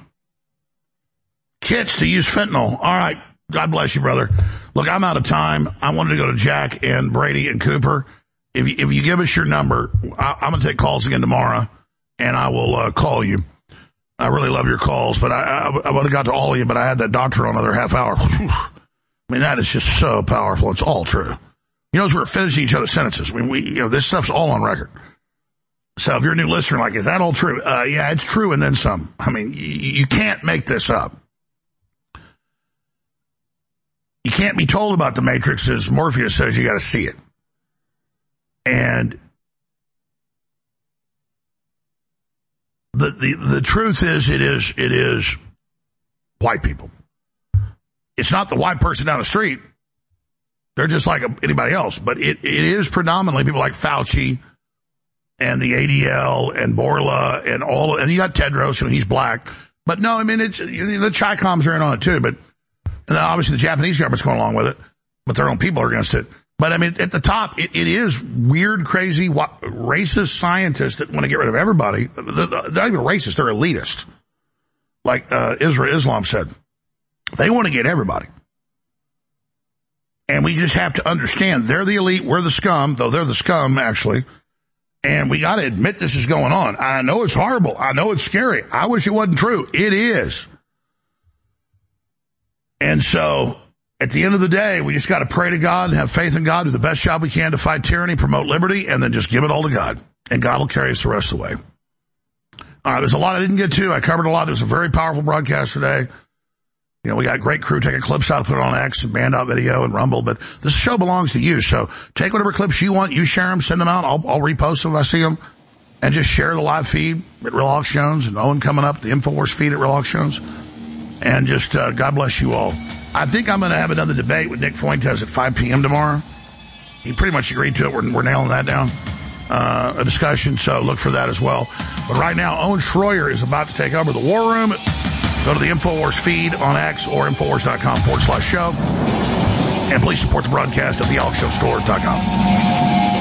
kits to use fentanyl. All right. God bless you, brother. Look, I'm out of time. I wanted to go to Jack and Brady and Cooper. If you, if you give us your number, I, I'm going to take calls again tomorrow, and I will uh, call you. I really love your calls, but I, I, I would have got to all of you, but I had that doctor on another half hour. I mean, that is just so powerful. It's all true. You know, as we're finishing each other's sentences, I mean, we, you know, this stuff's all on record. So if you're a new listener, like, is that all true? Uh, yeah, it's true, and then some. I mean, you, you can't make this up. You can't be told about the Matrix, as Morpheus says. You got to see it. And the, the the truth is, it is it is white people. It's not the white person down the street. They're just like anybody else. But it, it is predominantly people like Fauci and the A D L and Borla and all. And you got Tedros, and he's black. But no, I mean, it's you know, the Chi-Coms are in on it too. But and then obviously the Japanese government's going along with it. But their own people are against it. But, I mean, at the top, it, it is weird, crazy, what, racist scientists that want to get rid of everybody. They're, they're not even racist. They're elitist. Like uh, Israel Islam said. They want to get everybody. And we just have to understand they're the elite, we're the scum, though they're the scum, actually. And we got to admit this is going on. I know it's horrible. I know it's scary. I wish it wasn't true. It is. And so... at the end of the day, we just got to pray to God and have faith in God, do the best job we can to fight tyranny, promote liberty, and then just give it all to God. And God will carry us the rest of the way. All right, there's a lot I didn't get to. I covered a lot. There's a very powerful broadcast today. You know, we got great crew taking clips out, put it on X and Band Out Video and Rumble. But this show belongs to you. So take whatever clips you want. You share them, send them out. I'll, I'll repost them if I see them. And just share the live feed at Real Alex Jones and Owen coming up, the InfoWars feed at Real Alex Jones. And just uh, God bless you all. I think I'm going to have another debate with Nick Fuentes at five p.m. tomorrow. He pretty much agreed to it. We're, we're nailing that down. Uh, a discussion, so look for that as well. But right now, Owen Schroyer is about to take over the War Room. Go to the InfoWars feed on X or Infowars.com forward slash show. And please support the broadcast at the alex show store dot com.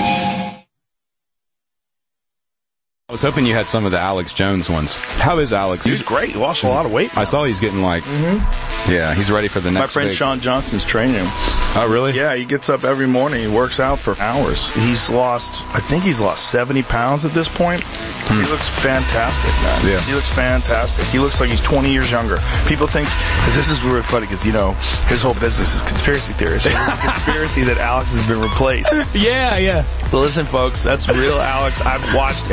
I was hoping you had some of the Alex Jones ones. How is Alex? He's great. He lost a lot of weight. I saw he's getting like, mm-hmm. yeah, he's ready for the next My friend big... Sean Johnson's training him. Oh, really? Yeah, he gets up every morning. He works out for hours. He's lost, I think he's lost seventy pounds at this point. Hmm. He looks fantastic, man. Yeah. He looks fantastic. He looks like he's twenty years younger. People think, because this is really funny, because, you know, his whole business is conspiracy theories. So there's a conspiracy that Alex has been replaced. Yeah, yeah. But listen, folks, that's real Alex. I've watched every step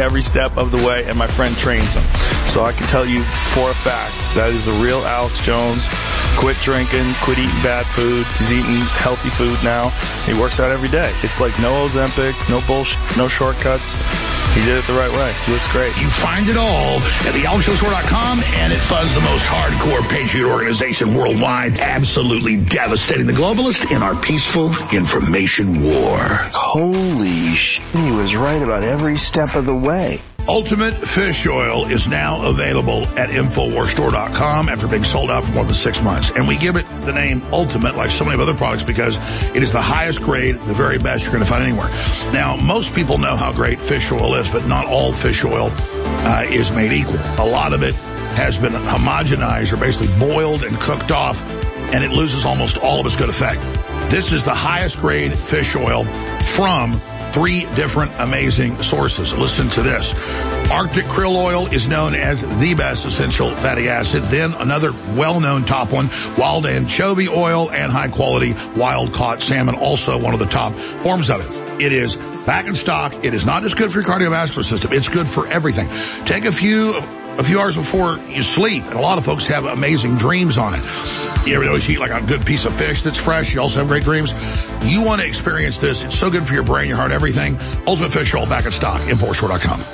step of the way, and my friend trains him. So I can tell you for a fact that is the real Alex Jones. Quit drinking, quit eating bad food. He's eating healthy food now. He works out every day. It's like no Ozempic, no bullshit, no shortcuts. He did it the right way. He looks great. You find it all at the alex jones store dot com, and it funds the most hardcore patriot organization worldwide, absolutely devastating the globalists in our peaceful information war. Holy shit, he was right about every step of the way. Ultimate Fish Oil is now available at infowars store dot com after being sold out for more than six months. And we give it the name Ultimate, like so many other products, because it is the highest grade, the very best you're going to find anywhere. Now, most people know how great fish oil is, but not all fish oil uh, is made equal. A lot of it has been homogenized or basically boiled and cooked off, and it loses almost all of its good effect. This is the highest grade fish oil from three different amazing sources. Listen to this. Arctic krill oil is known as the best essential fatty acid. Then another well-known top one, wild anchovy oil and high-quality wild-caught salmon, also one of the top forms of it. It is back in stock. It is not just good for your cardiovascular system. It's good for everything. Take a few a few hours before you sleep, and a lot of folks have amazing dreams on it. You ever notice you eat like a good piece of fish that's fresh? You also have great dreams. You want to experience this. It's so good for your brain, your heart, everything. Ultimate Fish Oil, back in stock, infowars store dot com.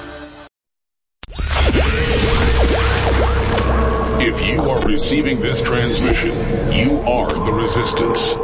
If you are receiving this transmission, you are the resistance.